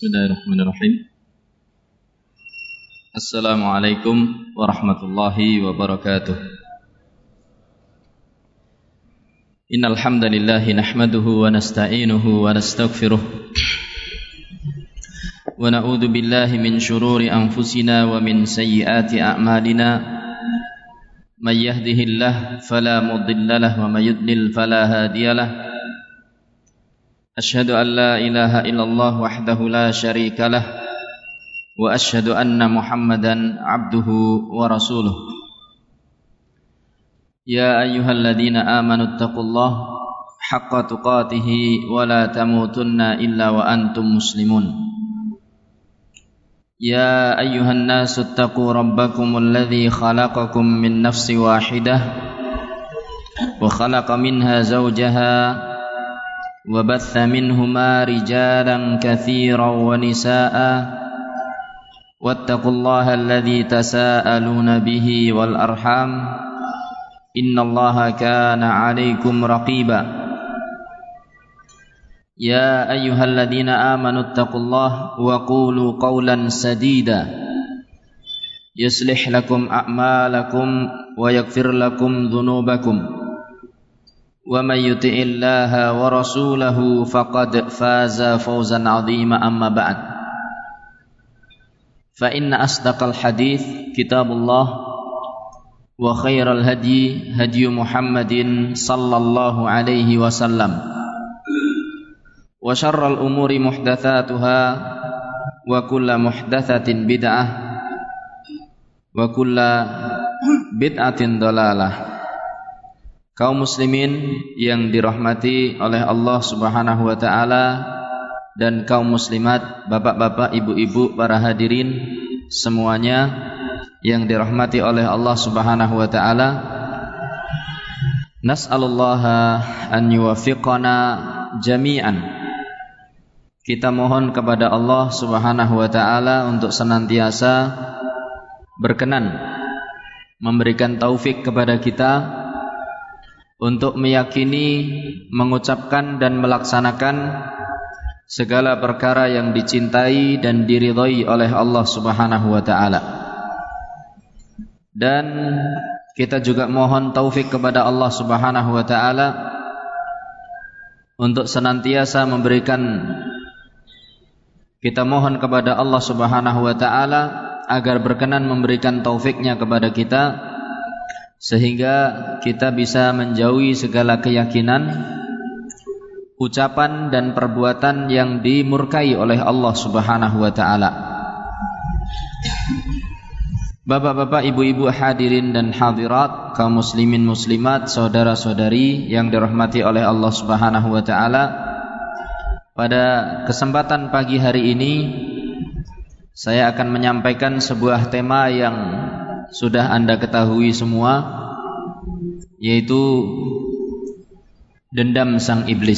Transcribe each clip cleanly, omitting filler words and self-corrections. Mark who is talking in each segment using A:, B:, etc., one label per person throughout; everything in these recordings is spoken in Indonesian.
A: Bismillahirrahmanirrahim. Assalamualaikum warahmatullahi wabarakatuh. Innal hamdalillah nahmaduhu wa nasta'inuhu wa nastaghfiruh wa na'udzu billahi min shururi anfusina wa min sayyiati a'malina. May yahdihillahu fala mudilla lahu wa may yudlil fala hadiya lahu. Asyhadu an la ilaha illallah wahdahu la syarika lah wa asyhadu anna Muhammadan abduhu wa rasuluh. Ya ayyuhalladzina amanu taqullaha haqqa tuqatih wa la tamutunna illa wa antum muslimun. Ya ayyuhan nasu taqu rabbakumul ladzi khalaqakum min nafsin wahidah wa khalaqa minha zawjaha وبث منهما رجالا كثيرا ونساء واتقوا الله الذي تساءلون به والأرحام إن الله كان عليكم رقيبا يا أيها الذين آمنوا اتقوا الله وقولوا قولا سديدا يصلح لكم أعمالكم ويغفر لكم ذنوبكم ومن يطع الله ورسوله فقد فاز فوزا عظيما أما بعد فإن أصدق الحديث كتاب الله وخير الهدي هدي محمد صلى الله عليه وسلم وشر الأمور محدثاتها وكل محدثة بدعة وكل بدعة ضلالة. Kaum muslimin yang dirahmati oleh Allah Subhanahu wa taala dan kaum muslimat, bapak-bapak, ibu-ibu, para hadirin semuanya yang dirahmati oleh Allah Subhanahu wa taala. Nas'alullaha an yuwaffiqana jami'an. Kita mohon kepada Allah Subhanahu wa taala untuk senantiasa berkenan memberikan taufik kepada kita untuk meyakini, mengucapkan dan melaksanakan segala perkara yang dicintai dan diridhai oleh Allah Subhanahu wa taala. Dan kita juga mohon taufik kepada Allah Subhanahu wa taala untuk senantiasa memberikan, kita mohon kepada Allah Subhanahu wa taala agar berkenan memberikan taufiknya kepada kita sehingga kita bisa menjauhi segala keyakinan, ucapan dan perbuatan yang dimurkai oleh Allah Subhanahu wa taala. Bapak-bapak, ibu-ibu, hadirin dan hadirat, kaum muslimin muslimat, saudara-saudari yang dirahmati oleh Allah Subhanahu wa taala. Pada kesempatan pagi hari ini saya akan menyampaikan sebuah tema yang sudah Anda ketahui semua, yaitu dendam sang iblis.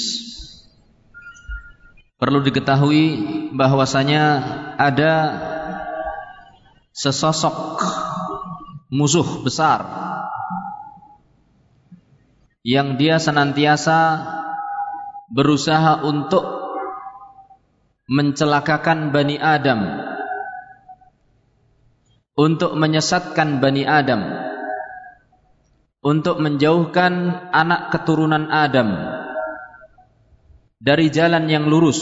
A: Perlu diketahui bahwasanya ada sesosok musuh besar yang dia senantiasa berusaha untuk mencelakakan Bani Adam, untuk menyesatkan Bani Adam, untuk menjauhkan anak keturunan Adam dari jalan yang lurus,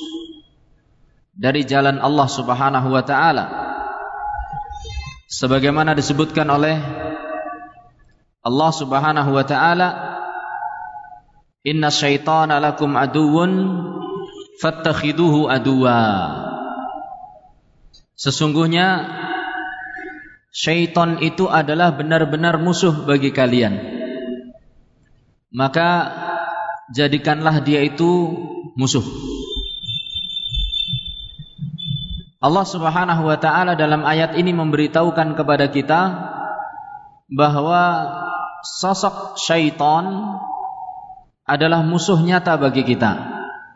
A: dari jalan Allah Subhanahu wa taala. Sebagaimana disebutkan oleh Allah Subhanahu wa taala, "Inna syaitana lakum aduwwun fattakhiduhu aduwa." Sesungguhnya syaitan itu adalah benar-benar musuh bagi kalian, maka jadikanlah dia itu musuh. Allah Subhanahu wa taala dalam ayat ini memberitahukan kepada kita bahwa sosok syaitan adalah musuh nyata bagi kita.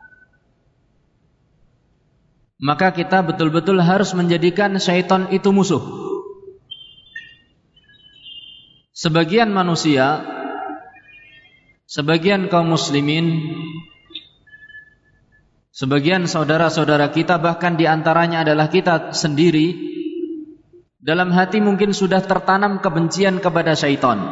A: Maka kita betul-betul harus menjadikan syaitan itu musuh. Sebagian manusia, sebagian kaum muslimin sebagian saudara-saudara kita, bahkan diantaranya adalah kita sendiri, dalam hati mungkin sudah tertanam kebencian kepada syaitan.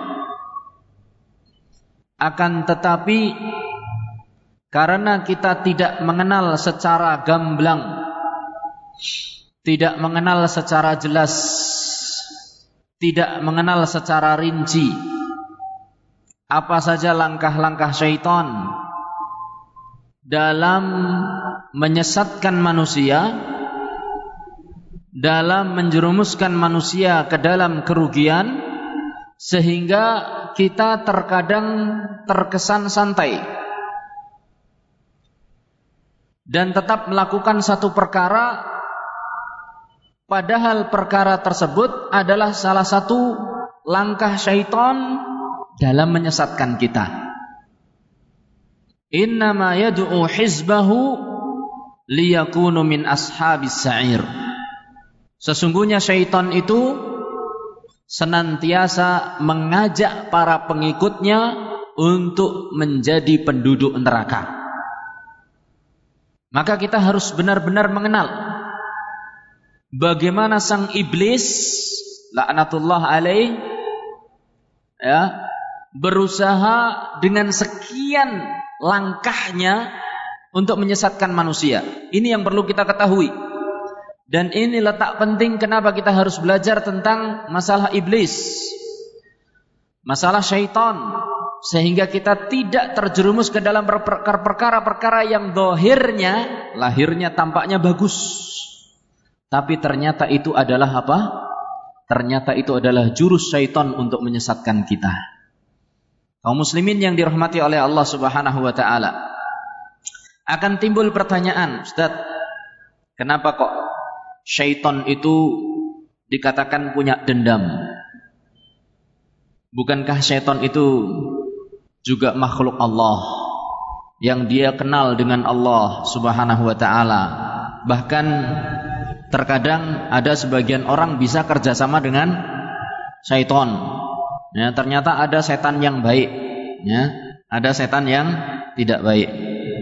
A: Akan tetapi karena kita tidak mengenal secara gamblang, tidak mengenal secara jelas, tidak mengenal secara rinci apa saja langkah-langkah syaitan dalam menyesatkan manusia, dalam menjerumuskan manusia ke dalam kerugian, sehingga kita terkadang terkesan santai dan tetap melakukan satu perkara, padahal perkara tersebut adalah salah satu langkah syaitan dalam menyesatkan kita. Innama yad'u hizbahu liyakunu min ashabis sa'ir. Sesungguhnya syaitan itu senantiasa mengajak para pengikutnya untuk menjadi penduduk neraka. Maka kita harus benar-benar mengenal bagaimana sang iblis laknatullah alaih berusaha dengan sekian langkahnya untuk menyesatkan manusia. Ini yang perlu kita ketahui. Dan ini letak penting kenapa kita harus belajar tentang masalah iblis, masalah syaitan, sehingga kita tidak terjerumus ke dalam perkara-perkara yang lahirnya tampaknya bagus, tapi ternyata itu adalah apa? Ternyata itu adalah jurus syaitan untuk menyesatkan kita. Kaum muslimin yang dirahmati oleh Allah Subhanahu wa taala, akan timbul pertanyaan, Ustaz, kenapa kok syaitan itu dikatakan punya dendam? Bukankah syaitan itu juga makhluk Allah yang dia kenal dengan Allah Subhanahu wa taala? Bahkan terkadang ada sebagian orang bisa kerjasama dengan syaitan. Ya, ternyata ada setan yang baik, ya, ada setan yang tidak baik.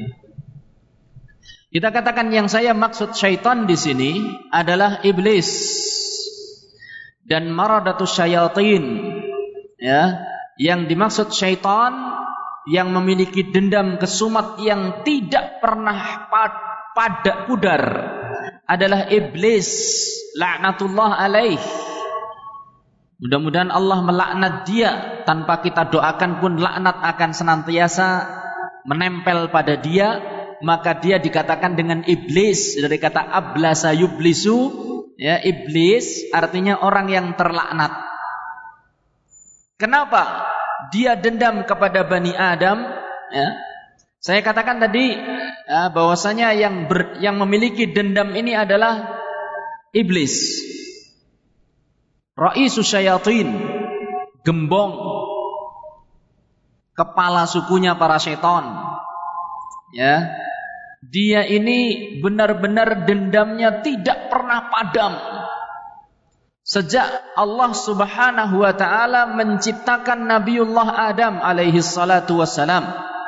A: Kita katakan yang saya maksud syaitan di sini adalah iblis dan maradatus syayatin. Ya, yang dimaksud syaitan yang memiliki dendam kesumat yang tidak pernah pada pudar adalah iblis laknatullah alaih. Mudah-mudahan Allah melaknat dia, tanpa kita doakan pun laknat akan senantiasa menempel pada dia. Maka dia dikatakan dengan iblis, dari kata ablasa yublisu, ya, iblis artinya orang yang terlaknat. Kenapa dia dendam kepada Bani Adam? Ya, saya katakan tadi bahwasanya yang memiliki dendam ini adalah iblis, Ra'isus syayatin, gembong, kepala sukunya para syaitan. Ya, dia ini benar-benar dendamnya tidak pernah padam sejak Allah Subhanahu wa taala menciptakan Nabiullah Adam alaihi salatu wassalam.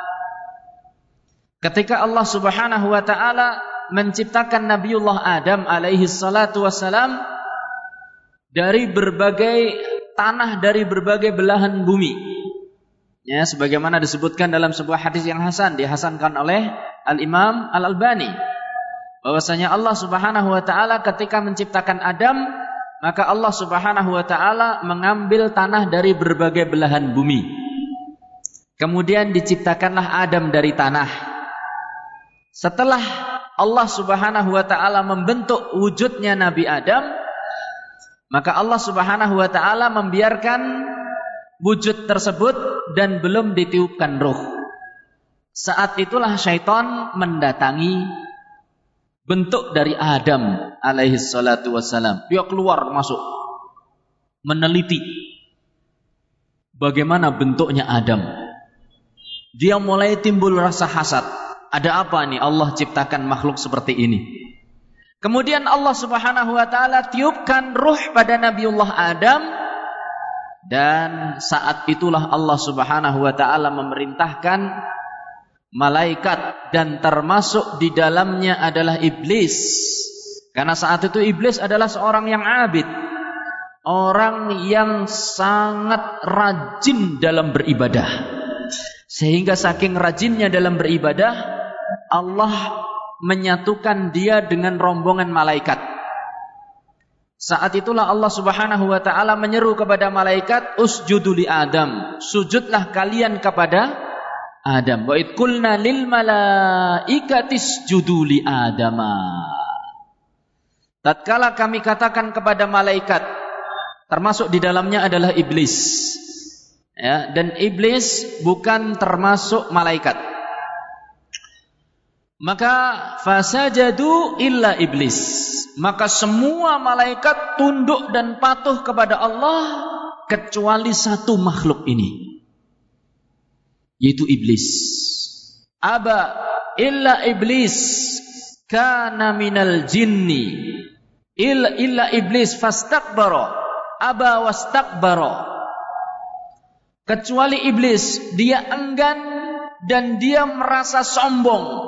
A: Ketika Allah Subhanahu wa taala menciptakan Nabiullah Adam alaihi salatu wassalam dari berbagai tanah, dari berbagai belahan bumi, ya, sebagaimana disebutkan dalam sebuah hadis yang hasan, dihasankan oleh Al-Imam Al-Albani, bahwasanya Allah Subhanahu wa taala ketika menciptakan Adam, maka Allah Subhanahu wa taala mengambil tanah dari berbagai belahan bumi. Kemudian diciptakanlah Adam dari tanah. Setelah Allah Subhanahu wa taala membentuk wujudnya Nabi Adam, maka Allah Subhanahu wa taala membiarkan wujud tersebut dan belum ditiupkan ruh. Saat itulah syaitan mendatangi bentuk dari Adam alaihi salatu wassalam. Dia keluar masuk, meneliti bagaimana bentuknya Adam. Dia mulai timbul rasa hasad. Ada apa nih Allah ciptakan makhluk seperti ini? Kemudian Allah Subhanahu wa taala tiupkan ruh pada Nabiullah Adam, dan saat itulah Allah Subhanahu wa taala memerintahkan malaikat, dan termasuk di dalamnya adalah iblis. Karena saat itu iblis adalah seorang yang abid, orang yang sangat rajin dalam beribadah. Sehingga saking rajinnya dalam beribadah, Allah menyatukan dia dengan rombongan malaikat. Saat itulah Allah Subhanahu wa taala menyeru kepada malaikat, usjudu li Adam, sujudlah kalian kepada Adam. Wa id qulna lil malaikati isjudu li Adama. Tatkala kami katakan kepada malaikat, termasuk di dalamnya adalah iblis. Ya, dan iblis bukan termasuk malaikat. Maka fasajadu illa iblis. Maka semua malaikat tunduk dan patuh kepada Allah kecuali satu makhluk ini, yaitu iblis. Aba illa iblis kana minal jinni illa iblis fastakbara aba wastakbara. Kecuali iblis, dia enggan dan dia merasa sombong.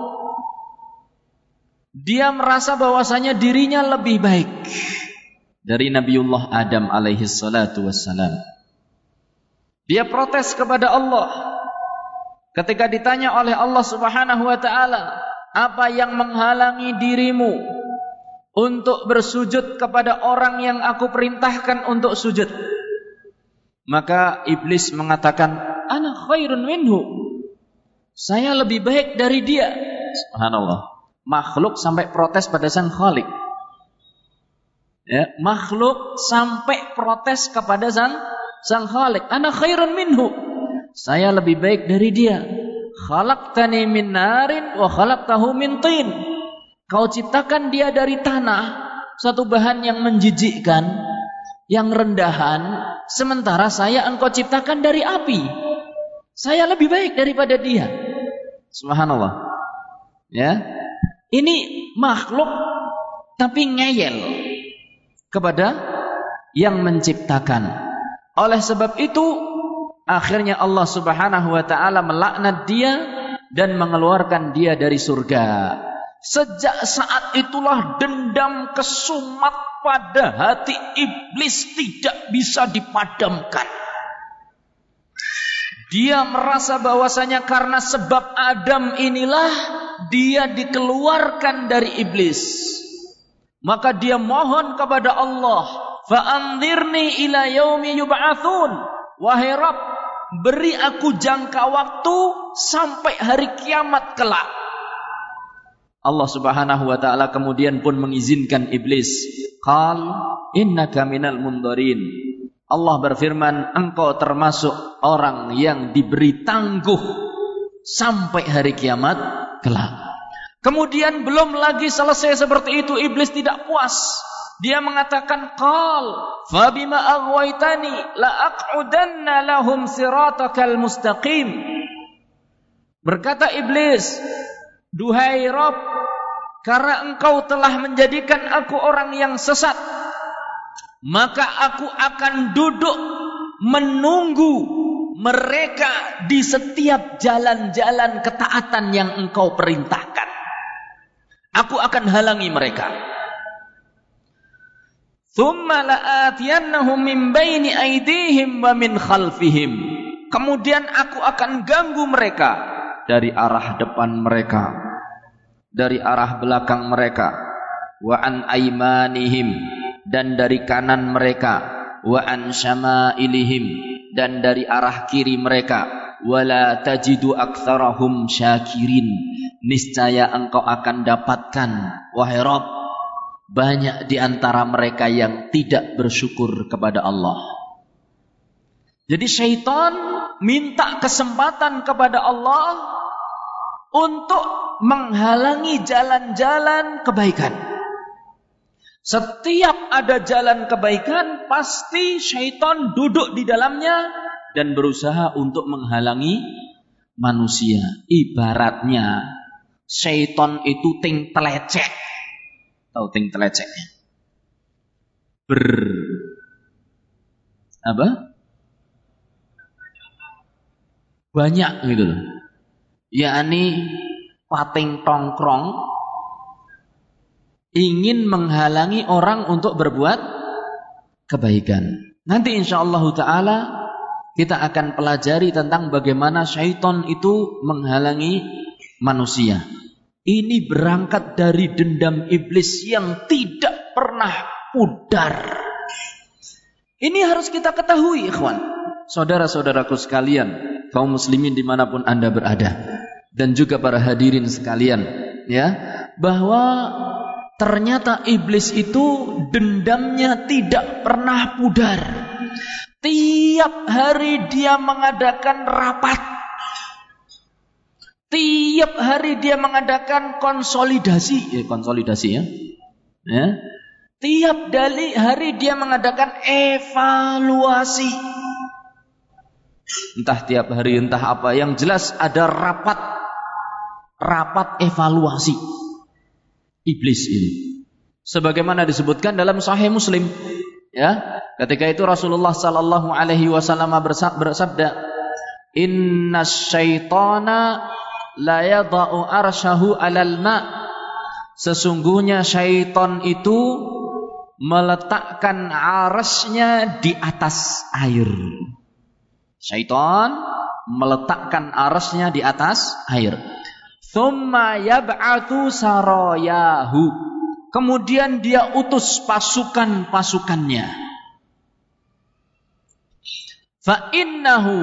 A: Dia merasa bahwasanya dirinya lebih baik dari Nabiullah Adam alaihi salatu wassalam. Dia protes kepada Allah ketika ditanya oleh Allah Subhanahu wa taala, apa yang menghalangi dirimu untuk bersujud kepada orang yang aku perintahkan untuk sujud? Maka iblis mengatakan, ana khairun minhu, saya lebih baik dari dia. Subhanallah. Makhluk sampai protes pada sang Khalik. Ya, makhluk sampai protes kepada sang Khalik. Ana khairun minhu, saya lebih baik dari dia. Khalaqtani min narin wa khalaqtahu min tin. Kau ciptakan dia dari tanah, suatu bahan yang menjijikkan, yang rendahan, sementara saya engkau ciptakan dari api. Saya lebih baik daripada dia. Subhanallah. Ya. Ini makhluk tapi ngeyel kepada yang menciptakan. Oleh sebab itu akhirnya Allah Subhanahu wa taala melaknat dia dan mengeluarkan dia dari surga. Sejak saat itulah dendam kesumat pada hati iblis tidak bisa dipadamkan. Dia merasa bahwasanya karena sebab Adam inilah dia dikeluarkan dari iblis. Maka dia mohon kepada Allah, fa'anzirni ila yaumi yub'atsun. Wahai Rabb, beri aku jangka waktu sampai hari kiamat kelak. Allah Subhanahu wa taala kemudian pun mengizinkan iblis. Qal innaka minal mundharin. Allah berfirman, engkau termasuk orang yang diberi tangguh sampai hari kiamat kelak. Kemudian belum lagi selesai seperti itu, iblis tidak puas. Dia mengatakan, qal fa bima aghwaytani la aq'udanna lahum siratakal mustaqim. Berkata iblis, duhai Rabb, karena engkau telah menjadikan aku orang yang sesat, maka aku akan duduk menunggu mereka di setiap jalan-jalan ketaatan yang engkau perintahkan. Aku akan halangi mereka. Thumma la'atiyannahum min baini aydihim wa min khalfihim. Kemudian aku akan ganggu mereka dari arah depan mereka, dari arah belakang mereka, wa an aymanihim, dan dari kanan mereka, wa an syama'ilihim, dan dari arah kiri mereka. Wala tajidu aktsarahum syakirin. Niscaya engkau akan dapatkan, wahai Rabb, banyak di antara mereka yang tidak bersyukur kepada Allah. Jadi syaitan minta kesempatan kepada Allah untuk menghalangi jalan-jalan kebaikan. Setiap ada jalan kebaikan, pasti syaitan duduk di dalamnya dan berusaha untuk menghalangi manusia. Ibaratnya syaitan itu ting telecek. Tahu ting telecek? Banyak gitu loh. yakni pating tongkrong, ingin menghalangi orang untuk berbuat kebaikan. Nanti insyaallah ta'ala kita akan pelajari tentang bagaimana syaitan itu menghalangi manusia. Ini berangkat dari dendam iblis yang tidak pernah pudar. Ini harus kita ketahui, ikhwan, saudara-saudaraku sekalian, kaum muslimin dimanapun Anda berada, dan juga para hadirin sekalian, ya, bahwa ternyata iblis itu dendamnya tidak pernah pudar. Tiap hari dia mengadakan rapat, tiap hari dia mengadakan konsolidasi, ya. Tiap hari dia mengadakan evaluasi. Entah tiap hari, entah apa, yang jelas ada rapat evaluasi iblis ini. Sebagaimana disebutkan dalam Sahih Muslim, ya, ketika itu Rasulullah sallallahu alaihi wasallam bersabda, "Innas syaitana la yada'u arsyahu 'alal ma'." Sesungguhnya syaitan itu meletakkan arasnya di atas air. Syaitan meletakkan arasnya di atas air. Thumma yab'athu sarayahu. Kemudian dia utus pasukan-pasukannya. Fa innahu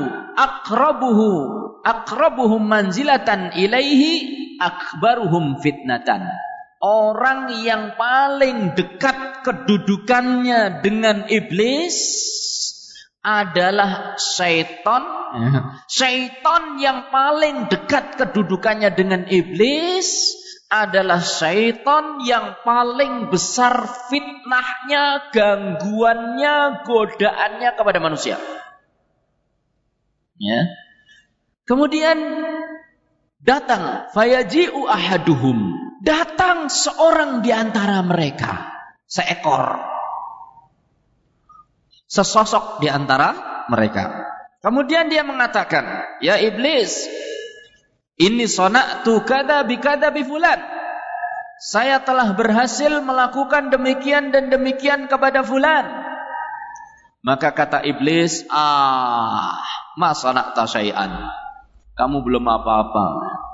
A: aqrabuhum manzilatan ilaihi akbaruhum fitnatan. Orang yang paling dekat kedudukannya dengan iblis adalah syaitan. Syaitan yang paling dekat kedudukannya dengan iblis adalah syaitan yang paling besar fitnahnya, gangguannya, godaannya kepada manusia. Ya. Kemudian datang fayaji'u ahaduhum. Datang seorang di antara mereka, sesosok di antara mereka. Kemudian dia mengatakan, "Ya iblis, ini sona'tu kada bi fulan. Saya telah berhasil melakukan demikian dan demikian kepada fulan." Maka kata iblis, "Ma sona'ta syai'an." Kamu belum apa-apa.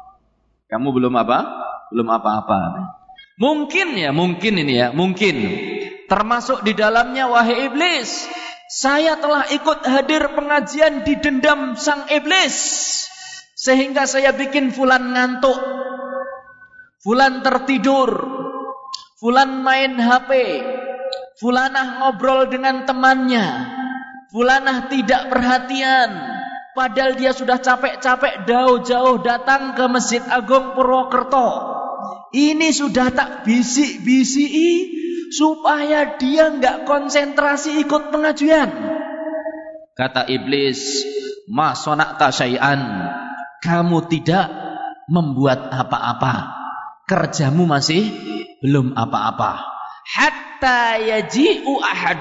A: Belum apa-apa. Mungkin termasuk di dalamnya, wahai iblis, saya telah ikut hadir pengajian di dendam sang iblis, sehingga saya bikin fulan ngantuk, fulan tertidur, fulan main HP, fulanah ngobrol dengan temannya, fulanah tidak perhatian, padahal dia sudah capek-capek jauh-jauh datang ke Masjid Agung Purwokerto. Ini sudah tak bisik-bisiki supaya dia enggak konsentrasi ikut pengajian. Kata iblis, "Ma sona'ta syai'an." Kamu tidak membuat apa-apa. Kerjamu masih belum apa-apa. Hatta yaji'a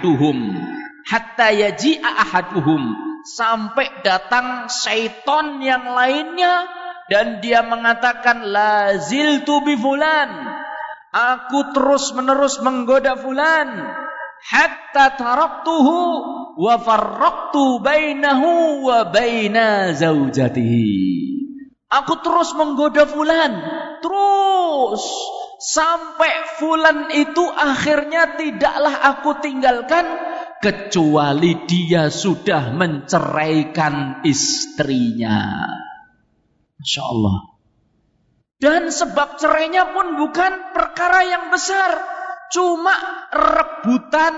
A: ahaduhum. Sampai datang syaitan yang lainnya dan dia mengatakan, "La ziltu bi fulan." Aku terus-menerus menggoda fulan hatta taraktuhu wa farraqtu bainahu wa baina zaujatihi. Aku terus menggoda fulan, terus sampai fulan itu akhirnya tidaklah aku tinggalkan kecuali dia sudah menceraikan istrinya. Masya Allah. Dan sebab cerainya pun bukan perkara yang besar, cuma rebutan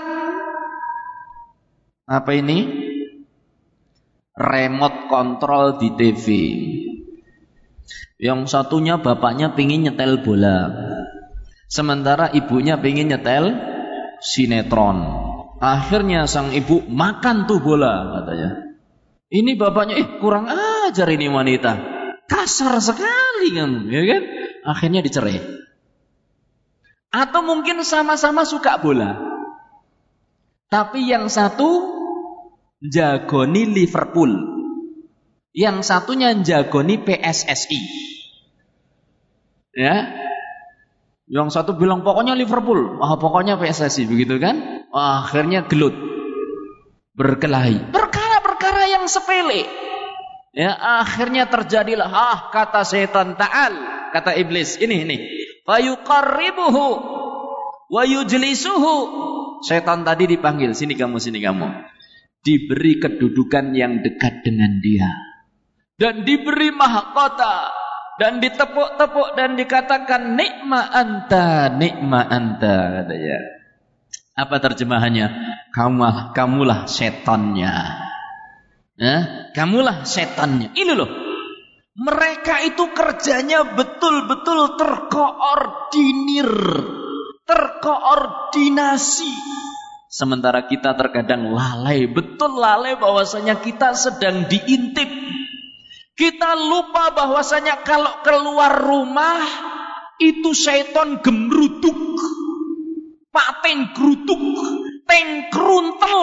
A: apa ini? Remote control di TV. Yang satunya bapaknya pingin nyetel bola, sementara ibunya pingin nyetel sinetron. Akhirnya sang ibu makan tuh bola, katanya. Ini bapaknya, kurang ajar ini wanita. Kasar sekali kan, ya kan? Akhirnya dicerai. Atau mungkin sama-sama suka bola, tapi yang satu jagoni Liverpool, yang satunya jagoni PSSI. Ya. Yang satu bilang pokoknya Liverpool, pokoknya PSSI, begitu kan? Akhirnya gelut. Berkelahi. Perkara-perkara yang sepele. Ya, akhirnya terjadilah kata setan ta'al, kata iblis, ini. Fayuqarribuhu wa yujlisuhu. Setan tadi dipanggil, sini kamu. Diberi kedudukan yang dekat dengan dia. Dan diberi mahkota, dan ditepuk-tepuk dan dikatakan nikma anta katanya. Apa terjemahannya? Kamulah setannya. Kamulah setannya. Ini loh. Mereka itu kerjanya betul-betul terkoordinasi. Sementara kita terkadang lalai bahwasanya kita sedang diintip. Kita lupa bahwasanya kalau keluar rumah itu syaitan gemruduk, paten geruduk, tengkruntel.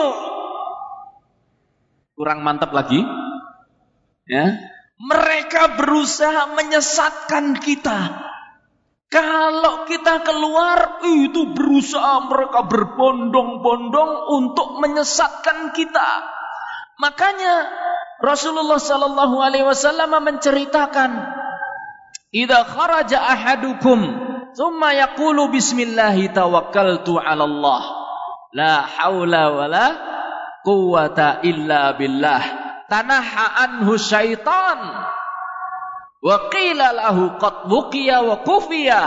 A: Kurang mantap lagi, ya. Mereka berusaha menyesatkan kita. Kalau kita keluar itu berusaha mereka berbondong-bondong untuk menyesatkan kita. Makanya Rasulullah sallallahu alaihi wasallam menceritakan, "Idza kharaja ahadukum tsumma yaqulu bismillah tawakkaltu 'ala Allah, la haula wala quwwata illa billah, tanaha anhu syaitan wa qila lahu qad wuqiya wa kufiya."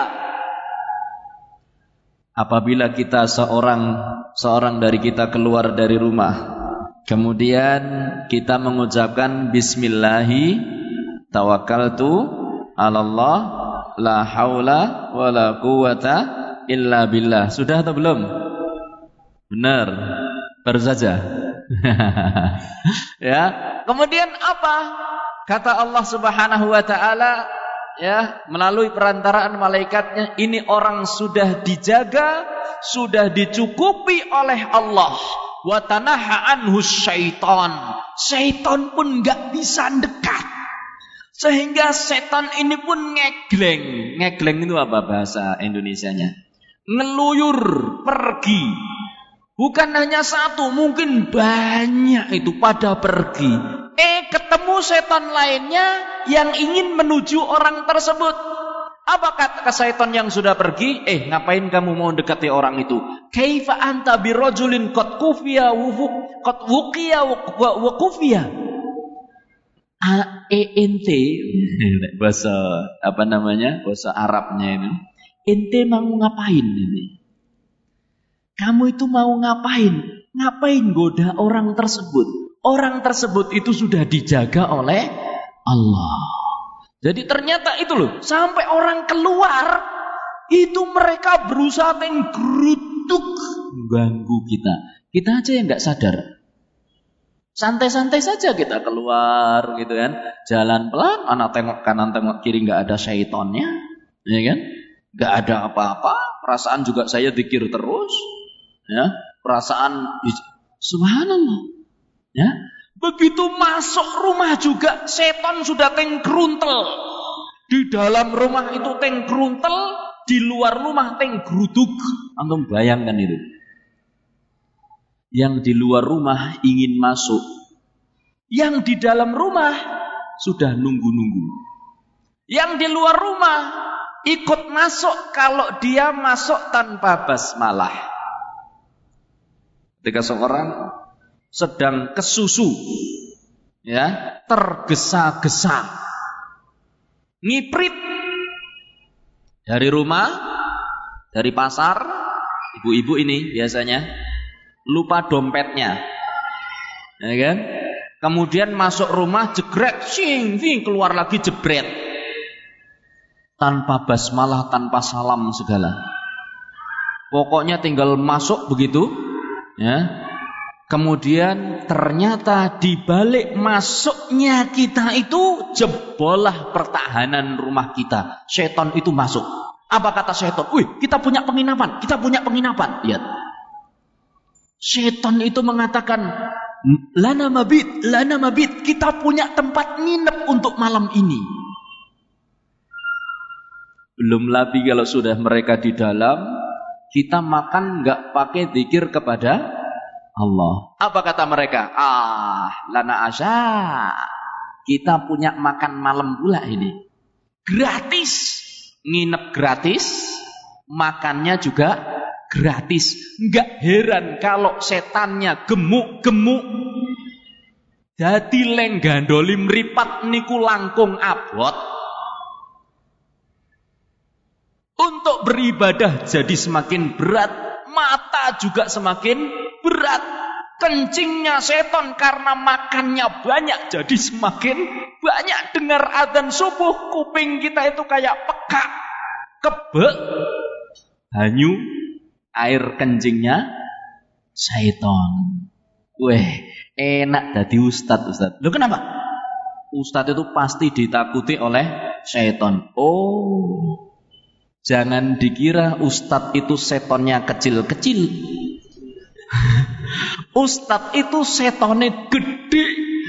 A: Apabila kita seorang dari kita keluar dari rumah, kemudian kita mengucapkan bismillahi tawakkaltu 'ala Allah, la haula wala quwwata illa billah. Sudah atau belum? Benar. Baru saja. Ya. Kemudian apa? Kata Allah Subhanahu wa taala, ya, melalui perantaraan malaikatnya, ini orang sudah dijaga, sudah dicukupi oleh Allah. Wa tanaha anhu syaitan. Syaitan pun enggak bisa dekat. Sehingga setan ini pun ngegleng. Ngegleng itu apa bahasa Indonesianya? Ngeluyur, pergi. Bukan hanya satu, mungkin banyak itu pada pergi. Ketemu setan lainnya yang ingin menuju orang tersebut. Apa kata syaitan yang sudah pergi? Ngapain kamu mau dekati orang itu? Kaifa anta birajulin qad kufiya qad wuqiya wa kufiya. Ente bahasa apa namanya? Bahasa Arabnya ini. Ente mau ngapain ini? Kamu itu mau ngapain? Ngapain goda orang tersebut? Orang tersebut itu sudah dijaga oleh Allah. Jadi ternyata itu loh, sampai orang keluar itu mereka berusaha menggeruduk, ganggu kita. Kita aja yang nggak sadar. Santai-santai saja kita keluar gitu kan, jalan pelan, anak tengok kanan tengok kiri nggak ada syaitonnya, ya kan? Nggak ada apa-apa, perasaan juga saya zikir terus, ya, perasaan subhanallah, ya. Begitu masuk rumah juga setan sudah tengkruntel. Di dalam rumah itu tengkruntel, di luar rumah tenggeruduk. Antum bayangkan itu. Yang di luar rumah ingin masuk, yang di dalam rumah sudah nunggu-nunggu. Yang di luar rumah ikut masuk kalau dia masuk tanpa basmalah. Ketika seorang sedang kesusu, ya, tergesa-gesa, ngiprit dari rumah, dari pasar, ibu-ibu ini biasanya lupa dompetnya, ya kan? Kemudian masuk rumah, jegret, sing, keluar lagi jebret, tanpa basmalah, tanpa salam segala. Pokoknya tinggal masuk begitu, ya. Kemudian ternyata di balik masuknya kita itu jebolah pertahanan rumah kita. Setan itu masuk. Apa kata setan? Kita punya penginapan, kita punya penginapan. Lihat. Setan itu mengatakan, lana mabit, kita punya tempat nginep untuk malam ini. Belum lagi kalau sudah mereka di dalam, kita makan enggak pakai zikir kepada Allah. Apa kata mereka? Lana asya. Kita punya makan malam pula ini. Gratis. Nginep gratis, makannya juga gratis. Enggak heran kalau setannya gemuk-gemuk. Dadi lenggandoli mripat niku langkung abot. Untuk beribadah jadi semakin berat, mata juga semakin berat. Kencingnya setan karena makannya banyak jadi semakin banyak. Dengar adzan subuh, kuping kita itu kayak peka, kebek, banyu air kencingnya setan. Enak dadi ustad. Loh kenapa? Ustad itu pasti ditakuti oleh setan. Jangan dikira ustad itu setannya kecil-kecil. Ustadz itu setonnya gede,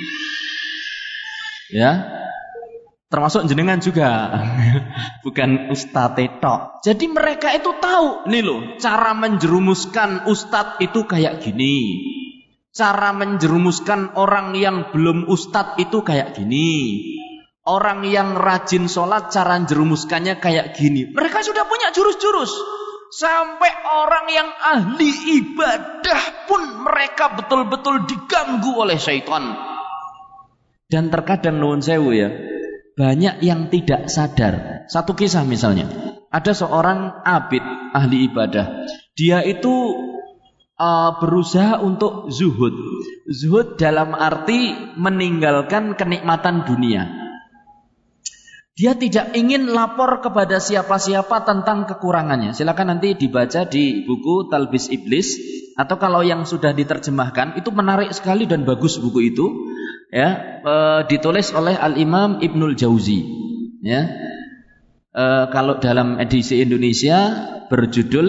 A: ya, termasuk jenengan juga, bukan ustadz tok. Jadi mereka itu tahu, nih loh, cara menjerumuskan ustadz itu kayak gini, cara menjerumuskan orang yang belum ustadz itu kayak gini, orang yang rajin sholat cara menjerumuskannya kayak gini. Mereka sudah punya jurus-jurus. Sampai orang yang ahli ibadah pun mereka betul-betul diganggu oleh syaitan. Dan terkadang nuwun sewu ya, banyak yang tidak sadar. Satu kisah misalnya, ada seorang abid ahli ibadah. Dia itu berusaha untuk zuhud. Zuhud dalam arti meninggalkan kenikmatan dunia. Dia tidak ingin lapor kepada siapa-siapa tentang kekurangannya. Silakan nanti dibaca di buku Talbis Iblis, atau kalau yang sudah diterjemahkan itu menarik sekali dan bagus buku itu. Ya, ditulis oleh Al-Imam Ibnul Jauzi. Ya, kalau dalam edisi Indonesia berjudul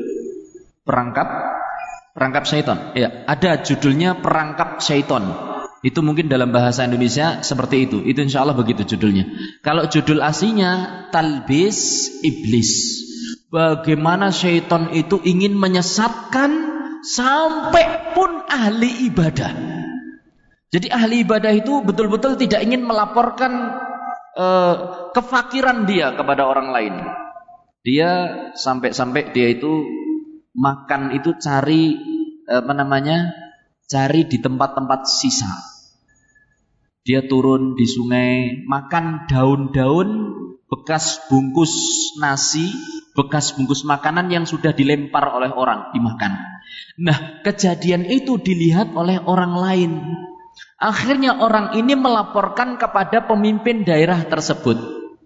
A: Perangkap Syaitan. Ya, ada judulnya Perangkap Syaitan. Itu mungkin dalam bahasa Indonesia seperti itu. Itu insya Allah begitu judulnya. Kalau judul aslinya Talbis Iblis. Bagaimana syaitan itu ingin menyesatkan sampai pun ahli ibadah. Jadi ahli ibadah itu betul-betul tidak ingin melaporkan kefakiran dia kepada orang lain. Dia sampai dia itu makan itu cari cari di tempat-tempat sisa. Dia turun di sungai, makan daun-daun bekas bungkus nasi, bekas bungkus makanan yang sudah dilempar oleh orang, dimakan. Nah, kejadian itu dilihat oleh orang lain. Akhirnya orang ini melaporkan kepada pemimpin daerah tersebut.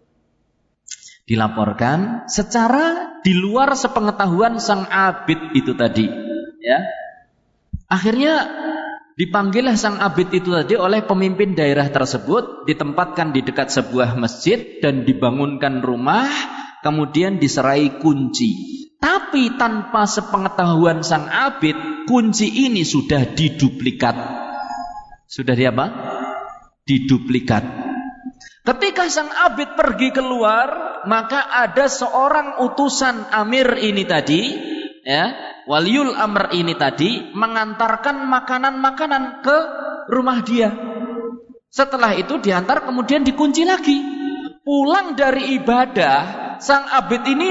A: Dilaporkan secara di luar sepengetahuan sang abid itu tadi, ya. Akhirnya dipanggillah sang abid itu tadi oleh pemimpin daerah tersebut, ditempatkan di dekat sebuah masjid dan dibangunkan rumah, kemudian diserai kunci. Tapi tanpa sepengetahuan sang abid, kunci ini sudah diduplikat. Sudah diduplikat. Ketika sang abid pergi keluar, maka ada seorang utusan amir ini tadi, ya, waliul amr ini tadi mengantarkan makanan-makanan ke rumah dia. Setelah itu diantar kemudian dikunci lagi. Pulang dari ibadah, sang abid ini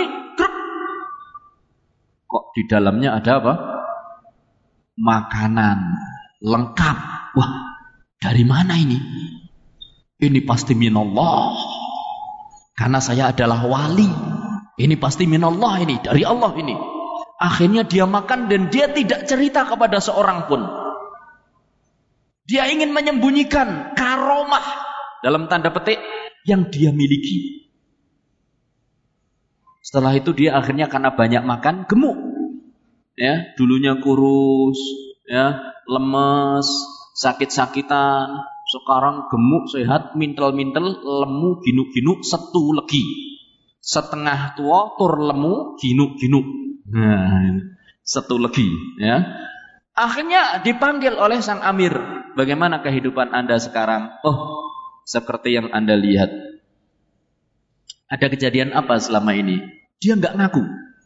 A: kok di dalamnya ada apa? Makanan lengkap. Wah, dari mana ini? Ini pasti minallah. Karena saya adalah wali. Ini pasti minallah, ini dari Allah ini. Akhirnya dia makan dan dia tidak cerita kepada seorang pun. Dia ingin menyembunyikan karomah dalam tanda petik yang dia miliki. Setelah itu dia akhirnya karena banyak makan gemuk. Ya, dulunya kurus, ya, lemes, sakit-sakitan, sekarang gemuk, sehat, mintel-mintel, lemu, ginuk-ginuk, setu legi. Setengah tua tur lemu, ginuk-ginuk. Nah, satu lagi, ya. Akhirnya dipanggil oleh sang amir. Bagaimana kehidupan Anda sekarang? Oh, seperti yang Anda lihat. Ada kejadian apa selama ini? Dia nggak ngaku.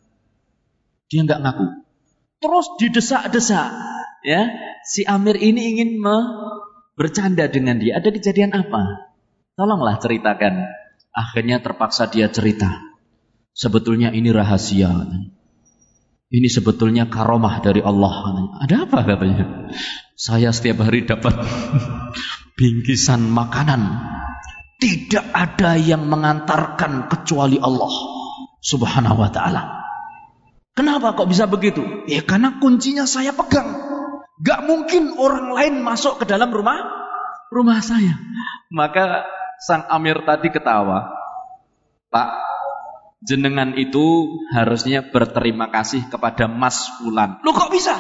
A: Terus didesak-desak. Ya, si amir ini ingin bercanda dengan dia. Ada kejadian apa? Tolonglah ceritakan. Akhirnya terpaksa dia cerita. Sebetulnya ini rahasia. Ini sebetulnya karomah dari Allah. Ada apa katanya? Saya setiap hari dapat bingkisan makanan. Tidak ada yang mengantarkan kecuali Allah Subhanahu wa ta'ala. Kenapa kok bisa begitu? Ya karena kuncinya saya pegang. Gak mungkin orang lain masuk ke dalam rumah saya. Maka sang amir tadi ketawa. Pak, jenengan itu harusnya berterima kasih kepada Mas Fulan. Loh kok bisa?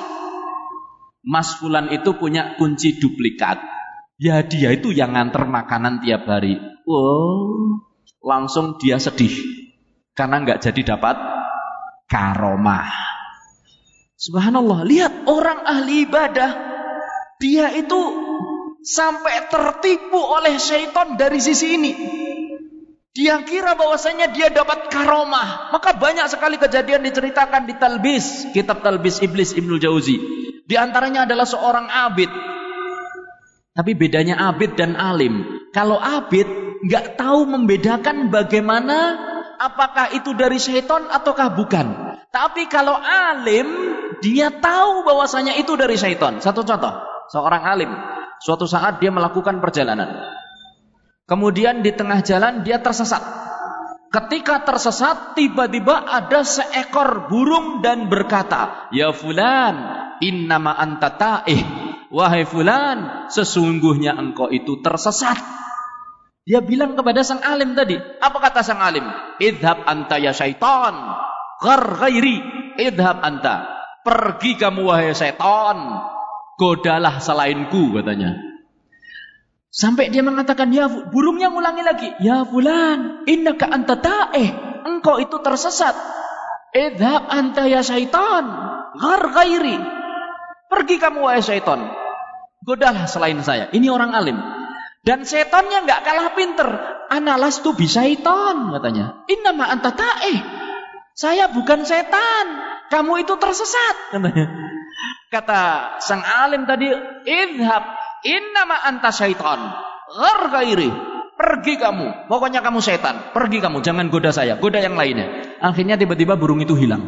A: Mas Fulan itu punya kunci duplikat. Ya dia itu yang nganter makanan tiap hari. Oh, langsung dia sedih. Karena nggak jadi dapat karomah. Subhanallah, lihat orang ahli ibadah. Dia itu sampai tertipu oleh syaitan dari sisi ini. Dia kira bahwasanya dia dapat karomah. Maka banyak sekali kejadian diceritakan di Talbis, kitab Talbis Iblis Ibnul Jauzi. Di antaranya adalah seorang abid. Tapi bedanya abid dan alim. Kalau abid nggak tahu membedakan bagaimana apakah itu dari syaitan ataukah bukan. Tapi kalau alim, dia tahu bahwasanya itu dari syaitan. Satu contoh, seorang alim. Suatu saat dia melakukan perjalanan. Kemudian di tengah jalan dia tersesat. Ketika tersesat, tiba-tiba ada seekor burung dan berkata, "Ya fulan, innama anta ta'ih." Wahai fulan, sesungguhnya engkau itu tersesat. Dia bilang kepada sang alim tadi. Apa kata sang alim? "Idhab anta ya syaitan, ghar ghairi." Idhab anta. Pergi kamu wahai syaitan. Godalah selainku, katanya. Sampai dia mengatakan, ya burungnya ngulangi lagi. Ya fulan, innaka anta ta'ih. Engkau itu tersesat. Idhab anta ya syaitan, ghar ghairi. Pergi kamu wahai syaitan. Godalah selain saya. Ini orang alim. Dan setannya nggak kalah pinter. Ana lastu bisyaitan, katanya. Innama anta ta'ih. Saya bukan setan. Kamu itu tersesat, katanya. Kata sang alim tadi, idhab innama anta syaitan ghar ghairi. Pergi kamu, pokoknya kamu setan. Pergi kamu, jangan goda saya, goda yang lainnya. Akhirnya tiba-tiba burung itu hilang.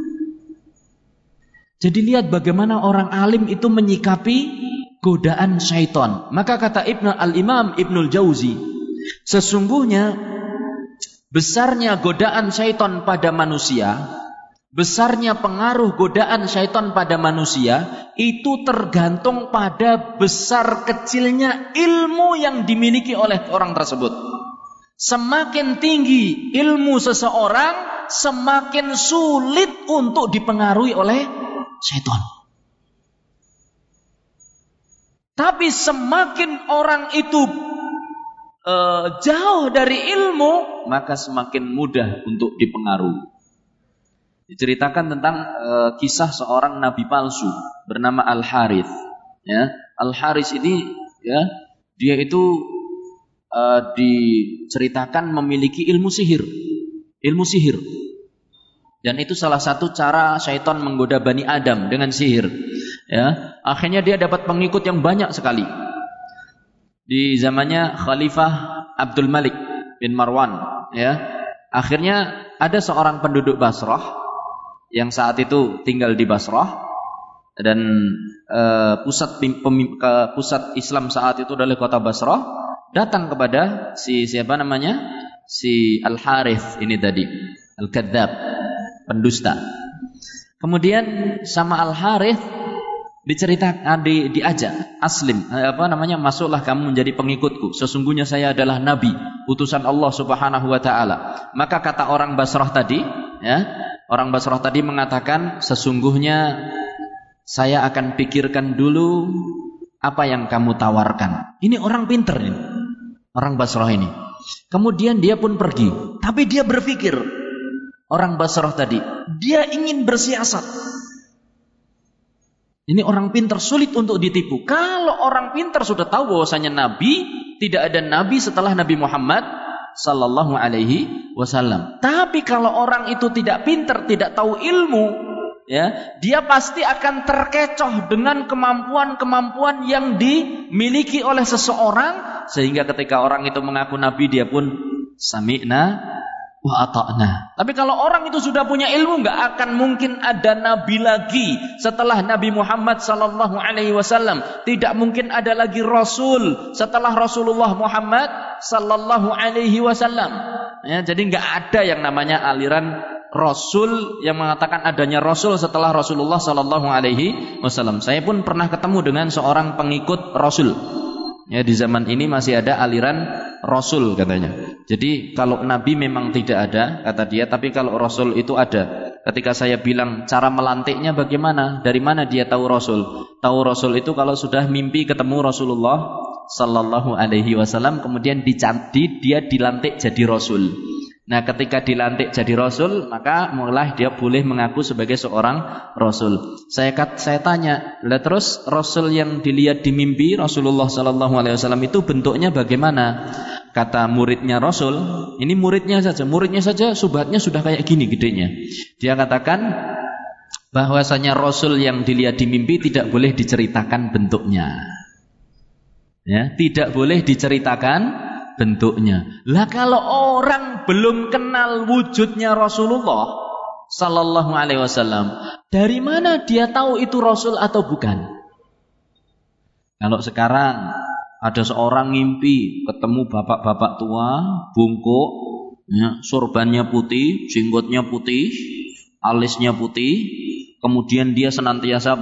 A: Jadi lihat bagaimana orang alim itu menyikapi godaan syaitan. Maka kata Al-Imam Ibnul Jauzi, sesungguhnya besarnya godaan syaitan pada manusia, besarnya pengaruh godaan syaitan pada manusia itu tergantung pada besar kecilnya ilmu yang dimiliki oleh orang tersebut. Semakin tinggi ilmu seseorang, semakin sulit untuk dipengaruhi oleh syaitan. Tapi semakin orang itu jauh dari ilmu, maka semakin mudah untuk dipengaruhi. Diceritakan tentang kisah seorang nabi palsu bernama Al-Harith. Ya, Al-Harith ini, ya, dia itu diceritakan memiliki ilmu sihir. Dan itu salah satu cara syaitan menggoda Bani Adam dengan sihir. Ya, akhirnya dia dapat pengikut yang banyak sekali. Di zamannya Khalifah Abdul Malik bin Marwan, ya. Akhirnya ada seorang penduduk Basrah yang saat itu tinggal di Basrah, dan pusat Islam saat itu adalah kota Basrah, datang kepada si Al-Harith ini tadi, Al-Kadzab, pendusta. Kemudian sama Al-Harith diceritakan, diajak, aslim, masuklah kamu menjadi pengikutku. Sesungguhnya saya adalah nabi, utusan Allah Subhanahu wa taala. Maka kata orang Basrah tadi, ya, orang Basrah tadi mengatakan, sesungguhnya saya akan pikirkan dulu apa yang kamu tawarkan. Ini orang pinter ini, orang Basrah ini. Kemudian dia pun pergi. Tapi dia berpikir, orang Basrah tadi, dia ingin bersiasat. Ini orang pintar sulit untuk ditipu. Kalau orang pintar sudah tahu bahwasanya Nabi, tidak ada Nabi setelah Nabi Muhammad sallallahu alaihi wasallam. Tapi kalau orang itu tidak pintar, tidak tahu ilmu, ya, dia pasti akan terkecoh dengan kemampuan-kemampuan yang dimiliki oleh seseorang, sehingga ketika orang itu mengaku Nabi, dia pun sami'na wa ata'na. Tapi kalau orang itu sudah punya ilmu, nggak akan mungkin ada nabi lagi setelah Nabi Muhammad sallallahu alaihi wasallam. Tidak mungkin ada lagi rasul setelah Rasulullah Muhammad sallallahu alaihi wasallam. Ya, jadi nggak ada yang namanya aliran rasul yang mengatakan adanya rasul setelah Rasulullah sallallahu alaihi wasallam. Saya pun pernah ketemu dengan seorang pengikut rasul. Ya, di zaman ini masih ada aliran rasul katanya. Jadi kalau nabi memang tidak ada kata dia, tapi kalau rasul itu ada. Ketika saya bilang cara melantiknya bagaimana? Dari mana dia tahu rasul? Tahu rasul itu kalau sudah mimpi ketemu Rasulullah sallallahu alaihi wasallam, kemudian dia dilantik jadi rasul. Nah, ketika dilantik jadi rasul, maka mulai dia boleh mengaku sebagai seorang rasul. Saya tanya, lah terus rasul yang dilihat di mimpi Rasulullah sallallahu alaihi wasallam itu bentuknya bagaimana? Kata muridnya rasul, ini muridnya saja subhatnya sudah kayak gini gedenya. Dia katakan bahwasanya rasul yang dilihat di mimpi tidak boleh diceritakan bentuknya. Ya, tidak boleh diceritakan bentuknya. Lah kalau orang belum kenal wujudnya Rasulullah sallallahu alaihi wasallam, dari mana dia tahu itu rasul atau bukan? Kalau sekarang ada seorang ngimpi ketemu bapak-bapak tua, bungkuk, ya, sorbannya putih, jenggotnya putih, alisnya putih, kemudian dia senantiasa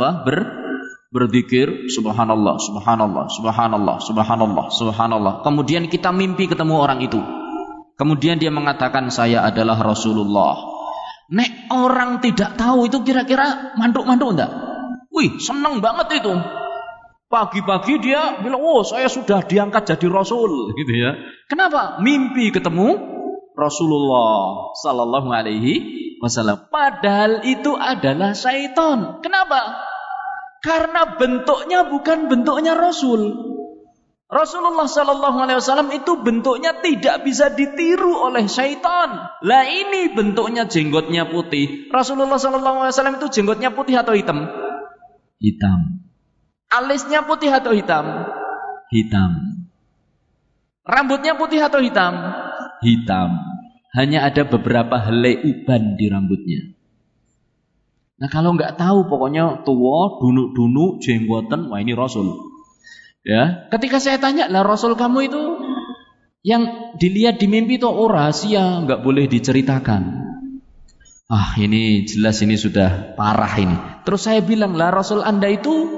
A: berzikir subhanallah, subhanallah, subhanallah, subhanallah, subhanallah. Kemudian kita mimpi ketemu orang itu. Kemudian dia mengatakan saya adalah Rasulullah. Nek orang tidak tahu itu kira-kira mantuk-mantuk enggak? Wih, senang banget itu. Pagi-pagi dia bilang, "Oh, saya sudah diangkat jadi rasul," gitu ya. Kenapa? Mimpi ketemu Rasulullah sallallahu alaihi wasallam. Padahal itu adalah syaitan. Kenapa? Karena bentuknya bukan bentuknya Rasul. Rasulullah sallallahu alaihi wasallam itu bentuknya tidak bisa ditiru oleh syaitan. Lah ini bentuknya jenggotnya putih. Rasulullah sallallahu alaihi wasallam itu jenggotnya putih atau hitam? Hitam. Alisnya putih atau hitam? Hitam. Rambutnya putih atau hitam? Hitam. Hanya ada beberapa helai uban di rambutnya. Nah, kalau nggak tahu pokoknya tua, dunuk-dunuk, jenggoten, wah ini Rasul. Ya, ketika saya tanya, lah Rasul kamu itu yang dilihat di mimpi itu rahasia, nggak boleh diceritakan. Ah, ini jelas ini sudah parah ini. Terus saya bilang, lah Rasul Anda itu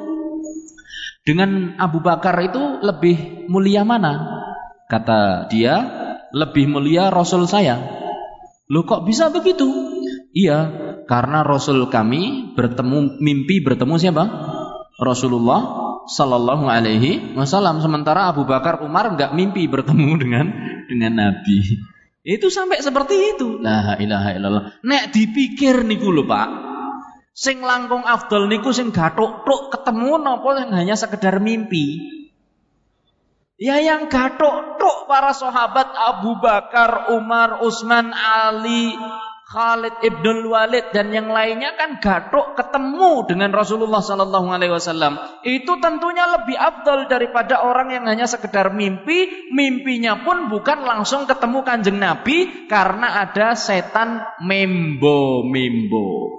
A: dengan Abu Bakar itu lebih mulia mana? Kata dia, lebih mulia Rasul saya. Loh kok bisa begitu? Iya, karena Rasul kami mimpi bertemu siapa? Rasulullah sallallahu alaihi wasallam. Sementara Abu Bakar, Umar enggak mimpi bertemu dengan Nabi. Itu sampai seperti itu. La ilaha illallah. Nek dipikir niku lho, Pak. Sing langkung afdol niku sing gathuk-thuk ketemu napa yang hanya sekedar mimpi. Ya yang gathuk-thuk para sahabat Abu Bakar, Umar, Utsman, Ali, Khalid ibn Walid dan yang lainnya kan gathuk ketemu dengan Rasulullah sallallahu alaihi wasallam. Itu tentunya lebih afdal daripada orang yang hanya sekedar mimpi, mimpinya pun bukan langsung ketemu Kanjeng Nabi karena ada setan membo-membo.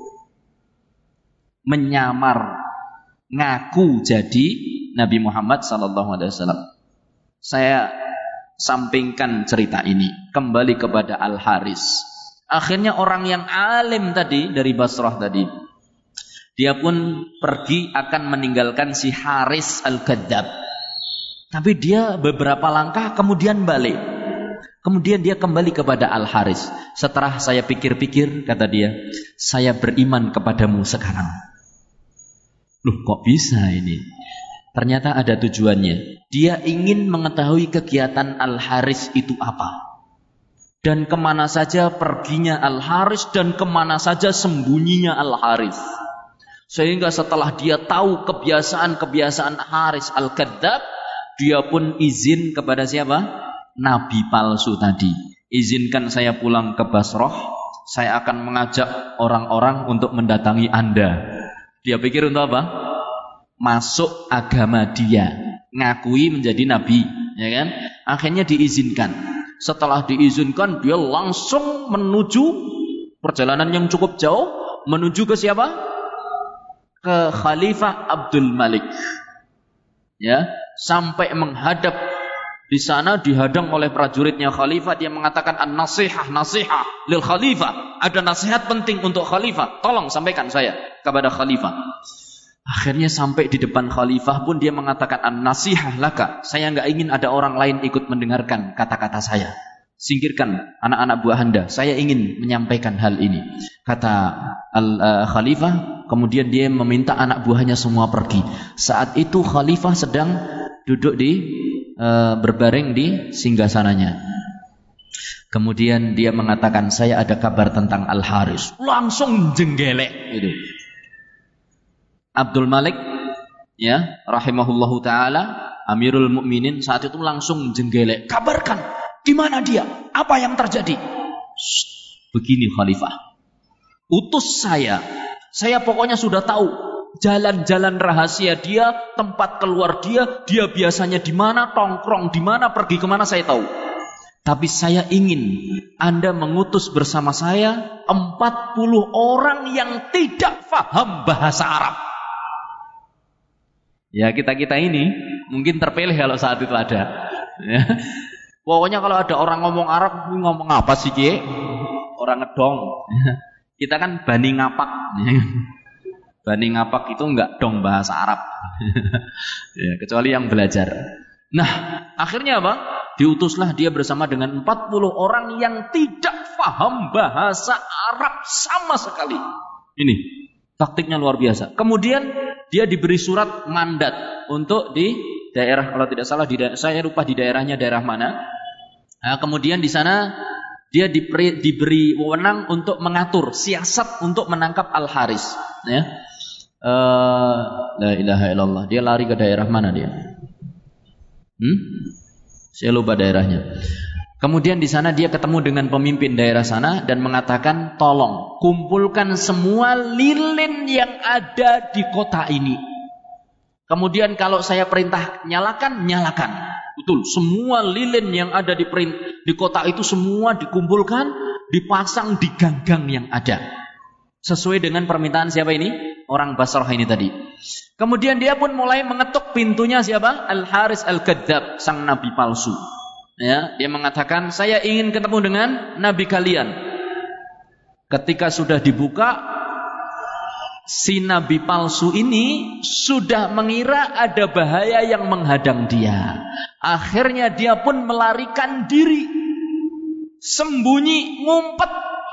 A: Menyamar ngaku jadi Nabi Muhammad sallallahu alaihi wasallam. Saya sampingkan cerita ini, kembali kepada Al-Haris. Akhirnya orang yang alim tadi dari Basrah tadi, dia pun pergi akan meninggalkan si Haris Al-Kadzab. Tapi dia beberapa langkah kemudian balik. Kemudian dia kembali kepada Al-Haris. Setelah saya pikir-pikir, kata dia, saya beriman kepadamu sekarang. Loh kok bisa ini? Ternyata ada tujuannya. Dia ingin mengetahui kegiatan Al-Haris itu apa. Dan kemana saja perginya Al-Haris dan kemana saja sembunyinya Al-Haris. Sehingga setelah dia tahu kebiasaan-kebiasaan Haris Al-Kadzdzab, dia pun izin kepada siapa? Nabi palsu tadi. Izinkan saya pulang ke Basrah, saya akan mengajak orang-orang untuk mendatangi Anda. Dia pikir untuk apa? Masuk agama dia, ngakui menjadi nabi, ya kan? Akhirnya diizinkan. Setelah diizinkan, dia langsung menuju perjalanan yang cukup jauh, menuju ke siapa? Ke Khalifah Abdul Malik. Ya, sampai menghadap di sana, dihadang oleh prajuritnya khalifah. Dia mengatakan an-nasihah, nasihah lil khalifah. Ada nasihat penting untuk khalifah, tolong sampaikan saya kepada khalifah. Akhirnya sampai di depan khalifah pun dia mengatakan an-nasihah laka. Saya enggak ingin ada orang lain ikut mendengarkan kata-kata saya. Singkirkan anak-anak buah Anda. Saya ingin menyampaikan hal ini. Kata khalifah, kemudian dia meminta anak buahnya semua pergi. Saat itu khalifah sedang duduk berbaring di singgasananya. Kemudian dia mengatakan, saya ada kabar tentang Al-Haris. Langsung jenggelek gitu. Abdul Malik, ya, rahimahullahu taala, Amirul Mukminin saat itu langsung jenggelek. Kabarkan, di mana dia? Apa yang terjadi? Begini khalifah, utus saya pokoknya sudah tahu jalan-jalan rahasia dia, tempat keluar dia biasanya di mana, tongkrong di mana, pergi kemana, saya tahu. Tapi saya ingin Anda mengutus bersama saya 40 orang yang tidak paham bahasa Arab. Ya, kita ini mungkin terpilih kalau saat itu ada. Ya. Pokoknya kalau ada orang ngomong Arab, ngomong apa sih Ki? Orang ngedong. Kita kan Bani Ngapak. Bani Ngapak itu enggak dong bahasa Arab. Ya, kecuali yang belajar. Nah, akhirnya apa? Diutuslah dia bersama dengan 40 orang yang tidak paham bahasa Arab sama sekali. Ini taktiknya luar biasa. Kemudian dia diberi surat mandat untuk di daerah, kalau tidak salah saya lupa di daerahnya daerah mana. Nah, kemudian di sana dia diberi wewenang untuk mengatur siasat untuk menangkap Al-Haris. Ya. La ilaha illallah. Dia lari ke daerah mana dia? Saya lupa daerahnya. Kemudian di sana dia ketemu dengan pemimpin daerah sana dan mengatakan, tolong kumpulkan semua lilin yang ada di kota ini. Kemudian kalau saya perintah nyalakan, nyalakan. Betul, semua lilin yang ada di kota itu semua dikumpulkan, dipasang di ganggang yang ada. Sesuai dengan permintaan siapa ini? Orang Basrah ini tadi. Kemudian dia pun mulai mengetuk pintunya siapa? Al-Haris Al-Kadzdzab, sang nabi palsu. Ya, dia mengatakan, saya ingin ketemu dengan nabi kalian. Ketika sudah dibuka, si nabi palsu ini sudah mengira ada bahaya yang menghadang dia. Akhirnya dia pun melarikan diri, sembunyi, ngumpet.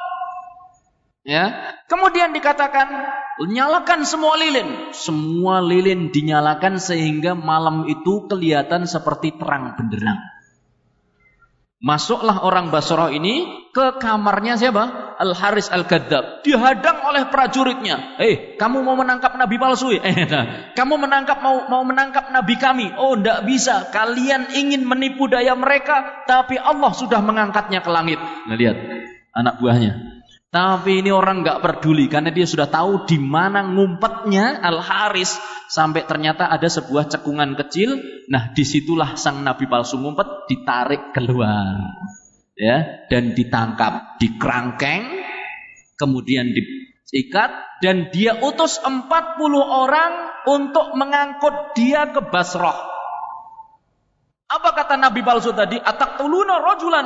A: Ya, kemudian dikatakan, nyalakan semua lilin. Semua lilin dinyalakan sehingga malam itu kelihatan seperti terang benderang. Masuklah orang Basrah ini ke kamarnya siapa? Al-Haris Al-Kadzdzab. Dihadang oleh prajuritnya. Kamu mau menangkap nabi palsu? Kamu mau menangkap nabi kami? Oh, enggak bisa. Kalian ingin menipu daya mereka, tapi Allah sudah mengangkatnya ke langit. Nah, lihat anak buahnya. Tapi ini orang enggak peduli karena dia sudah tahu di mana ngumpetnya Al-Haris, sampai ternyata ada sebuah cekungan kecil. Nah, disitulah sang nabi palsu ngumpet, ditarik keluar, ya, dan ditangkap, dikerangkeng, kemudian diikat, dan dia utus 40 orang untuk mengangkut dia ke Basrah. Apa kata nabi palsu tadi? Ataqtuluna rajulan?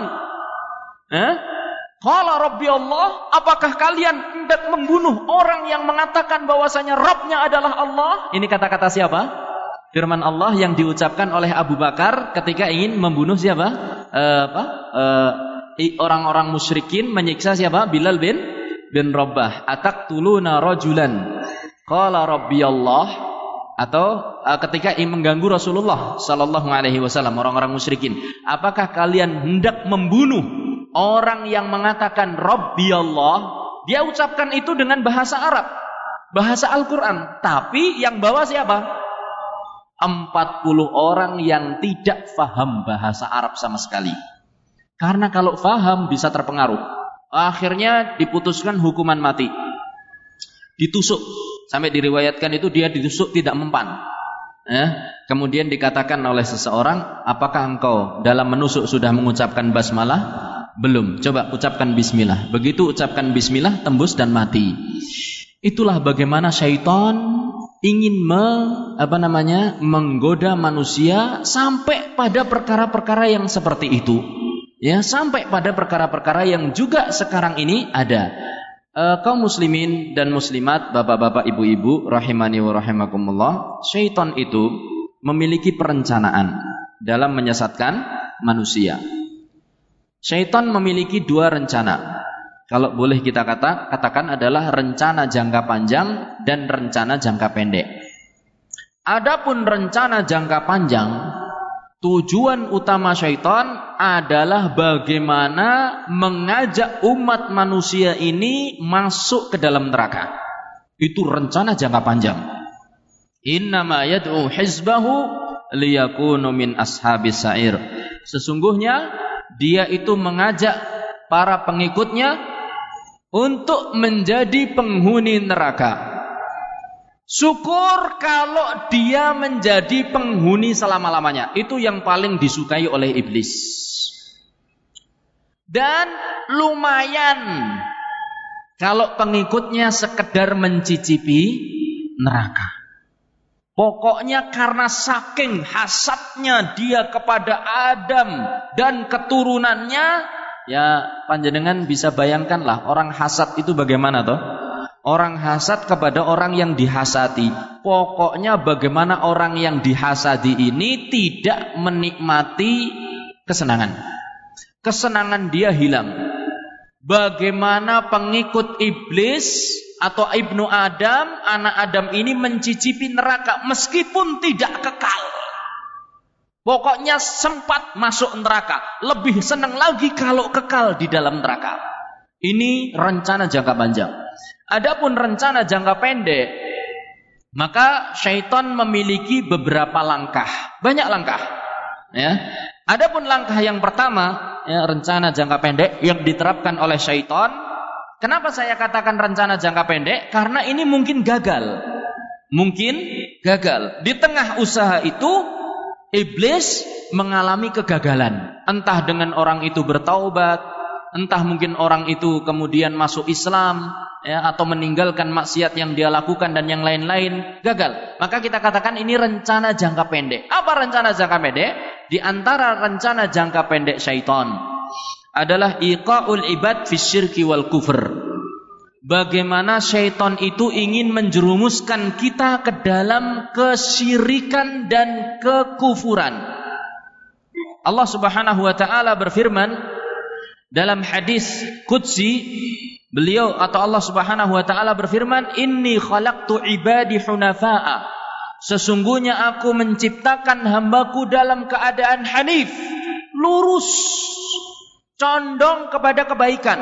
A: Qala Rabbi Allah, apakah kalian hendak membunuh orang yang mengatakan bahwasanya Rabbnya adalah Allah? Ini kata-kata siapa? Firman Allah yang diucapkan oleh Abu Bakar ketika ingin membunuh siapa? Orang-orang musyrikin menyiksa siapa? Bilal bin Rabah. Ataqtuluna rajulan qala Rabbi Allah, atau ketika ingin mengganggu Rasulullah sallallahu alaihi wasallam, orang-orang musyrikin, apakah kalian hendak membunuh orang yang mengatakan Rabbi Allah? Dia ucapkan itu dengan bahasa Arab. bahasa Al-Quran. Tapi yang bawa siapa? 40 orang yang tidak faham bahasa Arab sama sekali. Karena kalau faham bisa terpengaruh. Akhirnya diputuskan hukuman mati. Ditusuk. Sampai diriwayatkan itu dia ditusuk tidak mempan. Kemudian dikatakan oleh seseorang, apakah engkau dalam menusuk sudah mengucapkan basmalah? Belum. Coba ucapkan bismillah. Begitu ucapkan bismillah, tembus dan mati. Itulah bagaimana syaitan ingin menggoda manusia sampai pada perkara-perkara yang seperti itu. Ya, sampai pada perkara-perkara yang juga sekarang ini ada. Kaum muslimin dan muslimat, bapak-bapak, ibu-ibu, rahimani wa rahimakumullah, syaitan itu memiliki perencanaan dalam menyesatkan manusia. Syaitan memiliki 2 rencana. Kalau boleh kita katakan adalah rencana jangka panjang dan rencana jangka pendek. Adapun rencana jangka panjang, tujuan utama syaitan adalah bagaimana mengajak umat manusia ini masuk ke dalam neraka. Itu rencana jangka panjang. Innama yad'u hizbahu liyakunu min ashabis sa'ir. Sesungguhnya dia itu mengajak para pengikutnya untuk menjadi penghuni neraka. Syukur kalau dia menjadi penghuni selama-lamanya. Itu yang paling disukai oleh iblis. Dan lumayan kalau pengikutnya sekedar mencicipi neraka. Pokoknya karena saking hasadnya dia kepada Adam dan keturunannya, ya panjenengan bisa bayangkanlah orang hasad itu bagaimana toh? Orang hasad kepada orang yang dihasati. Pokoknya bagaimana orang yang dihasadi ini tidak menikmati kesenangan. Kesenangan dia hilang. Bagaimana pengikut iblis atau ibnu Adam, anak Adam ini mencicipi neraka meskipun tidak kekal. Pokoknya sempat masuk neraka. Lebih senang lagi kalau kekal di dalam neraka. Ini rencana jangka panjang. Adapun rencana jangka pendek, maka syaitan memiliki beberapa langkah. Banyak langkah. Ya. Adapun langkah yang pertama, ya, rencana jangka pendek yang diterapkan oleh syaitan. Kenapa saya katakan rencana jangka pendek? Karena ini mungkin gagal. Mungkin gagal. Di tengah usaha itu, iblis mengalami kegagalan. Entah dengan orang itu bertaubat, entah mungkin orang itu kemudian masuk Islam, ya, atau meninggalkan maksiat yang dia lakukan dan yang lain-lain, gagal. Maka kita katakan ini rencana jangka pendek. Apa rencana jangka pendek? Di antara rencana jangka pendek syaitan adalah iqa'ul ibad fi syirki wal kufr. Bagaimana syaitan itu ingin menjerumuskan kita ke dalam kesyirikan dan kekufuran. Allah Subhanahu wa taala berfirman dalam hadis qudsi, beliau atau Allah Subhanahu wa taala berfirman, "Inni khalaqtu ibadi hunafa'a." Sesungguhnya aku menciptakan hambaku dalam keadaan hanif, lurus, condong kepada kebaikan.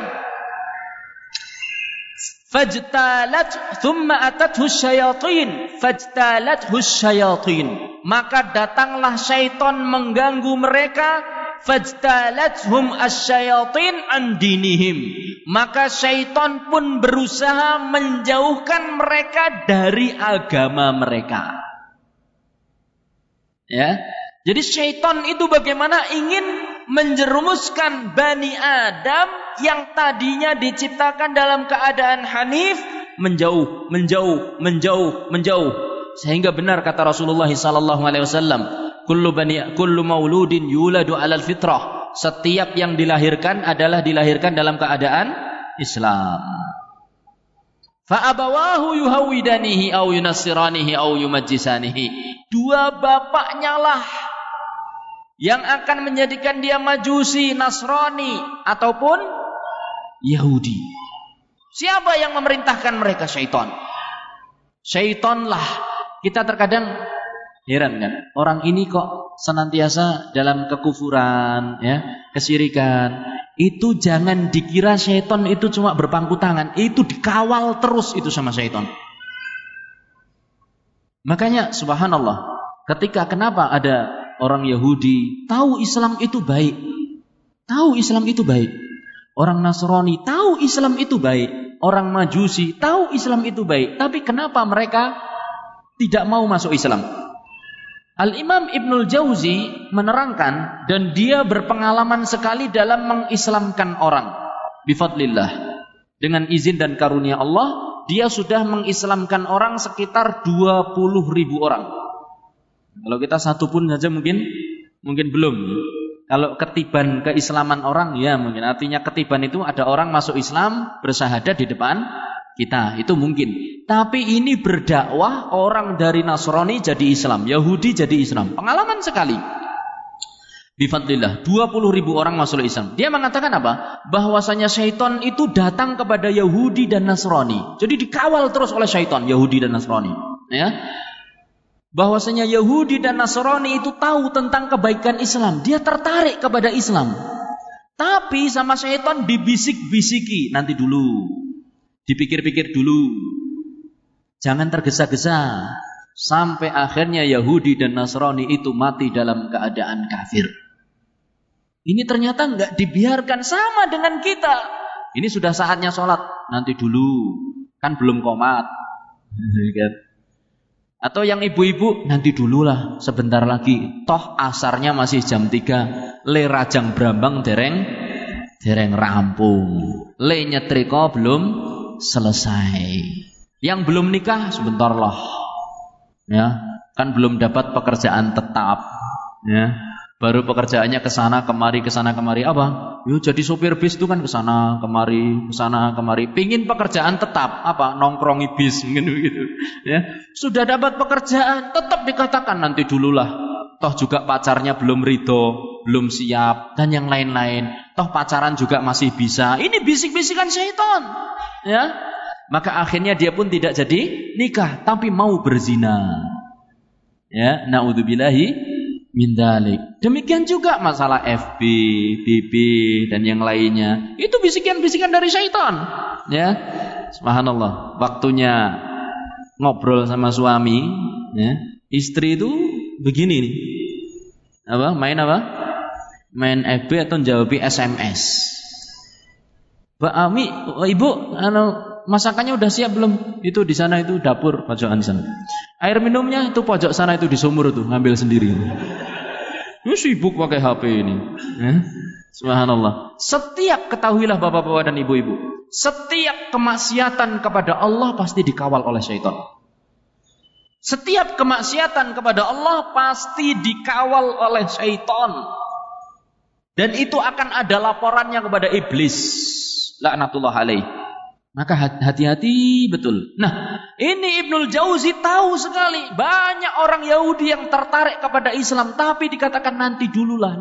A: Fajtalat thumma atathu syayatin, fajtalathu syayatin. Maka datanglah syaitan mengganggu mereka, fajtalathum asyayatin an dinihim. Maka syaitan pun berusaha menjauhkan mereka dari agama mereka. Ya. Jadi syaitan itu bagaimana ingin menjerumuskan Bani Adam yang tadinya diciptakan dalam keadaan hanif menjauh. Sehingga benar kata Rasulullah sallallahu alaihi wasallam, kullu mauludin yuladu 'alal fitrah. Setiap yang dilahirkan adalah dilahirkan dalam keadaan Islam. Fa abawahu yuhawidanihi aw yunassiranihi aw yumajjisanihi. Dua bapaknya lah yang akan menjadikan dia Majusi, Nasrani ataupun Yahudi. Siapa yang memerintahkan mereka? Syaitan. Syaitanlah. Kita terkadang heran kan, orang ini kok senantiasa dalam kekufuran, ya, kesyirikan. Itu jangan dikira syaitan itu cuma berpangku tangan, itu dikawal terus itu sama syaitan. Makanya subhanallah, kenapa ada orang Yahudi tahu Islam itu baik, orang Nasrani tahu Islam itu baik, orang Majusi tahu Islam itu baik, tapi kenapa mereka tidak mau masuk Islam? Al-Imam Ibnul Jauzi menerangkan, dan dia berpengalaman sekali dalam mengislamkan orang. Bifadlillah, dengan izin dan karunia Allah, dia sudah mengislamkan orang sekitar 20.000 orang. Kalau kita satu pun saja mungkin belum. Kalau ketiban keislaman orang, ya mungkin. Artinya ketiban itu ada orang masuk Islam, bersyahadat di depan kita, itu mungkin. Tapi ini berdakwah orang dari Nasrani jadi Islam, Yahudi jadi Islam. Pengalaman sekali. Bifadlillah, 20.000 orang masuk Islam. Dia mengatakan apa? Bahwasanya syaitan itu datang kepada Yahudi dan Nasrani. Jadi dikawal terus oleh syaitan, Yahudi dan Nasrani. Ya. Bahwasanya Yahudi dan Nasrani itu tahu tentang kebaikan Islam. Dia tertarik kepada Islam. Tapi sama syaitan dibisik-bisiki, nanti dulu. Dipikir-pikir dulu. Jangan tergesa-gesa. Sampai akhirnya Yahudi dan Nasrani itu mati dalam keadaan kafir. Ini ternyata enggak dibiarkan, sama dengan kita. Ini sudah saatnya sholat, nanti dulu, kan belum qomat. Atau yang ibu-ibu, nanti dululah, sebentar lagi. Toh asarnya masih jam 3. Le rajang brambang dereng rampung. Le nyetrika belum selesai. Yang belum nikah sebentar lah. Ya, kan belum dapat pekerjaan tetap. Ya. Baru pekerjaannya kesana kemari apa? Yo jadi sopir bis itu kan kesana kemari. Pingin pekerjaan tetap apa? Nongkrongi bis gitu. Ya, sudah dapat pekerjaan tetap dikatakan nanti dululah. Toh juga pacarnya belum ridho, belum siap dan yang lain-lain. Toh pacaran juga masih bisa. Ini bisik-bisikan syaitan. Ya, maka akhirnya dia pun tidak jadi nikah, tapi mau berzina. Ya, naudzubillahi min dzalik. Demikian juga masalah FB, BB dan yang lainnya. Itu bisikan-bisikan dari syaitan. Ya. Subhanallah. Waktunya ngobrol sama suami, ya. Istri itu begini nih. Main apa? Main FB atau jawab SMS. Mbak Ami, Ibu, masakannya udah siap belum? Itu di sana, itu dapur pojokan sana. Air minumnya itu pojok sana, itu di sumur tuh, ngambil sendiri. Ini sibuk pakai HP ini. Subhanallah. Setiap, ketahuilah bapak-bapak dan ibu-ibu, setiap kemaksiatan kepada Allah pasti dikawal oleh syaitan. Setiap kemaksiatan kepada Allah pasti dikawal oleh syaitan. Dan itu akan ada laporannya kepada iblis. Laknatullah alaih. Maka hati-hati betul. Nah, ini Ibnul Jauzi tahu sekali. Banyak orang Yahudi yang tertarik kepada Islam, tapi dikatakan nanti dululah.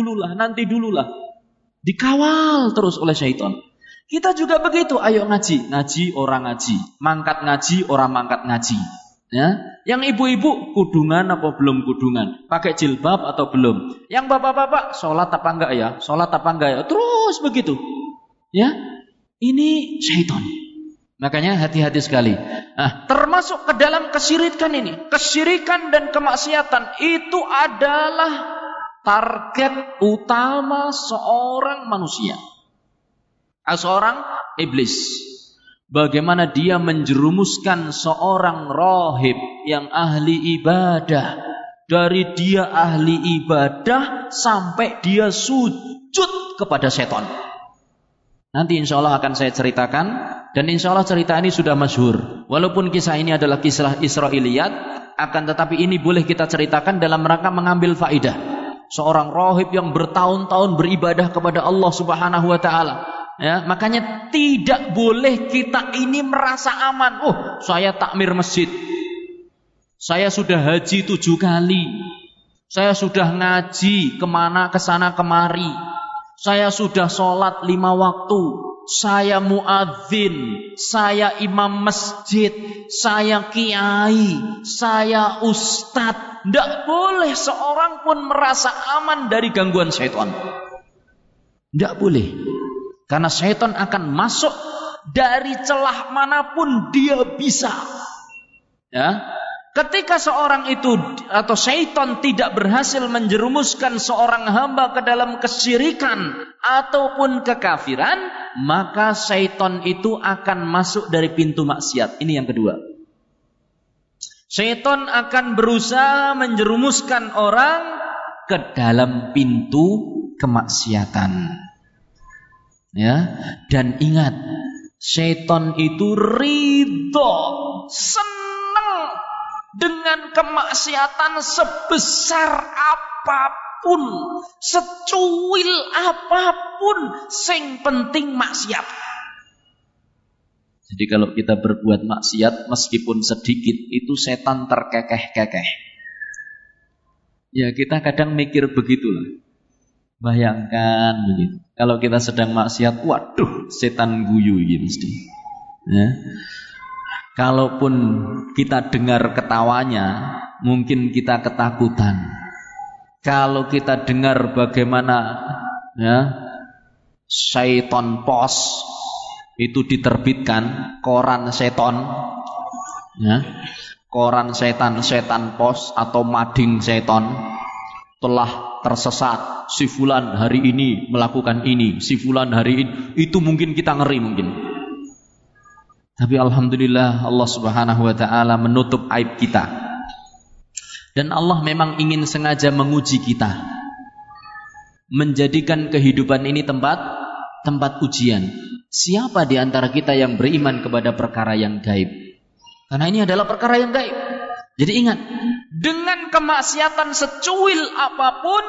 A: Dikawal terus oleh syaitan. Kita juga begitu. Ayo ngaji orang ngaji. Mangkat ngaji orang mangkat ngaji. Ya, yang ibu-ibu kudungan apa belum kudungan? Pakai jilbab atau belum? Yang bapak-bapak sholat apa enggak ya? Terus begitu. Ya. Ini syaitan. Makanya hati-hati sekali. Nah, termasuk ke dalam kesyirikan ini. Kesyirikan dan kemaksiatan itu adalah target utama seorang manusia. Seorang iblis. Bagaimana dia menjerumuskan seorang rahib yang ahli ibadah. Dari dia ahli ibadah sampai dia sujud kepada setan. Nanti insya Allah akan saya ceritakan. Dan insya Allah cerita ini sudah masyhur. Walaupun kisah ini adalah kisah Israiliyat, akan tetapi ini boleh kita ceritakan dalam rangka mengambil faidah. Seorang rahib yang bertahun-tahun beribadah kepada Allah Subhanahu wa ta'ala. Ya, makanya tidak boleh kita ini merasa aman. Oh, saya takmir masjid. Saya sudah haji 7 kali. Saya sudah ngaji kemana kesana kemari. Saya sudah sholat 5 waktu. Saya muadzin. Saya imam masjid. Saya kiai. Saya ustadz. Tidak boleh seorang pun merasa aman dari gangguan syaitan. Tidak boleh. Karena syaitan akan masuk dari celah manapun dia bisa. Ya. Ketika seorang itu atau syaitan tidak berhasil menjerumuskan seorang hamba ke dalam kesyirikan ataupun kekafiran, maka syaitan itu akan masuk dari pintu maksiat. Ini yang kedua. Syaitan akan berusaha menjerumuskan orang ke dalam pintu kemaksiatan. Ya, dan ingat, syaitan itu ridho, senang dengan kemaksiatan sebesar apapun, secuil apapun, sing penting maksiat. Jadi kalau kita berbuat maksiat meskipun sedikit, itu setan terkekeh-kekeh. Ya, kita kadang mikir begitulah. Bayangkan begitu. Kalau kita sedang maksiat, waduh, setan guyu gitu mesti. Ya. Kalaupun kita dengar ketawanya, mungkin kita ketakutan. Kalau kita dengar bagaimana ya, syaitan pos itu diterbitkan, koran seton, ya, koran setan pos atau mading seton telah tersesat, si fulan hari ini melakukan ini, si fulan hari ini, itu mungkin kita ngeri mungkin. Tapi alhamdulillah Allah Subhanahu wa taala menutup aib kita. Dan Allah memang ingin sengaja menguji kita. Menjadikan kehidupan ini tempat ujian. Siapa di antara kita yang beriman kepada perkara yang gaib? Karena ini adalah perkara yang gaib. Jadi ingat, dengan kemaksiatan secuil apapun,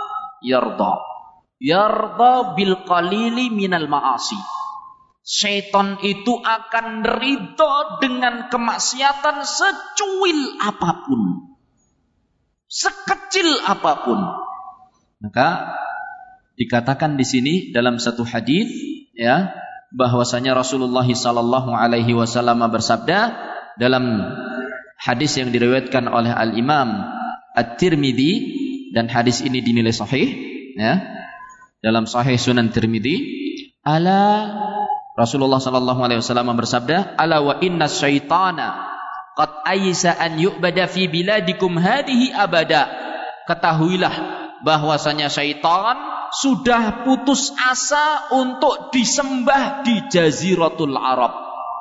A: yarda bil qalili minal ma'asi. Syaitan itu akan ridho dengan kemaksiatan secuil apapun, sekecil apapun. Maka dikatakan di sini dalam satu hadis, ya, bahwasanya Rasulullah sallallahu alaihi wasallam bersabda dalam hadis yang diriwayatkan oleh Al-Imam At-Tirmidzi, dan hadis ini dinilai sahih, ya, dalam Sahih Sunan Tirmidzi. Rasulullah sallallahu alaihi wasallam bersabda, "Ala wa inna syaitana qad aysa an yu'bada fi biladikum hadhihi abada." Ketahuilah bahwasanya syaitan sudah putus asa untuk disembah di Jaziratul Arab.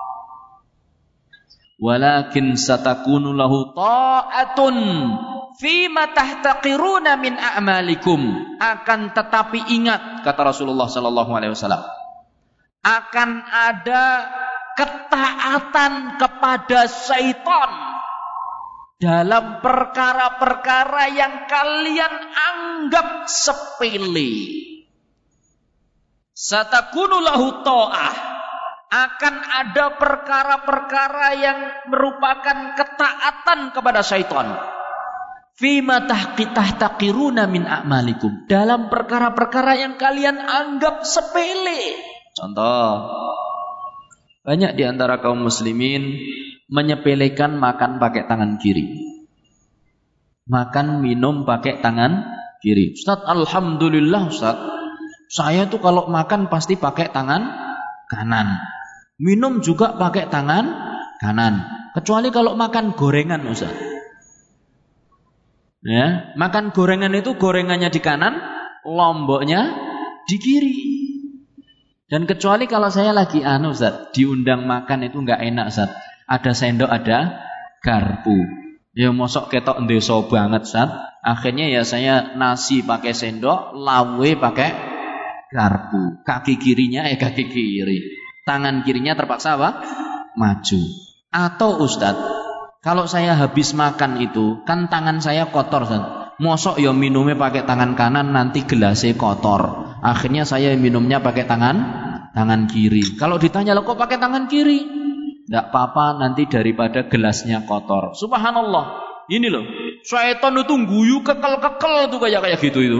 A: Walakin satakunu lahu ta'atun fima tahtaqiruna min a'malikum. Akan tetapi ingat, kata Rasulullah sallallahu alaihi wasallam, akan ada ketaatan kepada syaitan dalam perkara-perkara yang kalian anggap sepele. Satakunu lahu ta'ah, akan ada perkara-perkara yang merupakan ketaatan kepada syaitan. Fima tahtaqiruna min a'malikum, dalam perkara-perkara yang kalian anggap sepele. Contoh, banyak di antara kaum muslimin menyepelekan makan pakai tangan kiri, makan minum pakai tangan kiri. Ustaz, alhamdulillah Ustaz, saya tuh kalau makan pasti pakai tangan kanan, minum juga pakai tangan kanan, kecuali kalau makan gorengan Ustaz. Ya, makan gorengan itu gorengannya di kanan, lomboknya di kiri. Dan kecuali kalau saya lagi Ustaz, diundang makan itu enggak enak Ustaz. Ada sendok, ada garpu. Ya mosok ketok ndeso banget Ustaz. Akhirnya ya saya nasi pakai sendok, lawe pakai garpu. Kaki kirinya kaki kiri. Tangan kirinya terpaksa apa? Maju. Atau Ustaz, kalau saya habis makan itu, kan tangan saya kotor Ustaz. Mosok ya minumnya pakai tangan kanan, nanti gelasnya kotor. Akhirnya saya minumnya pakai tangan kiri. Kalau ditanya, "Loh kok pakai tangan kiri?" Enggak apa-apa, nanti daripada gelasnya kotor. Subhanallah. Ini loh, syaitan itu guyu kekel-kekel tuh kayak gitu itu.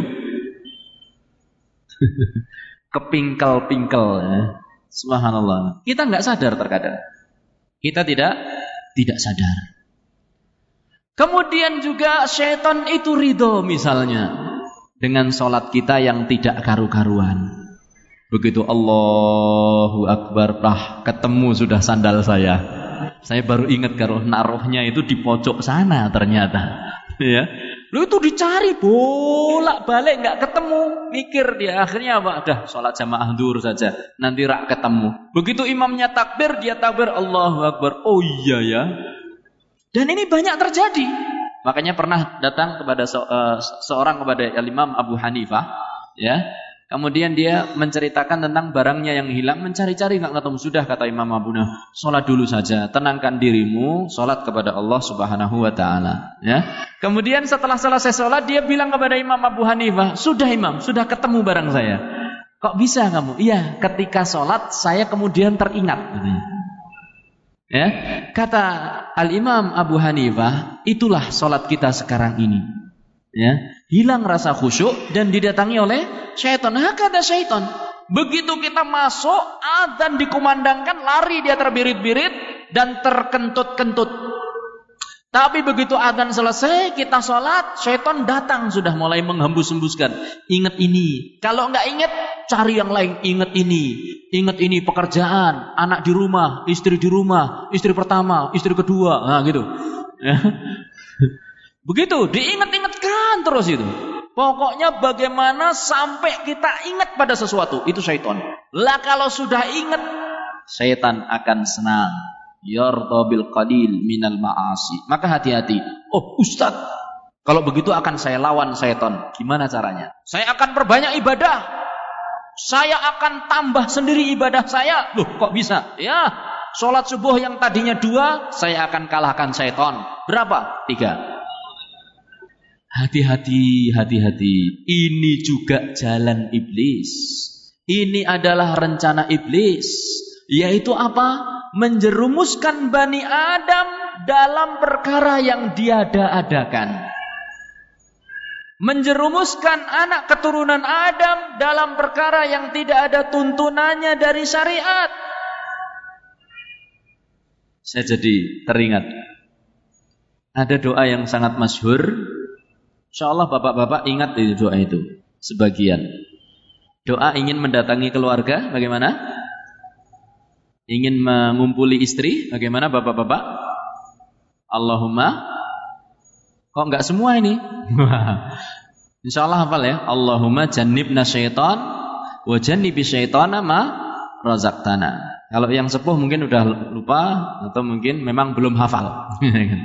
A: Kepingkel-pingkel ya. Subhanallah. Kita enggak sadar terkadang. Kita tidak sadar. Kemudian juga syaitan itu ridho misalnya dengan sholat kita yang tidak karu-karuan. Begitu Allahu Akbar, ketemu sudah sandal saya. Saya baru ingat kalau naruhnya itu di pojok sana ternyata. Ya. Lu itu dicari bolak-balik nggak ketemu, mikir dia akhirnya apa? Udah sholat jamaah zuhur saja, nanti rak ketemu. Begitu imamnya takbir, dia takbir Allahu Akbar. Oh iya ya. Dan ini banyak terjadi. Makanya pernah datang kepada seorang kepada Imam Abu Hanifah, ya. Kemudian dia menceritakan tentang barangnya yang hilang, mencari-cari nggak ketemu. Sudah kata Imam Abu Hanifah, sholat dulu saja, tenangkan dirimu, sholat kepada Allah Subhanahu Wa Taala. Ya. Kemudian setelah selesai sholat, dia bilang kepada Imam Abu Hanifah, sudah Imam, sudah ketemu barang saya. Kok bisa kamu? Iya, ketika sholat saya kemudian teringat. Ya, kata Al Imam Abu Hanifah, itulah sholat kita sekarang ini. Ya, hilang rasa khusyuk dan didatangi oleh syaitan. Hakada syaitan. Begitu kita masuk, adzan dikumandangkan, lari dia terbirit-birit dan terkentut-kentut. Tapi begitu adzan selesai, kita sholat, syaitan datang sudah mulai menghembus-hembuskan. Ingat ini. Kalau enggak ingat, cari yang lain. Ingat ini. Ingat ini pekerjaan, anak di rumah, istri pertama, istri kedua. Nah gitu. Ya. Begitu, diingat-ingatkan terus itu. Pokoknya bagaimana sampai kita ingat pada sesuatu, itu syaitan. Lah kalau sudah ingat, syaitan akan senang. Yarda bil qalil minal ma'asi. Maka hati-hati. Oh Ustaz, kalau begitu akan saya lawan syaitan. Gimana caranya? Saya akan perbanyak ibadah. Saya akan tambah sendiri ibadah saya. Loh kok bisa? Ya, sholat subuh yang tadinya 2, saya akan kalahkan syaitan. Berapa? 3. Hati-hati. Ini juga jalan iblis. Ini adalah rencana iblis. Yaitu apa? Menjerumuskan Bani Adam dalam perkara yang diada-adakan. Menjerumuskan anak keturunan Adam dalam perkara yang tidak ada tuntunannya dari syariat. Saya jadi teringat. Ada doa yang sangat masyhur. InsyaAllah bapak-bapak ingat doa itu. Sebagian. Doa ingin mendatangi keluarga, bagaimana? Ingin mengumpuli istri, bagaimana bapak-bapak? Allahumma. Kok enggak semua ini? InsyaAllah hafal ya. Allahumma jannibna syaitan wa jannibi syaitana ma razaqtana. Kalau yang sepuh mungkin udah lupa atau mungkin memang belum hafal.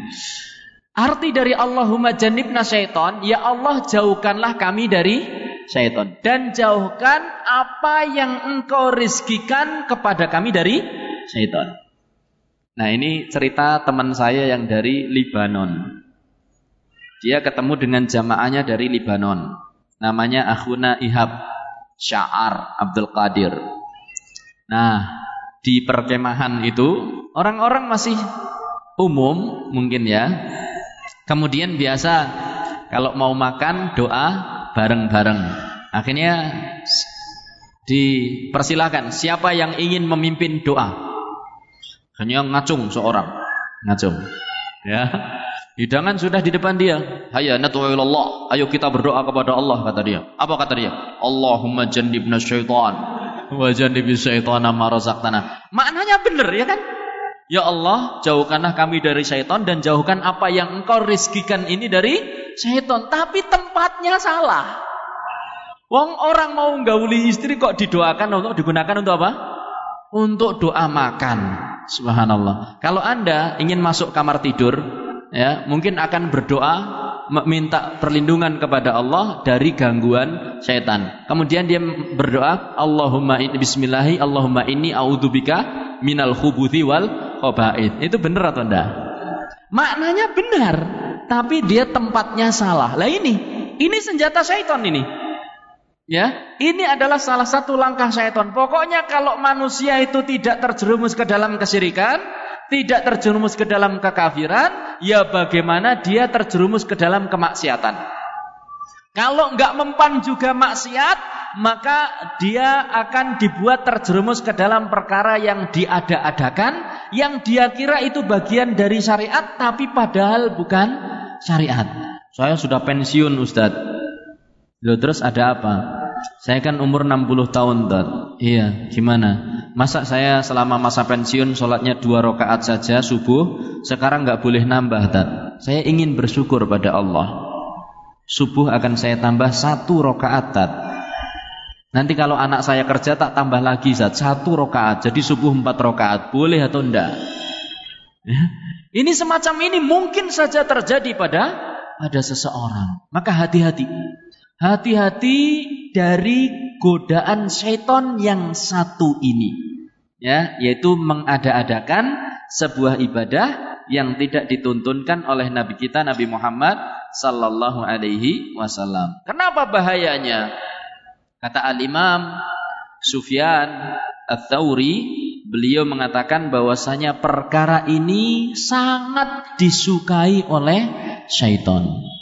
A: Arti dari Allahumma jannibna syaitan, ya Allah jauhkanlah kami dari syaitan dan jauhkan apa yang engkau rizkikan kepada kami dari syaitan. Nah ini cerita teman saya yang dari Libanon. Dia ketemu dengan jamaahnya dari Libanon. Namanya Akhuna Ihab Sya'ar Abdul Qadir. Nah di perkemahan itu orang-orang masih umum mungkin ya. Kemudian biasa kalau mau makan doa bareng-bareng. Akhirnya dipersilakan siapa yang ingin memimpin doa. Hanya ngacung seorang, ngacung. Ya. Hidangan sudah di depan dia. Hayya nad'u ilallah. Ayo kita berdoa kepada Allah kata dia. Apa kata dia? Allahumma jannibna syaitan wa jannibis syaitana ma razaqtana. Maknanya benar ya kan? Ya Allah, jauhkanlah kami dari syaitan dan jauhkan apa yang engkau rizkikan ini dari syaitan. Tapi tempatnya salah. Wong orang mau nggauli istri kok didoakan untuk digunakan untuk apa? Untuk doa makan. Subhanallah. Kalau Anda ingin masuk kamar tidur, ya, mungkin akan berdoa minta perlindungan kepada Allah dari gangguan syaitan. Kemudian dia berdoa, Allahumma bismillahi, Allahumma inni a'udzubika minal khubuthi wal khaba'ith. Itu benar atau enggak? Maknanya benar, tapi dia tempatnya salah. Lah ini senjata syaitan ini. Ya, ini adalah salah satu langkah syaitan. Pokoknya kalau manusia itu tidak terjerumus ke dalam kesyirikan, tidak terjerumus ke dalam kekafiran, ya bagaimana dia terjerumus ke dalam kemaksiatan. Kalau enggak mempan juga maksiat, maka dia akan dibuat terjerumus ke dalam perkara yang diada-adakan, yang dia kira itu bagian dari syariat, tapi padahal bukan syariat. Saya sudah pensiun Ustadz. Loh terus ada apa? Saya kan umur 60 tahun Ustadz. Iya, gimana? Masa saya selama masa pensiun sholatnya 2 rakaat saja subuh, sekarang nggak boleh nambah, Tat? Saya ingin bersyukur pada Allah. Subuh akan saya tambah 1 rakaat, Tat. Nanti kalau anak saya kerja tak tambah lagi, Tat, 1 rakaat. Jadi subuh 4 rakaat, boleh atau enggak? Ya. Ini semacam ini mungkin saja terjadi pada seseorang. Maka hati-hati. Hati-hati dari godaan syaitan yang satu ini, ya, yaitu mengada-adakan sebuah ibadah yang tidak dituntunkan oleh Nabi kita Nabi Muhammad sallallahu alaihi wasallam. Kenapa bahayanya? Kata Al-Imam Sufyan Ats-Tsauri, beliau mengatakan bahwasanya perkara ini sangat disukai oleh syaitan.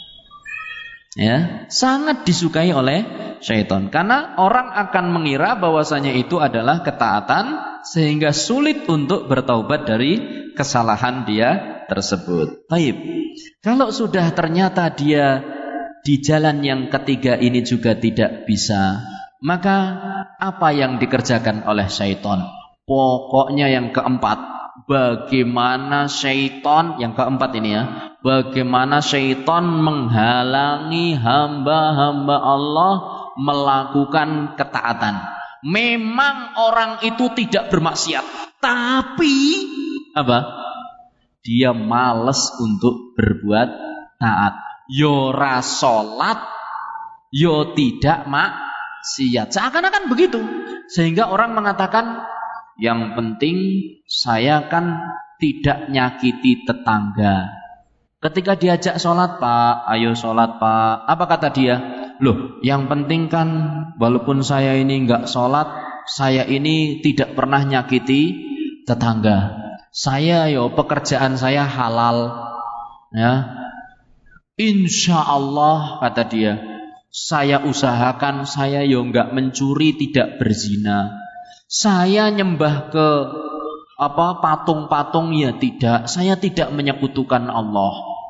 A: Ya, sangat disukai oleh syaitan karena orang akan mengira bahwasanya itu adalah ketaatan sehingga sulit untuk bertaubat dari kesalahan dia tersebut. Baik. Kalau sudah ternyata dia di jalan yang ketiga ini juga tidak bisa, maka apa yang dikerjakan oleh syaitan? Pokoknya yang keempat, bagaimana syaitan, yang keempat ini ya, bagaimana syaitan menghalangi hamba-hamba Allah melakukan ketaatan. Memang orang itu tidak bermaksiat, tapi apa? Dia malas untuk berbuat taat. Yo ra salat, yo tidak maksiat. Seakan-akan begitu. Sehingga orang mengatakan, yang penting saya kan tidak nyakiti tetangga. Ketika diajak sholat, Pak, ayo sholat, Pak. Apa kata dia? Loh, yang penting kan walaupun saya ini enggak sholat, saya ini tidak pernah nyakiti tetangga. Saya pekerjaan saya halal. Ya, insya Allah, kata dia, saya usahakan saya enggak mencuri, tidak berzina. Saya nyembah ke patung-patung ya tidak. Saya tidak menyekutukan Allah.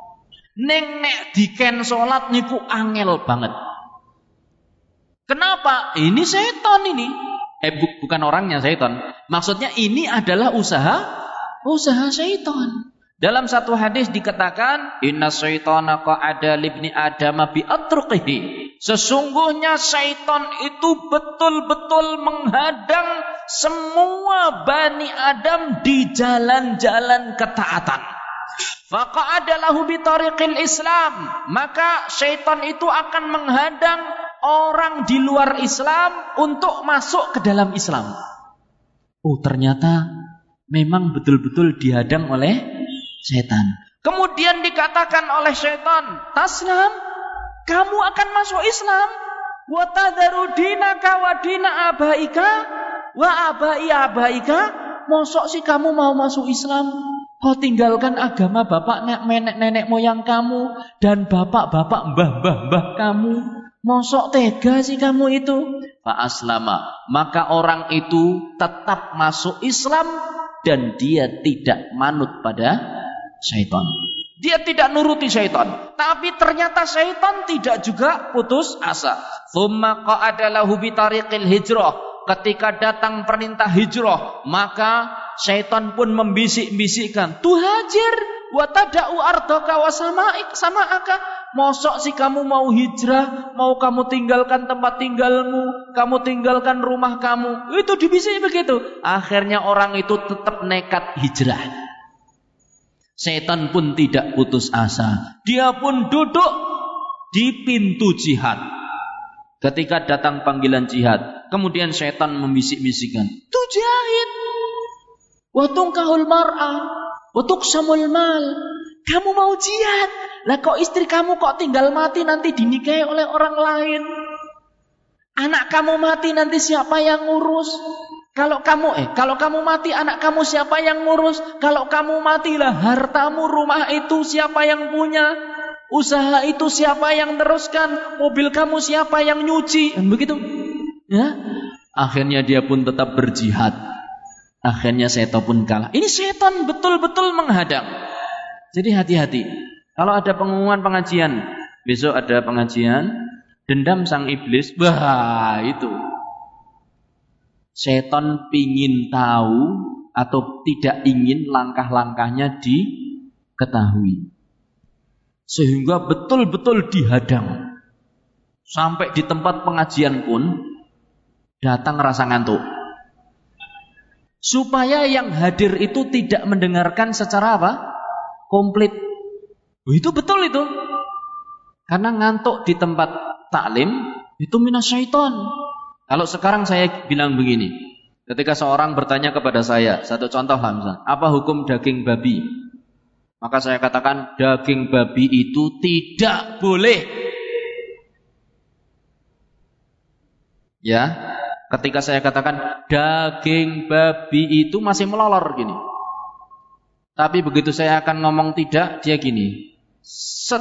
A: Nek diken salat niku angel banget. Kenapa? Ini setan ini. Bukan orangnya setan. Maksudnya ini adalah usaha setan. Dalam satu hadis dikatakan, inna syaitana qa'ada libni adama bi atruqihi. Sesungguhnya syaitan itu betul-betul menghadang semua Bani Adam di jalan-jalan ketaatan. Faqa'ada lahu bi tariqil Islam. Maka syaitan itu akan menghadang orang di luar Islam untuk masuk ke dalam Islam. Oh, ternyata memang betul-betul dihadang oleh setan. Kemudian dikatakan oleh syaitan, taslam, kamu akan masuk Islam. Wa tadharu dinaka wa dina abaika wa abai abaika. Mosok sih kamu mau masuk Islam, kau tinggalkan agama bapak nenek moyang kamu dan bapak-bapak mbah-mbah kamu. Mosok tega sih kamu itu. Fa aslama, maka orang itu tetap masuk Islam dan dia tidak manut pada syaitan. Dia tidak nuruti syaitan. Tapi ternyata syaitan tidak juga putus asa. Tsumma qa'ada lahu bi tariqil hijrah. Ketika datang perintah hijrah, maka syaitan pun membisik-bisikkan, "Tuhajir wa tada'u ardaka wa sama'aka." Mosok sih kamu mau hijrah, mau kamu tinggalkan tempat tinggalmu, kamu tinggalkan rumah kamu. Itu dibisik begitu. Akhirnya orang itu tetap nekat hijrah. Setan pun tidak putus asa. Dia pun duduk di pintu jihad. Ketika datang panggilan jihad, kemudian setan membisik-bisikkan, "Tujahid wa tunkahul mar'ah wa tuqsamul mal." Kamu mau jihad, lah kok istri kamu kok tinggal mati nanti dinikahi oleh orang lain? Anak kamu mati nanti siapa yang ngurus? Kalau kamu mati anak kamu siapa yang ngurus? Kalau kamu matilah hartamu, rumah itu siapa yang punya? Usaha itu siapa yang teruskan? Mobil kamu siapa yang nyuci? Dan begitu. Ya. Akhirnya dia pun tetap berjihad. Akhirnya setan pun kalah. Ini setan betul-betul menghadang. Jadi hati-hati. Kalau ada pengumuman pengajian, besok ada pengajian, dendam sang iblis, wah itu. Setan pingin tahu atau tidak ingin langkah-langkahnya diketahui. Sehingga betul-betul dihadang. Sampai di tempat pengajian pun datang rasa ngantuk. Supaya yang hadir itu tidak mendengarkan secara apa? Komplit. Itu betul itu. Karena ngantuk di tempat taklim itu minasyaiton. Kalau sekarang saya bilang begini, ketika seorang bertanya kepada saya, satu contoh lah misalnya, apa hukum daging babi? Maka saya katakan daging babi itu tidak boleh. Ya, ketika saya katakan daging babi itu masih melolor gini. Tapi begitu saya akan ngomong tidak, dia gini. Set.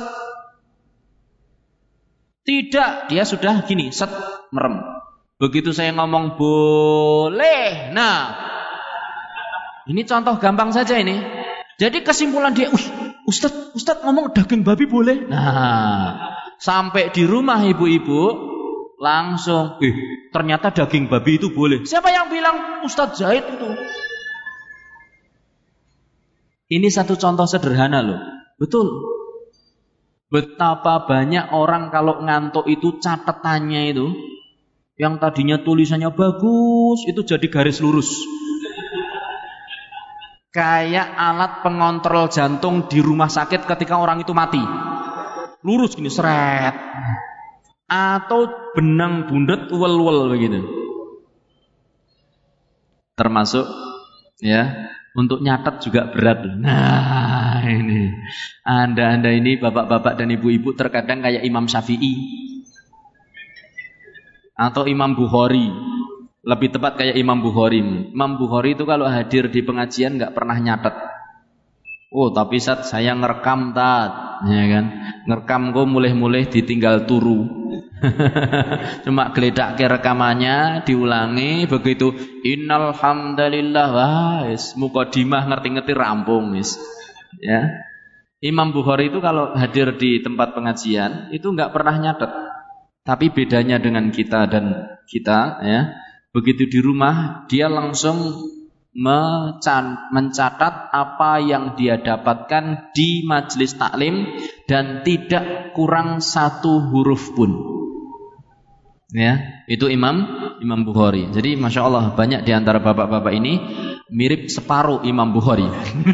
A: Tidak, dia sudah gini, set, merem. Begitu saya ngomong boleh. Nah, ini contoh gampang saja ini. Jadi kesimpulan dia, Ustaz ngomong daging babi boleh. Nah, sampai di rumah ibu-ibu langsung, ternyata daging babi itu boleh. Siapa yang bilang? Ustaz Zaid itu. Ini satu contoh sederhana loh. Betul. Betapa banyak orang kalau ngantuk itu catatannya itu, yang tadinya tulisannya bagus, itu jadi garis lurus. Kayak alat pengontrol jantung di rumah sakit ketika orang itu mati. Lurus gini, seret. Atau benang bundet wel-wel begitu. Termasuk ya, untuk nyatet juga berat. Nah, ini. Anda ini bapak-bapak dan ibu-ibu terkadang kayak Imam Syafi'i atau Imam Bukhari. Lebih tepat kayak Imam Bukhari. Imam Bukhari itu kalau hadir di pengajian enggak pernah nyatet. Oh, tapi Ustaz saya ngerekam tat, ya kan? Ngerekam kok mulih-mulih ditinggal turu. Cuma geledak ke rekamannya, diulangi begitu innal hamdalillah wis mukadimah ngerti-ngerti rampung wis. Ya. Imam Bukhari itu kalau hadir di tempat pengajian itu enggak pernah nyatet. Tapi bedanya dengan kita dan kita ya, begitu di rumah dia langsung mencatat apa yang dia dapatkan di majelis taklim dan tidak kurang satu huruf pun. Ya, itu Imam Bukhari. Jadi masya Allah banyak di antara bapak-bapak ini mirip separuh Imam Bukhari.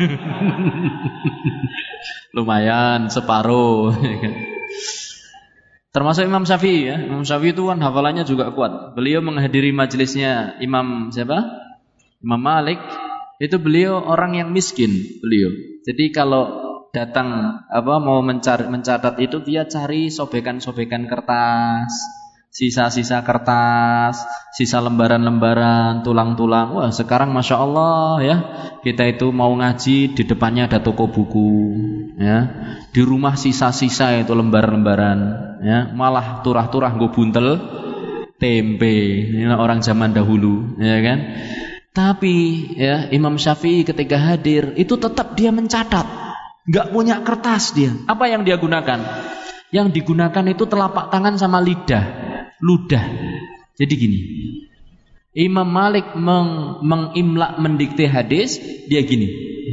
A: Lumayan separuh. Termasuk Imam Syafi'i ya. Imam Syafi'i itu kan hafalannya juga kuat. Beliau menghadiri majelisnya Imam siapa? Imam Malik. Itu beliau orang yang miskin beliau. Jadi kalau datang mau mencatat itu dia cari sobekan-sobekan kertas, sisa-sisa kertas, sisa lembaran-lembaran, tulang-tulang. Wah, sekarang masya Allah ya, kita itu mau ngaji di depannya ada toko buku, ya. Di rumah sisa-sisa itu lembar-lembaran, ya. Malah turah-turah nggo buntel tempe. Ini orang zaman dahulu, ya kan? Tapi ya Imam Syafi'i ketika hadir itu tetap dia mencatat, nggak punya kertas dia. Apa yang dia gunakan? Yang digunakan itu telapak tangan sama ludah. Jadi gini, Imam Malik mengimla mendikte hadis, dia gini.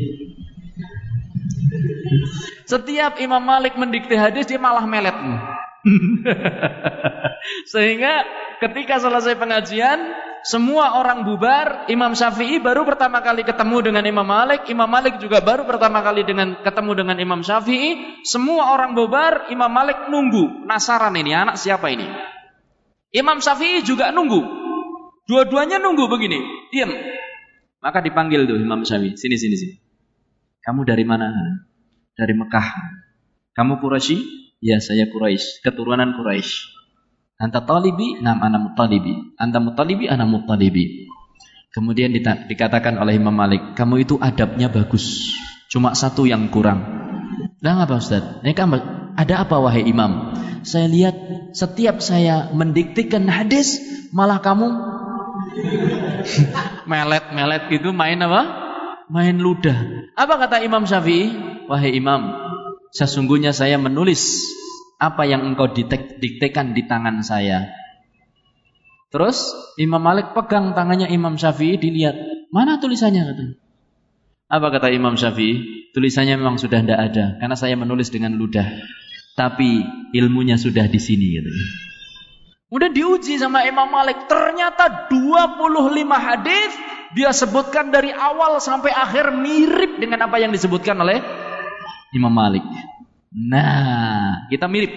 A: Setiap Imam Malik mendikte hadis dia malah melet. Sehingga ketika selesai pengajian, semua orang bubar, Imam Syafi'i baru pertama kali ketemu dengan Imam Malik juga baru pertama kali ketemu dengan Imam Syafi'i. Semua orang bubar, Imam Malik nunggu, penasaran ini anak siapa ini. Imam Syafi'i juga nunggu. Dua-duanya nunggu begini, diam. Maka dipanggil tuh Imam Syafi'i, sini. Kamu dari mana? Dari Mekah. Kamu Quraisy? Ya, saya Quraisy, keturunan Quraisy. Anta Talibi? Nam ana Muttalibi. Anta Muttalibi? Ana Muttalibi. Kemudian dikatakan oleh Imam Malik, kamu itu adabnya bagus, cuma satu yang kurang. Lah apa Ustaz? Ini kan ada apa wahai Imam? Saya lihat setiap saya mendiktikan hadis malah kamu melet gitu, main apa? Main ludah. Apa kata Imam Syafi'i? Wahai Imam, sesungguhnya saya menulis apa yang engkau diktekan di tangan saya. Terus Imam Malik pegang tangannya Imam Syafi'i, dilihat, mana tulisannya katanya. Apa kata Imam Syafi'i? Tulisannya memang sudah tidak ada, karena saya menulis dengan ludah. Tapi ilmunya sudah di sini katanya. Udah diuji sama Imam Malik, ternyata 25 hadis dia sebutkan dari awal sampai akhir mirip dengan apa yang disebutkan oleh Imam Malik. Nah, kita mirip.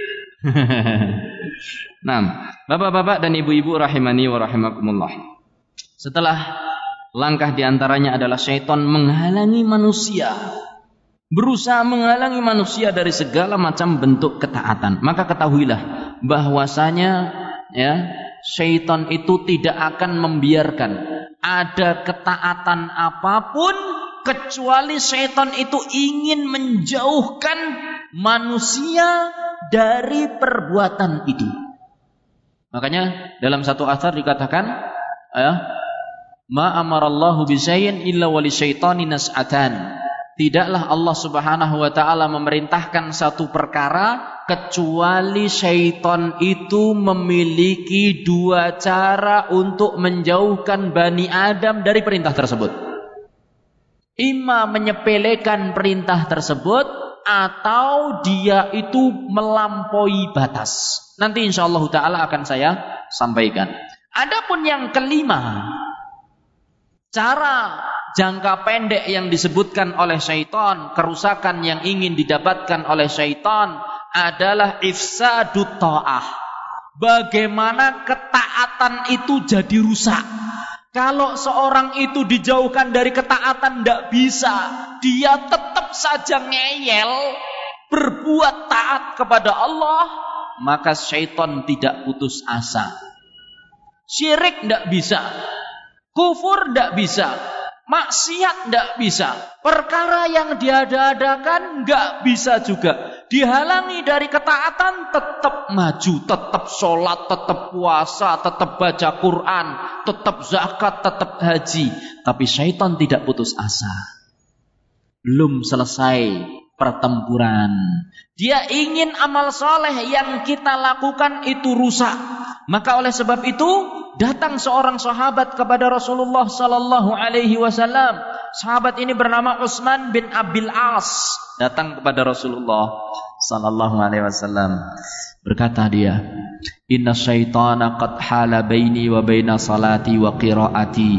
A: Nah, bapak-bapak dan ibu-ibu rahimani wa rahimakumullah. Setelah langkah diantaranya adalah syaitan menghalangi manusia, berusaha menghalangi manusia dari segala macam bentuk ketaatan. Maka ketahuilah bahwasanya ya, syaitan itu tidak akan membiarkan ada ketaatan apapun kecuali syaitan itu ingin menjauhkan manusia dari perbuatan itu. Makanya dalam satu athar dikatakan, ma amarallahu bisyai'in illa wali syaitani nas'atan. Tidaklah Allah Subhanahu wa taala memerintahkan satu perkara kecuali syaitan itu memiliki dua cara untuk menjauhkan Bani Adam dari perintah tersebut. Ima menyepelekan perintah tersebut atau dia itu melampaui batas. Nanti insyaallah taala akan saya sampaikan. Adapun yang kelima, cara jangka pendek yang disebutkan oleh syaitan, kerusakan yang ingin didapatkan oleh syaitan adalah ifsadut ta'ah. Bagaimana ketaatan itu jadi rusak. Kalau seorang itu dijauhkan dari ketaatan tidak bisa, dia tetap saja ngeyel berbuat taat kepada Allah, maka syaitan tidak putus asa. Syirik tidak bisa, kufur tidak bisa, maksiat tidak bisa, perkara yang diada-adakan tidak bisa juga. Dihalangi dari ketaatan, tetap maju, tetap sholat, tetap puasa, tetap baca Quran, tetap zakat, tetap haji. Tapi syaitan tidak putus asa. Belum selesai pertempuran, dia ingin amal soleh yang kita lakukan itu rusak. Maka oleh sebab itu datang seorang sahabat kepada Rasulullah sallallahu alaihi wasallam. Sahabat ini bernama Utsman bin Abil As. Datang kepada Rasulullah sallallahu alaihi wasallam. Berkata dia, "Inna syaitana qad hala baini wa baina salati wa qiraati.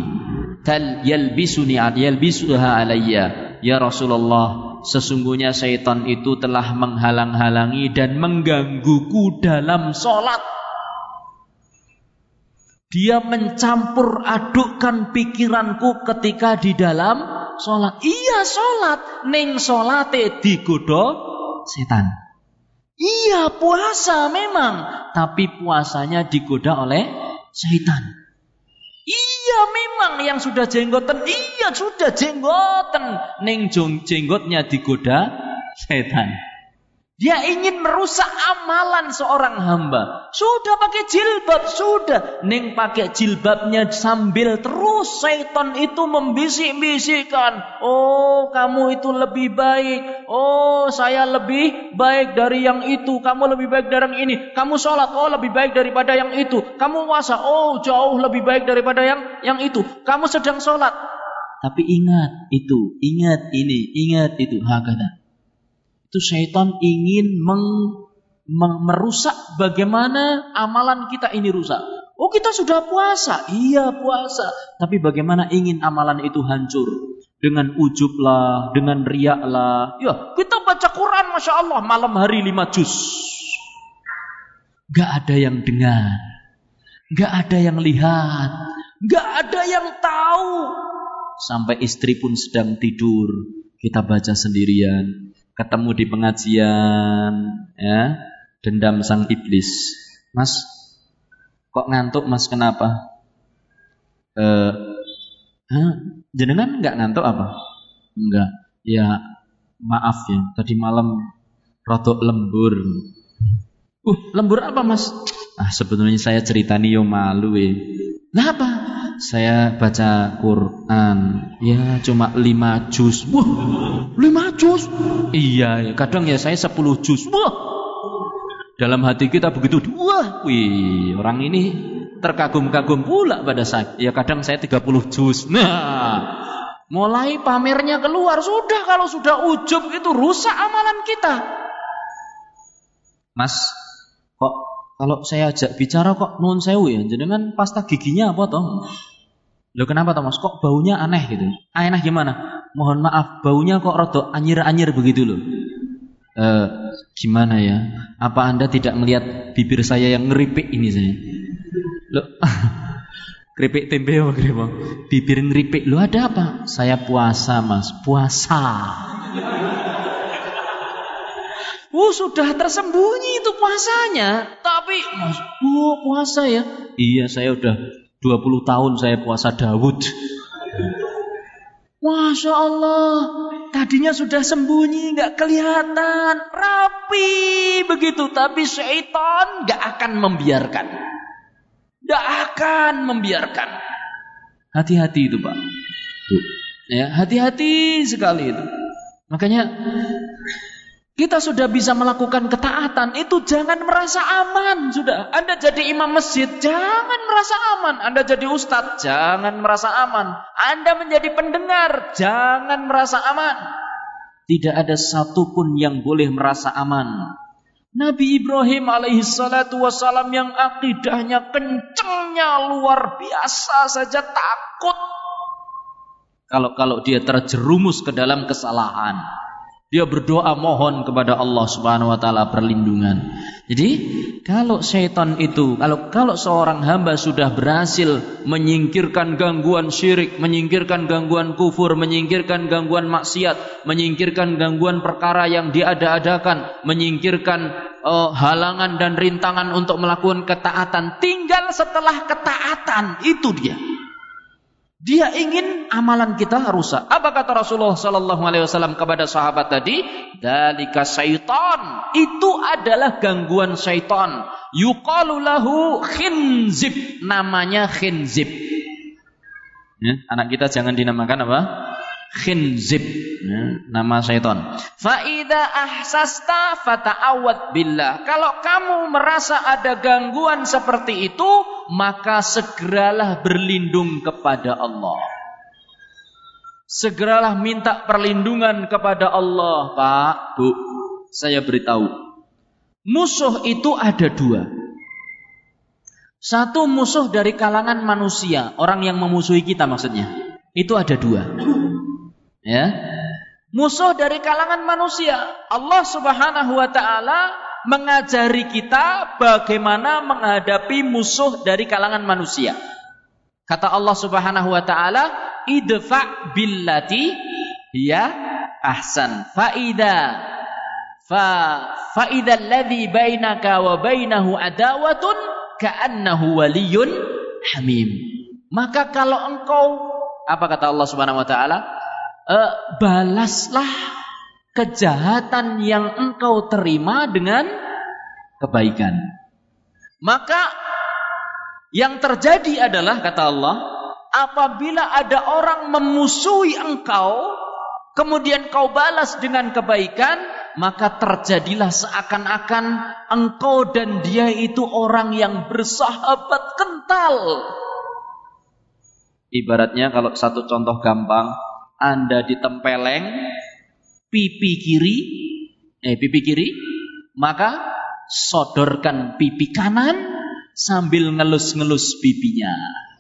A: Yalbisuha alayya." Ya Rasulullah, sesungguhnya syaitan itu telah menghalang-halangi dan menggangguku dalam salat. Dia mencampur adukkan pikiranku ketika di dalam sholat. Iya sholat, ning sholate digoda setan. Iya puasa memang, tapi puasanya digoda oleh setan. Iya memang yang sudah jenggoten, iya sudah jenggoten, ning jenggotnya digoda setan. Dia ingin merusak amalan seorang hamba. Sudah pakai jilbab, sudah. Ning pakai jilbabnya sambil terus syaitan itu membisik-bisikkan. Oh, kamu itu lebih baik. Oh, saya lebih baik dari yang itu. Kamu lebih baik dari yang ini. Kamu sholat, oh lebih baik daripada yang itu. Kamu puasa, oh jauh lebih baik daripada yang itu. Kamu sedang sholat. Tapi ingat itu, ingat ini, ingat itu. Hakata. Itu syaitan ingin merusak bagaimana amalan kita ini rusak. Oh kita sudah puasa, iya puasa. Tapi bagaimana ingin amalan itu hancur. Dengan ujub lah, dengan riak lah. Ya kita baca Quran Masya Allah malam hari 5 juz. Gak ada yang dengar. Gak ada yang lihat. Gak ada yang tahu. Sampai istri pun sedang tidur. Kita baca sendirian. Ketemu di pengajian, ya, dendam sang iblis. Mas, kok ngantuk mas, kenapa? Jenengan nggak ngantuk apa? Enggak, ya maaf ya, tadi malam rotok lembur. Lembur apa mas? Sebetulnya saya ceritani yo malu ya. Kenapa? Saya baca Quran, ya cuma 5 juz. Wah, 5 juz? Iya, kadang ya saya 10 juz. Wah, dalam hati kita begitu. Wah, wih, orang ini terkagum-kagum pula pada saya. Ya kadang saya 30 juz. Nah, mulai pamernya keluar. Sudah, kalau sudah ujub itu rusak amalan kita. Mas, kok kalau saya ajak bicara kok nuwun sewu ya, jenengan pasta giginya apa toh? Loh kenapa toh Mas? Kok baunya aneh gitu? Aneh gimana? Mohon maaf, baunya kok rada anyir-anyir begitu loh. Gimana ya? Apa Anda tidak melihat bibir saya yang ngeripik ini saya? Loh, keripik tempe apa keripik? Bibir ngeripik. Loh ada apa? Saya puasa Mas, puasa. Sudah tersembunyi itu puasanya. Tapi Mas, puasa ya? Iya, saya udah 20 tahun saya puasa Daud. Masya Allah, tadinya sudah sembunyi, gak kelihatan, rapi begitu. Tapi syaitan gak akan membiarkan. Gak akan membiarkan. Hati-hati itu Pak. Ya, hati-hati sekali itu. Makanya kita sudah bisa melakukan ketaatan, itu jangan merasa aman. Sudah, Anda jadi imam masjid, jangan merasa aman. Anda jadi ustadz, jangan merasa aman. Anda menjadi pendengar, jangan merasa aman. Tidak ada satupun yang boleh merasa aman. Nabi Ibrahim alaihissalatu wassalam yang akidahnya kencengnya luar biasa saja takut kalau dia terjerumus ke dalam kesalahan. Dia berdoa mohon kepada Allah Subhanahu wa taala perlindungan. Jadi, kalau syaitan itu, kalau seorang hamba sudah berhasil menyingkirkan gangguan syirik, menyingkirkan gangguan kufur, menyingkirkan gangguan maksiat, menyingkirkan gangguan perkara yang diada-adakan, menyingkirkan halangan dan rintangan untuk melakukan ketaatan, tinggal setelah ketaatan itu dia ingin amalan kita rusak. Apa kata Rasulullah sallallahu alaihi wasallam kepada sahabat tadi? Dzalika syaitan. Itu adalah gangguan syaitan. Yuqalu lahu khinzib. Namanya khinzib. Ya, anak kita jangan dinamakan apa? Khinzib. Ya, nama syaitan. Fa idza ahsasta fata'awwad billah. Kalau kamu merasa ada gangguan seperti itu, maka segeralah berlindung kepada Allah. Segeralah minta perlindungan kepada Allah. Pak, Bu, saya beritahu, musuh itu ada dua. Satu musuh dari kalangan manusia, orang yang memusuhi kita maksudnya. Itu ada dua. Ya, musuh dari kalangan manusia. Allah Subhanahu wa taala mengajari kita bagaimana menghadapi musuh dari kalangan manusia. Kata Allah Subhanahu wa taala, idfa billati hiya ahsan fa idza alladhi bainaka wa bainahu adawatun ka'annahu waliyyun hamim. Maka kalau engkau, apa kata Allah Subhanahu wa taala? Balaslah kejahatan yang engkau terima dengan kebaikan. Maka yang terjadi adalah, kata Allah, apabila ada orang memusuhi engkau, kemudian kau balas dengan kebaikan, maka terjadilah seakan-akan engkau dan dia itu orang yang bersahabat kental. Ibaratnya kalau satu contoh gampang, Anda ditempeleng pipi kiri, maka sodorkan pipi kanan sambil ngelus-ngelus pipinya.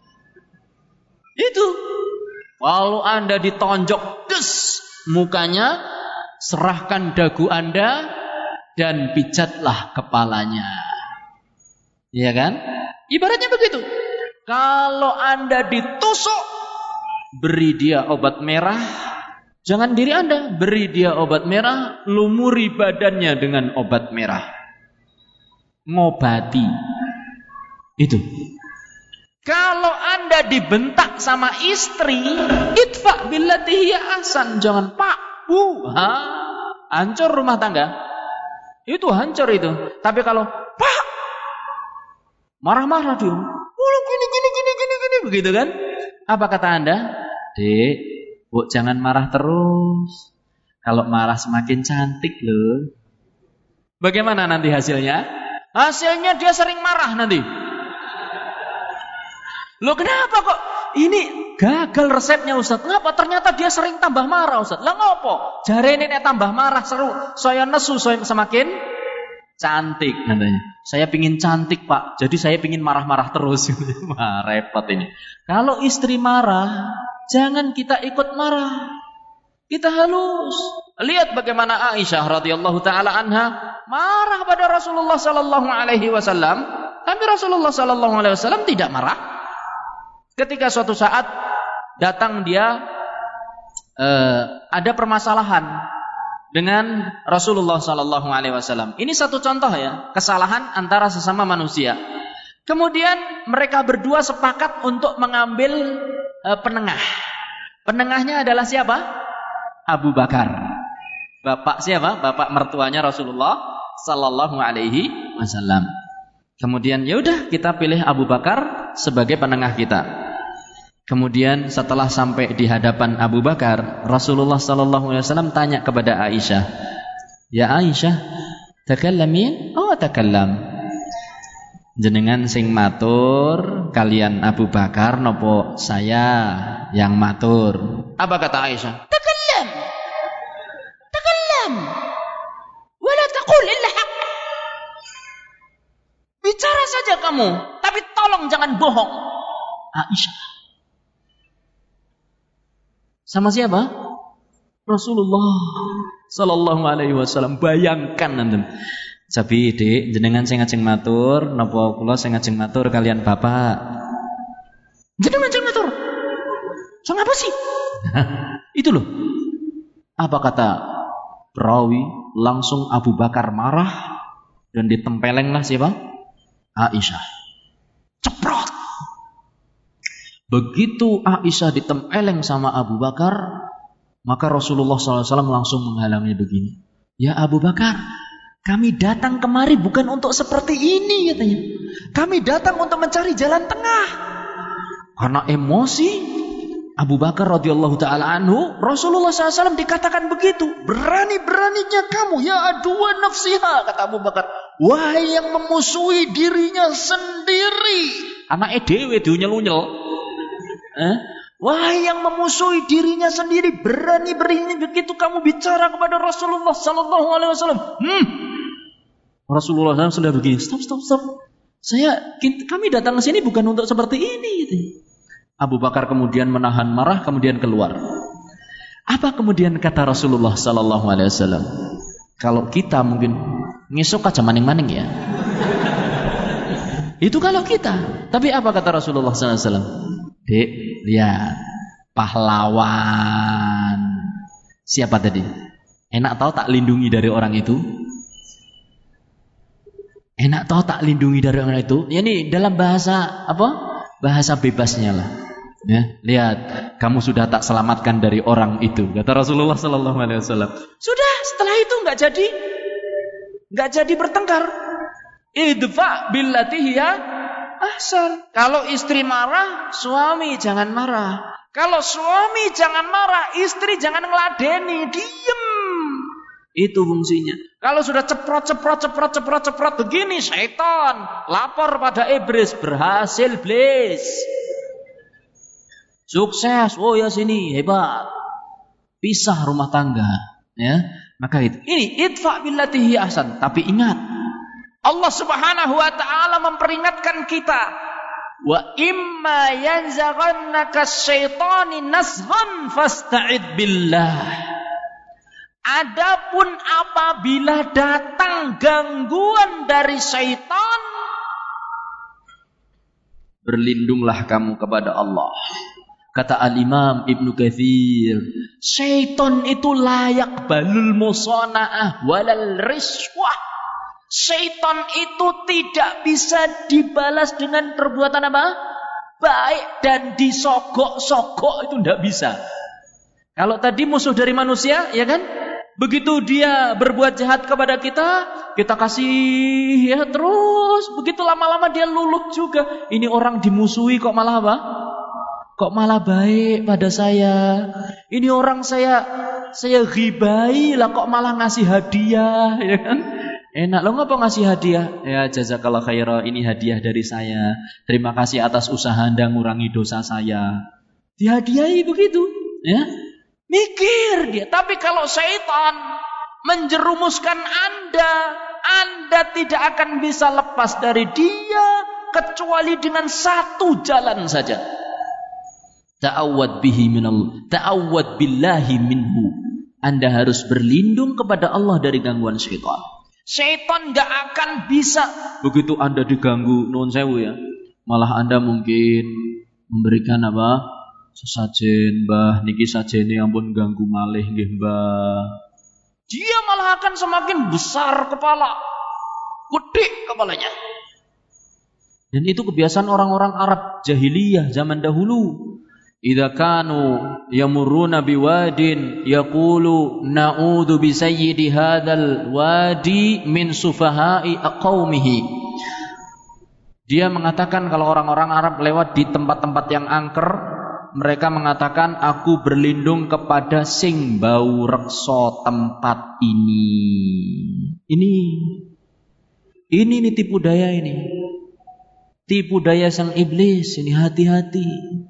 A: Itu. Kalau Anda ditonjok des mukanya, serahkan dagu Anda dan pijatlah kepalanya. Iya kan? Ibaratnya begitu. Kalau Anda ditusuk, beri dia obat merah. Jangan diri Anda, beri dia obat merah, lumuri badannya dengan obat merah. Ngobati. Itu. Kalau Anda dibentak sama istri, idfa billati hiya ahsan. Jangan, Pak, Bu, hancur rumah tangga. Itu hancur itu. Tapi kalau Pak, marah-marah dia, gini, begitu kan? Apa kata Anda? Dek, Bu, jangan marah terus. Kalau marah semakin cantik loh. Bagaimana nanti hasilnya? Hasilnya dia sering marah nanti.
B: Loh kenapa kok ini gagal resepnya Ustaz? Ngapa? Ternyata dia sering tambah marah Ustaz. Lah ngopo? Jarene nek tambah marah seru, saya nesu saya semakin cantik katanya. Saya pingin cantik Pak, jadi saya pingin marah-marah terus. Wah, repot ini. Kalau istri marah, jangan kita ikut marah. Kita halus. Lihat bagaimana Aisyah radhiyallahu taala anha marah pada Rasulullah sallallahu alaihi wasallam, tapi Rasulullah sallallahu alaihi wasallam tidak marah. Ketika suatu saat datang dia ada permasalahan dengan Rasulullah sallallahu alaihi wasallam. Ini satu contoh ya, kesalahan antara sesama manusia. Kemudian mereka berdua sepakat untuk mengambil penengah. Penengahnya adalah siapa? Abu Bakar. Bapak siapa? Bapak mertuanya Rasulullah sallallahu alaihi wasallam. Kemudian ya udah kita pilih Abu Bakar sebagai penengah kita. Kemudian setelah sampai di hadapan Abu Bakar, Rasulullah sallallahu alaihi wasallam tanya kepada Aisyah, "Ya Aisyah, takallamin aw takallam?" Jenengan sing matur kalian Abu Bakar nopo saya yang matur? Apa kata Aisyah? Takallam. Takallam. Wala taqul illa haqq. Bicara saja kamu, tapi tolong jangan bohong. Aisyah. Sama siapa? Rasulullah sallallahu alaihi wasallam. Bayangkan nanten. Sabi Dik, jenengan sing ngajeng matur napa kula sing ngajeng matur kalian bapak? Jenengan ngajeng matur. Sang apa sih? Itu loh. Apa kata perawi? Langsung Abu Bakar marah dan ditempelenglah siapa? Aisyah. Ceprot. Begitu Aisyah ditempeleng sama Abu Bakar, maka Rasulullah SAW langsung menghalangi begini. Ya Abu Bakar, kami datang kemari bukan untuk seperti ini katanya. Kami datang untuk mencari jalan tengah. Karena emosi Abu Bakar radhiyallahu taala anhu, Rasulullah SAW dikatakan begitu. Berani-beraninya kamu ya aduan nafsiha, kata Abu Bakar. Wahai yang memusuhi dirinya sendiri. Anake dhewe diunyel-unyel. Wahai yang memusuhi dirinya sendiri, berani-berani begitu kamu bicara kepada Rasulullah sallallahu alaihi wasallam. Rasulullah SAW sudah begini, stop. Kami datang ke sini bukan untuk seperti ini gitu. Abu Bakar kemudian menahan marah, kemudian keluar. Apa kemudian kata Rasulullah sallallahu alaihi wasallam? Kalau kita mungkin ngesok aja maning-maning ya. Itu kalau kita. Tapi apa kata Rasulullah sallallahu alaihi wasallam? Dek, lihat pahlawan. Siapa tadi? Enak tahu tak lindungi dari orang itu? Enak tahu tak lindungi dari orang itu? Ini dalam bahasa apa? Bahasa bebasnya lah. Ya, lihat, kamu sudah tak selamatkan dari orang itu, kata Rasulullah sallallahu alaihi wasallam. Sudah, setelah itu enggak jadi bertengkar. Idfa billati hiya ahsan. Kalau istri marah, suami jangan marah. Kalau suami jangan marah, istri jangan ngeladeni, diem. Itu fungsinya. Kalau sudah ceprot begini, syaitan lapor pada iblis, berhasil iblis. Sukses, oh ya sini hebat. Pisah rumah tangga, ya. Maka itu. Ini idfa billati hiya ahsan. Tapi ingat, Allah Subhanahu wa taala memperingatkan kita, wa imma yanzaghannaka syaitani nazghun fasta'id billah. Adapun apabila datang gangguan dari syaitan, berlindunglah kamu kepada Allah. Kata Al-Imam Ibnu Katsir, syaitan itu layak balul musana'ah walal riswah. Syaitan itu tidak bisa dibalas dengan perbuatan apa? Baik dan disogok-sogok itu tidak bisa. Kalau tadi musuh dari manusia, ya kan? Begitu dia berbuat jahat kepada kita, kita kasih ya terus. Begitu lama-lama dia luluh juga. Ini orang dimusuhi kok malah apa? Kok malah baik pada saya. Ini orang saya ghibai lah kok malah ngasih hadiah, ya kan? Enak lo ngapa ngasih hadiah? Ya jazakallah khaira, ini hadiah dari saya. Terima kasih atas usaha Anda ngurangi dosa saya. Dihadiahi begitu, ya. Mikir dia. Tapi kalau syaitan menjerumuskan Anda tidak akan bisa lepas dari dia kecuali dengan satu jalan saja. Ta'awwad billahi minhu. Anda harus berlindung kepada Allah dari gangguan syaitan. Syaitan gak akan bisa begitu Anda diganggu, nuwun sewu ya. Malah Anda mungkin memberikan apa? Sesajen, Mbah, niki sajene ampun ganggu malih nggih, Mbah. Dia malah akan semakin besar kepala. Gede kepalanya. Dan itu kebiasaan orang-orang Arab jahiliyah zaman dahulu. Idza kanu yamurruna biwadin yaqulu na'udzu bi sayyidi hadzal wadi min sufaha'i qaumihi. Dia mengatakan kalau orang-orang Arab lewat di tempat-tempat yang angker, mereka mengatakan aku berlindung kepada sing bau reksa tempat ini. Ini tipu daya ini. Tipu daya sang iblis ini, hati-hati.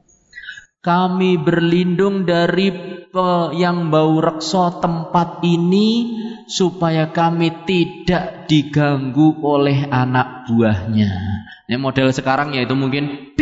B: Kami berlindung dari yang bau reksa tempat ini supaya kami tidak diganggu oleh anak buahnya. Ini model sekarang ya itu mungkin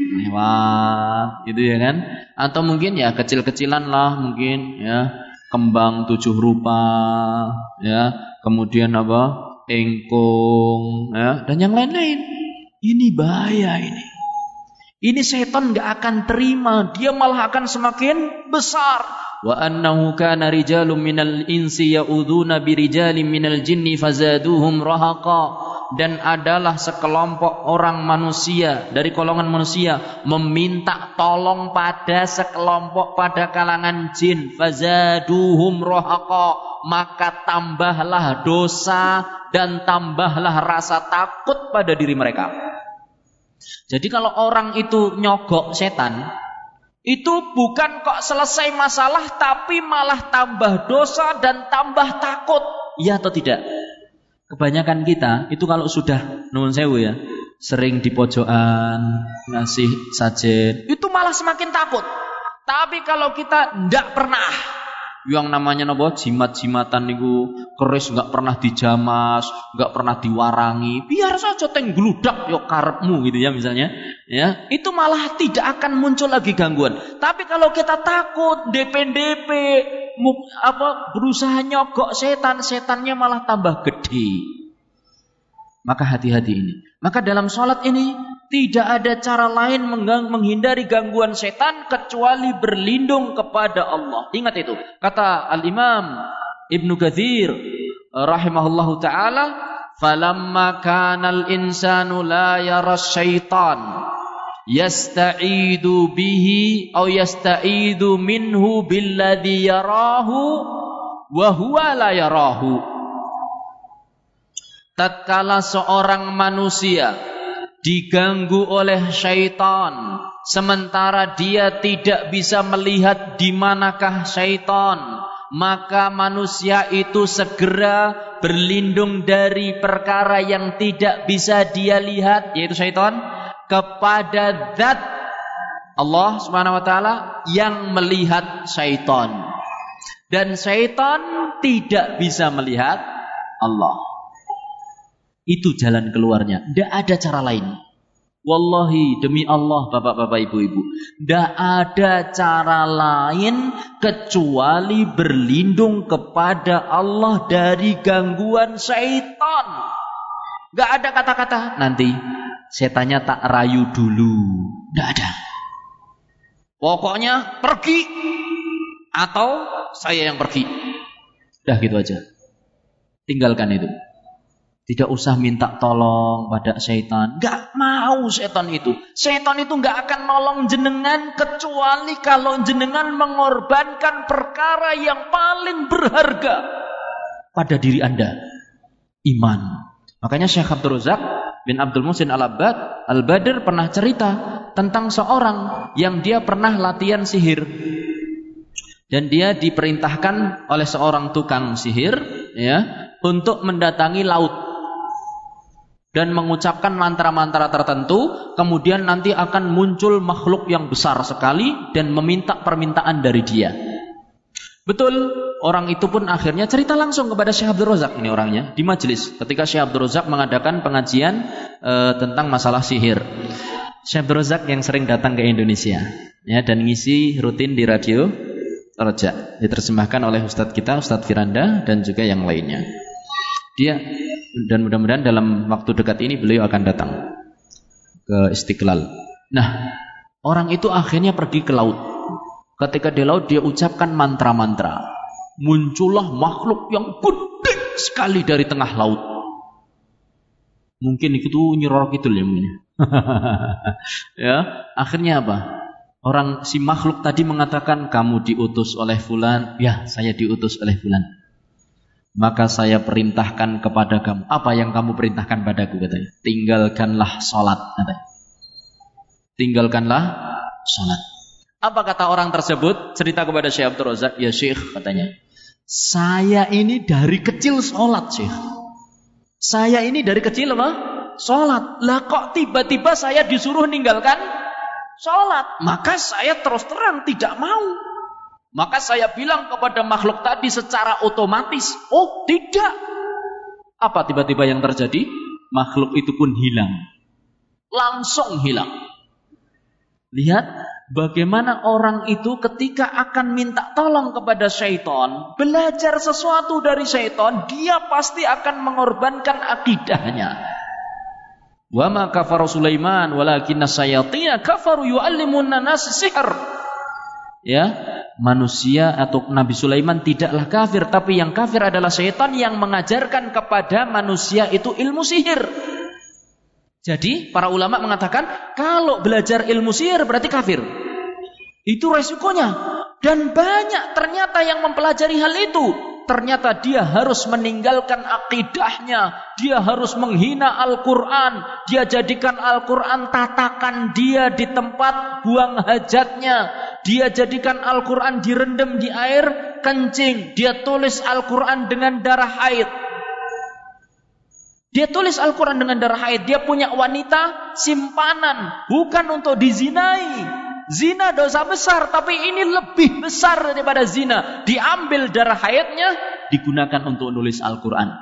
B: lewat gitu ya kan, atau mungkin ya kecil-kecilan lah mungkin ya, kembang 7 rupa ya, kemudian apa engkong ya, dan yang lain-lain. Ini bahaya ini. Ini setan gak akan terima, dia malah akan semakin besar. Wa annahu kana rijalun minal insi ya'udzuuna birijalin minal jinni fazaduhum rahaqa. Dan adalah sekelompok orang manusia dari golongan manusia meminta tolong pada sekelompok pada kalangan jin, fazaduhum rahaqa, maka tambahlah dosa dan tambahlah rasa takut pada diri mereka. Jadi kalau orang itu nyogok setan, itu bukan kok selesai masalah, tapi malah tambah dosa dan tambah takut. Ya atau tidak? Kebanyakan kita itu kalau sudah nuwun sewu ya, sering di pojokan ngasih sajen, itu malah semakin takut. Tapi kalau kita ndak pernah, yang namanya nopo jimat-jimatan niku keris nggak pernah dijamas, nggak pernah diwarangi, biar saja teng gludak yo karepmu gitu ya misalnya, ya itu malah tidak akan muncul lagi gangguan. Tapi kalau kita takut DP berusaha nyogok setannya malah tambah gede. Maka hati-hati ini. Maka dalam sholat ini tidak ada cara lain menghindari gangguan setan kecuali berlindung kepada Allah. Ingat itu. Kata Al-Imam Ibnu Katsir rahimahullahu ta'ala, falamma kanal insanu la yara syaitan yasta'idu bihi atau yasta'idu minhu billadhi yarahu wa huwa la yarahu. Tatkala seorang manusia diganggu oleh syaitan, sementara dia tidak bisa melihat di manakah syaitan, maka manusia itu segera berlindung dari perkara yang tidak bisa dia lihat, yaitu syaitan, kepada zat Allah Subhanahu wa taala yang melihat syaitan. Dan syaitan tidak bisa melihat Allah. Itu jalan keluarnya. Tidak ada cara lain. Wallahi demi Allah bapak-bapak ibu-ibu, tidak ada cara lain kecuali berlindung kepada Allah dari gangguan syaitan. Tidak ada kata-kata nanti setannya tak rayu dulu. Tidak ada. Pokoknya pergi atau saya yang pergi. Dah gitu aja. Tinggalkan itu. Tidak usah minta tolong pada syaitan. Gak mau setan itu. Setan itu gak akan nolong jenengan kecuali kalau jenengan mengorbankan perkara yang paling berharga pada diri Anda. Iman. Makanya Syekh Abdul Razak bin Abdul Muhsin Al-Badr pernah cerita tentang seorang yang dia pernah latihan sihir. Dan dia diperintahkan oleh seorang tukang sihir, ya, untuk mendatangi laut dan mengucapkan mantra-mantra tertentu, kemudian nanti akan muncul makhluk yang besar sekali dan meminta permintaan dari dia. Betul, orang itu pun akhirnya cerita langsung kepada Syekh Abdul Razak, ini orangnya, di majelis ketika Syekh Abdul Razak mengadakan pengajian tentang masalah sihir. Syekh Abdul Razak yang sering datang ke Indonesia ya, dan ngisi rutin di radio Roja, diterjemahkan oleh Ustadz kita, Ustadz Firanda, dan juga yang lainnya. Dia, dan mudah-mudahan dalam waktu dekat ini beliau akan datang ke Istiqlal. Nah, orang itu akhirnya pergi ke laut. Ketika di laut dia ucapkan mantra-mantra, muncullah makhluk yang gede sekali dari tengah laut. Mungkin itu Nyi Roro Kidul ya mungkin. Ya, akhirnya apa? Orang si makhluk tadi mengatakan, kamu diutus oleh fulan. Ya, saya diutus oleh fulan. Maka saya perintahkan kepada kamu. Apa yang kamu perintahkan padaku, katanya? Tinggalkanlah sholat, katanya. Tinggalkanlah sholat. Apa kata orang tersebut? Cerita kepada Syekh Abdul Razak. Ya Syekh, katanya, saya ini dari kecil sholat, Syekh. Saya ini dari kecil apa? Sholat. Lah kok tiba-tiba saya disuruh ninggalkan sholat? Maka saya terus terang tidak mau. Maka saya bilang kepada makhluk tadi secara otomatis, oh tidak. Apa tiba-tiba yang terjadi? Makhluk itu pun hilang. Langsung hilang. Lihat bagaimana orang itu ketika akan minta tolong kepada syaitan, belajar sesuatu dari syaitan, dia pasti akan mengorbankan akidahnya. Wa ma kafara Sulaiman walakinna syayatina kafaru yu'allimuna nas sihr. Ya, manusia atau Nabi Sulaiman tidaklah kafir, tapi yang kafir adalah syaitan yang mengajarkan kepada manusia itu ilmu sihir. Jadi para ulama mengatakan kalau belajar ilmu sihir berarti kafir. Itu resikonya. Dan banyak ternyata yang mempelajari hal itu. Ternyata dia harus meninggalkan akidahnya. Dia harus menghina Al-Quran. Dia jadikan Al-Quran tatakan dia di tempat buang hajatnya. Dia jadikan Al-Quran direndam di air kencing. Dia tulis Al-Quran dengan darah haid. Dia tulis Al-Quran dengan darah haid. Dia punya wanita simpanan, bukan untuk dizinai. Zina dosa besar, tapi ini lebih besar daripada zina. Diambil darah haidnya, digunakan untuk nulis Al-Quran.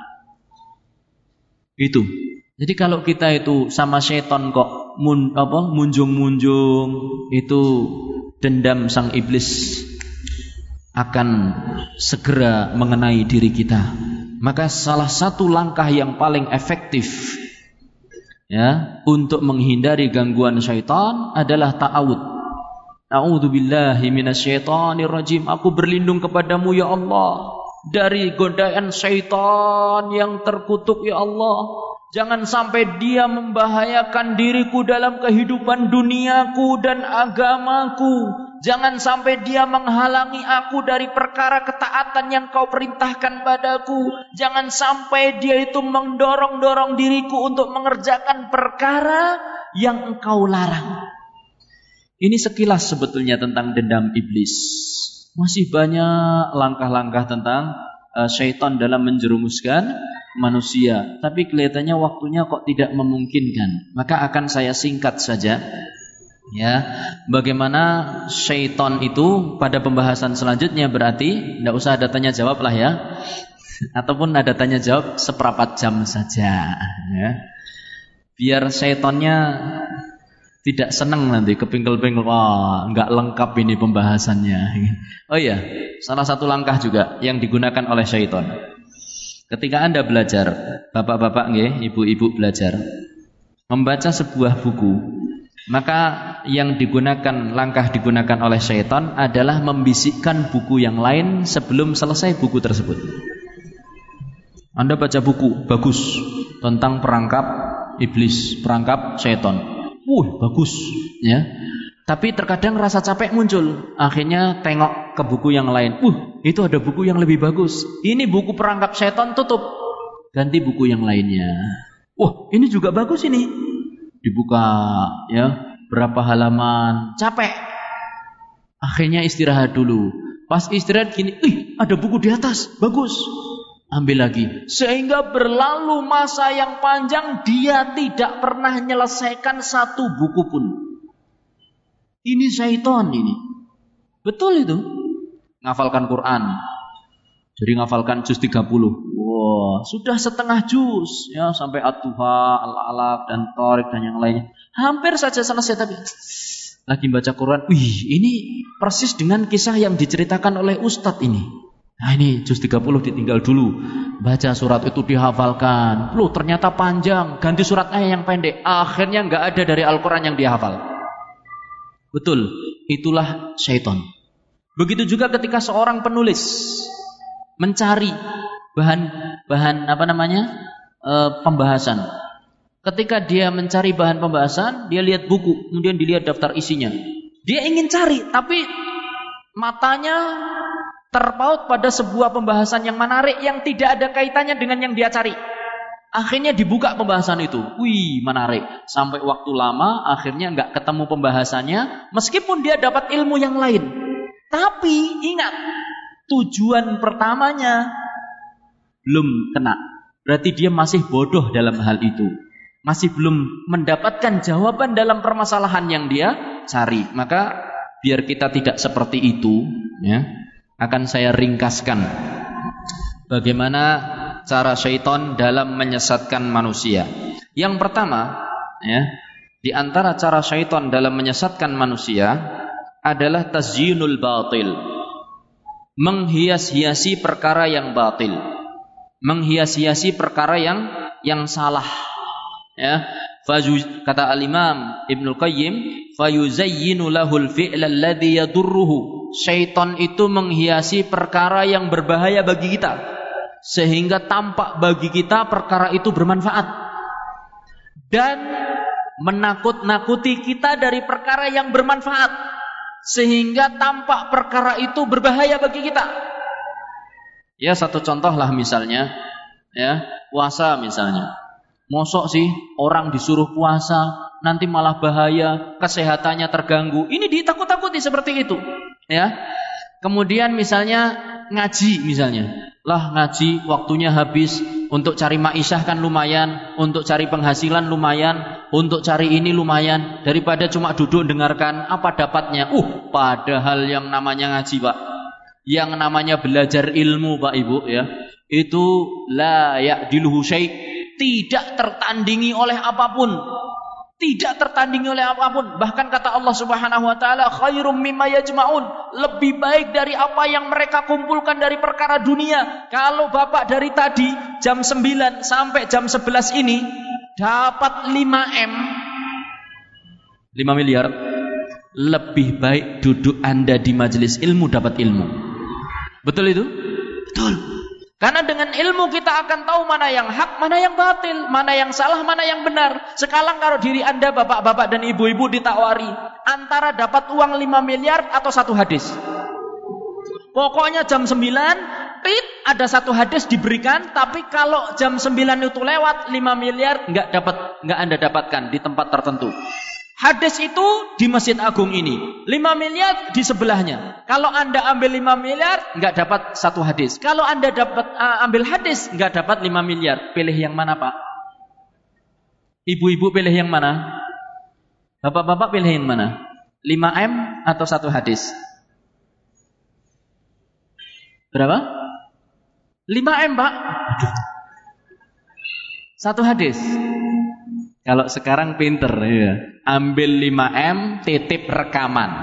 B: Itu. Jadi kalau kita itu sama syaitan kok munjung-munjung, itu dendam sang iblis akan segera mengenai diri kita. Maka salah satu langkah yang paling efektif ya untuk menghindari gangguan syaitan adalah ta'awud. A'udzubillahi minasyaitonirrajim. Aku berlindung kepadamu ya Allah dari godaan syaitan yang terkutuk ya Allah. Jangan sampai dia membahayakan diriku dalam kehidupan duniaku dan agamaku. Jangan sampai dia menghalangi aku dari perkara ketaatan yang kau perintahkan padaku. Jangan sampai dia itu mendorong-dorong diriku untuk mengerjakan perkara yang engkau larang. Ini sekilas sebetulnya tentang dendam iblis. Masih banyak langkah-langkah tentang syaitan dalam menjerumuskan manusia, tapi kelihatannya waktunya kok tidak memungkinkan. Maka akan saya singkat saja ya, bagaimana syaitan itu pada pembahasan selanjutnya. Berarti tidak usah ada tanya jawab lah ya, ataupun ada tanya jawab seperempat jam saja ya, biar syaitannya tidak senang nanti kepingkel-pingkel, wah nggak lengkap ini pembahasannya. Oh iya, salah satu langkah juga yang digunakan oleh syaitan. Ketika Anda belajar, bapak-bapak nggih, ibu-ibu belajar membaca sebuah buku, maka yang digunakan, langkah digunakan oleh syaitan adalah membisikkan buku yang lain sebelum selesai buku tersebut. Anda baca buku bagus tentang perangkap iblis, perangkap syaitan. Bagus ya. Tapi terkadang rasa capek muncul. Akhirnya tengok ke buku yang lain. Itu ada buku yang lebih bagus. Ini buku perangkap syaitan, tutup. Ganti buku yang lainnya. Ini juga bagus ini. Dibuka ya, berapa halaman. Capek. Akhirnya istirahat dulu. Pas istirahat gini, ada buku di atas, bagus. ambil lagi. Sehingga berlalu masa yang panjang, dia tidak pernah menyelesaikan satu buku pun. Ini syaitan ini. Betul itu. Ngafalkan Quran. Jadi ngafalkan juz 30. Wah, sudah setengah juz ya, sampai At-Tuha, Al-Alaq dan Thariq dan yang lainnya. Hampir saja selesai, tapi lagi baca Quran. Wih, ini persis dengan kisah yang diceritakan oleh Ustadz ini. Nah, ini juz 30 ditinggal dulu. Baca surat itu dihafalkan. Loh, ternyata panjang, ganti suratnya yang pendek. Akhirnya enggak ada dari Al-Quran yang dihafal. Betul, itulah syaitan. Begitu juga ketika seorang penulis mencari bahan pembahasan. Ketika dia mencari bahan pembahasan, dia lihat buku, kemudian dilihat daftar isinya. Dia ingin cari, tapi matanya terpaut pada sebuah pembahasan yang menarik yang tidak ada kaitannya dengan yang dia cari. Akhirnya dibuka pembahasan itu. Wih, menarik. Sampai waktu lama, akhirnya nggak ketemu pembahasannya, meskipun dia dapat ilmu yang lain. Tapi ingat, tujuan pertamanya belum kena. Berarti dia masih bodoh dalam hal itu. Masih belum mendapatkan jawaban dalam permasalahan yang dia cari. Maka biar kita tidak seperti itu, ya, akan saya ringkaskan bagaimana cara syaitan dalam menyesatkan manusia. Yang pertama, ya, di antara cara syaitan dalam menyesatkan manusia adalah tazyinul batil. Menghias-hiasi perkara yang batil. Menghias-hiasi perkara yang salah. Ya, kata Al-Imam Ibnul Qayyim, fayuzayyinu lahul fi'la alladhi yadurruhu. Syaitan itu menghiasi perkara yang berbahaya bagi kita, sehingga tampak bagi kita perkara itu bermanfaat, dan menakut-nakuti kita dari perkara yang bermanfaat, sehingga tampak perkara itu berbahaya bagi kita. Ya, satu contoh lah misalnya, ya, puasa misalnya. Mosok sih orang disuruh puasa nanti malah bahaya, kesehatannya terganggu. Ini ditakut-takuti seperti itu, ya. Kemudian misalnya ngaji misalnya. Lah ngaji waktunya habis, untuk cari ma'isyah kan lumayan, untuk cari penghasilan lumayan, untuk cari ini lumayan, daripada cuma duduk dengarkan, apa dapatnya? Padahal yang namanya ngaji, Pak, yang namanya belajar ilmu, Pak Ibu, ya, itu la ya'diluhu syai', tidak tertandingi oleh apapun. Tidak tertandingi oleh apapun. Bahkan kata Allah Subhanahu wa taala, khairum mimma yajma'un, lebih baik dari apa yang mereka kumpulkan dari perkara dunia. Kalau Bapak dari tadi jam 9 sampai jam 11 ini dapat 5M, 5 miliar, lebih baik duduk Anda di majelis ilmu dapat ilmu. Betul itu? Betul. Karena dengan ilmu kita akan tahu mana yang hak, mana yang batil, mana yang salah, mana yang benar. Sekarang kalau diri Anda, bapak-bapak dan ibu-ibu, ditawari antara dapat uang 5 miliar atau satu hadis. Pokoknya jam 9, ada satu hadis diberikan, tapi kalau jam 9 itu lewat, 5 miliar nggak Anda dapatkan di tempat tertentu. Hadis itu di Masjid Agung ini, 5 miliar di sebelahnya. Kalau Anda ambil 5 miliar, nggak dapat satu hadis. Kalau Anda dapat ambil hadis, nggak dapat 5 miliar. Pilih yang mana, Pak? Ibu-ibu pilih yang mana? Bapak-bapak pilih yang mana? 5M atau satu hadis? Berapa? 5M, Pak. Satu hadis. Kalau sekarang pinter, ya. Ambil 5M, titip rekaman.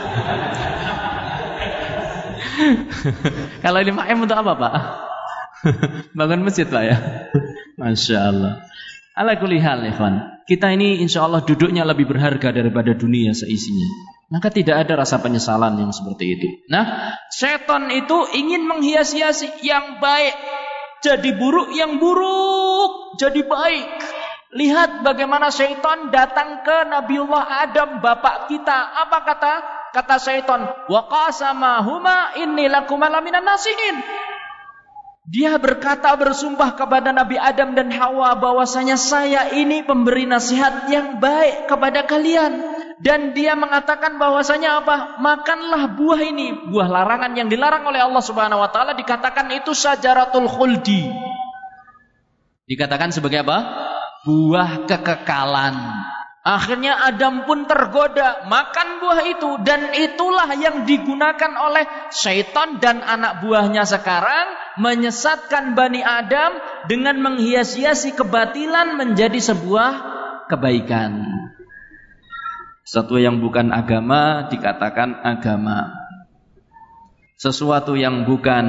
B: Kalau 5M untuk apa, Pak? Bangun masjid, Pak, ya. Masya Allah. Ala kulli hal, ikhwan. Kita ini insya Allah duduknya lebih berharga daripada dunia seisinya. Maka tidak ada rasa penyesalan yang seperti itu. Nah, setan itu ingin menghias-hiasi yang baik jadi buruk, yang buruk jadi baik. Lihat bagaimana syaitan datang ke Nabiullah Adam, bapak kita. Apa kata syaitan? Wa qasamahuma inni lakuma laminan nasihin. Dia berkata, bersumpah kepada Nabi Adam dan Hawa bahwasanya saya ini pemberi nasihat yang baik kepada kalian. dan dia mengatakan bahwasanya apa? Makanlah buah ini, buah larangan yang dilarang oleh Allah Subhanahu wa taala, dikatakan itu syajaratul khuldi. Dikatakan sebagai apa? Buah kekekalan. Akhirnya Adam pun tergoda makan buah itu, dan itulah yang digunakan oleh syaitan dan anak buahnya sekarang menyesatkan Bani Adam dengan menghias-hiasi kebatilan menjadi sebuah kebaikan. Sesuatu yang bukan agama dikatakan agama. Sesuatu yang bukan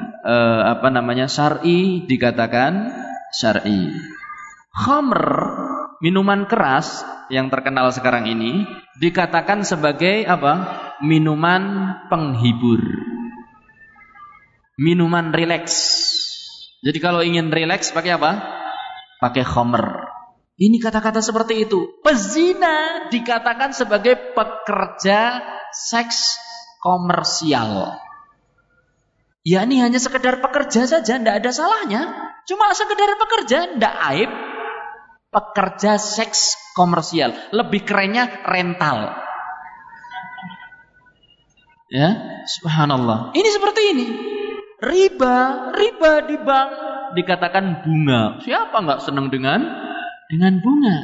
B: syar'i dikatakan syar'i. Khamr, minuman keras yang terkenal sekarang ini dikatakan sebagai apa? Minuman penghibur. Minuman rileks. Jadi kalau ingin rileks pakai apa? Pakai khamr. Ini kata-kata seperti itu. Pezina dikatakan sebagai pekerja seks komersial. Ya ini hanya sekedar pekerja saja, tidak ada salahnya. Cuma sekedar pekerja, tidak aib. Pekerja seks komersial, lebih kerennya rental. Ya, subhanallah. Ini seperti ini. Riba di bank dikatakan bunga. Siapa nggak senang dengan bunga?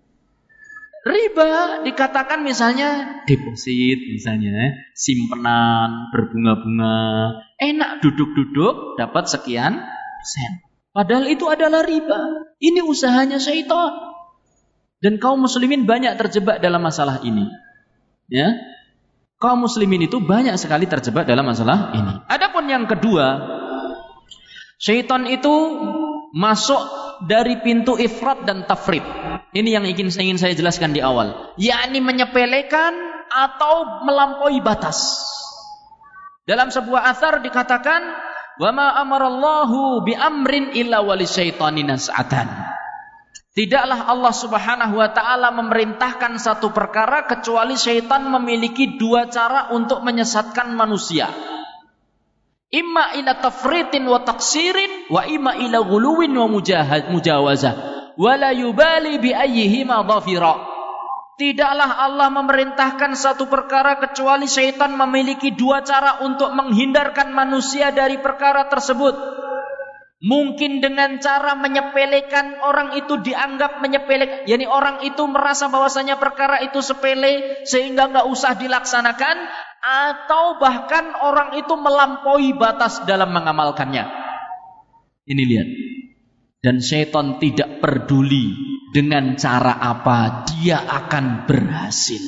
B: Riba dikatakan misalnya deposit, misalnya simpenan berbunga-bunga. Enak duduk-duduk dapat sekian sen. Padahal itu adalah riba. Ini usahanya syaitan. Dan kaum muslimin banyak terjebak dalam masalah ini. Ya, kaum muslimin itu banyak sekali terjebak dalam masalah ini. Adapun yang kedua, syaitan itu masuk dari pintu ifrat dan tafrid. Ini yang ingin saya jelaskan di awal. Yakni menyepelekan atau melampaui batas. Dalam sebuah athar dikatakan, wa ma amarallahu bi amrin illa walisyaitani nas'atan. Tidaklah Allah Subhanahu wa taala memerintahkan satu perkara kecuali syaitan memiliki dua cara untuk menyesatkan manusia. Imma ila tafritin wa taqsirin wa imma ila ghuluwin wa mujawazah wa la yubali bi ayyihima dhafira. Tidaklah Allah memerintahkan satu perkara kecuali syaitan memiliki dua cara untuk menghindarkan manusia dari perkara tersebut. Mungkin dengan cara menyepelekan, orang itu dianggap menyepelekan, yakni orang itu merasa bahwasanya perkara itu sepele sehingga nggak usah dilaksanakan, atau bahkan orang itu melampaui batas dalam mengamalkannya. Ini lihat. Dan syaitan tidak peduli dengan cara apa dia akan berhasil.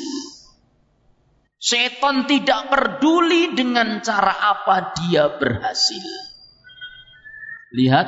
B: Syaitan tidak peduli dengan cara apa dia berhasil. Lihat,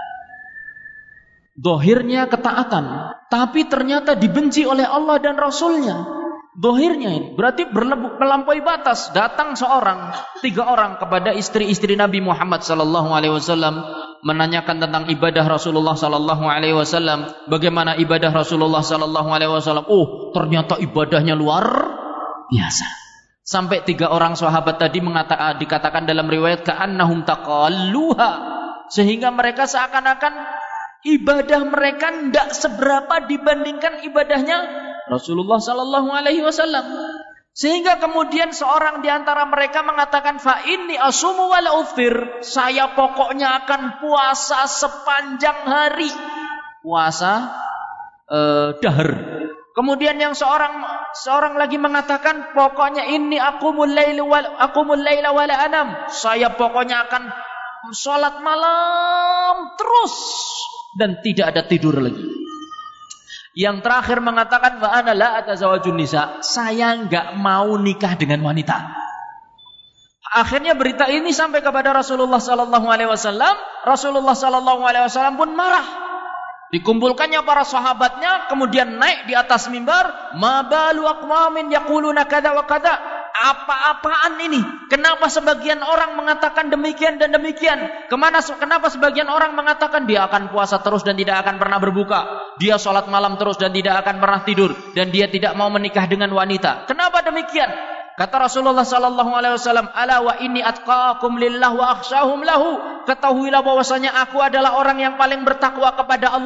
B: zahirnya ketaatan, tapi ternyata dibenci oleh Allah dan Rasulnya. Zahirnya ini berarti melampaui batas. Datang 3 orang kepada istri-istri Nabi Muhammad SAW, menanyakan tentang ibadah Rasulullah SAW. Bagaimana ibadah Rasulullah SAW? Oh, ternyata ibadahnya luar biasa. Sampai 3 orang sahabat tadi dikatakan dalam riwayat ka'annahum taqalluha, sehingga mereka seakan-akan ibadah mereka tidak seberapa dibandingkan ibadahnya Rasulullah SAW. Sehingga kemudian seorang di antara mereka mengatakan, fa inni asumu wala uftir, saya pokoknya akan puasa sepanjang hari, puasa dahar. Kemudian yang seorang lagi mengatakan, pokoknya inni aqumul laila wala anam, saya pokoknya akan sholat malam terus dan tidak ada tidur lagi. Yang terakhir mengatakan, wa ana la atazawajun nisa, saya enggak mau nikah dengan wanita. Akhirnya berita ini sampai kepada Rasulullah sallallahu alaihi wasallam. Rasulullah sallallahu alaihi wasallam pun marah. Dikumpulkannya para sahabatnya, kemudian naik di atas mimbar, ma balu aqwamin yaquluna kada wa kada. Apa-apaan ini? Kenapa sebagian orang mengatakan demikian dan demikian? Kenapa sebagian orang mengatakan dia akan puasa terus dan tidak akan pernah berbuka? Dia sholat malam terus dan tidak akan pernah tidur, dan dia tidak mau menikah dengan wanita. Kenapa demikian? Kata Rasulullah sallallahu alaihi wasallam, ala wa inni atqakum lillah wa akhsyahum lahu. Ketahuilah bahwasanya aku adalah orang yang paling bertakwa kepada Allah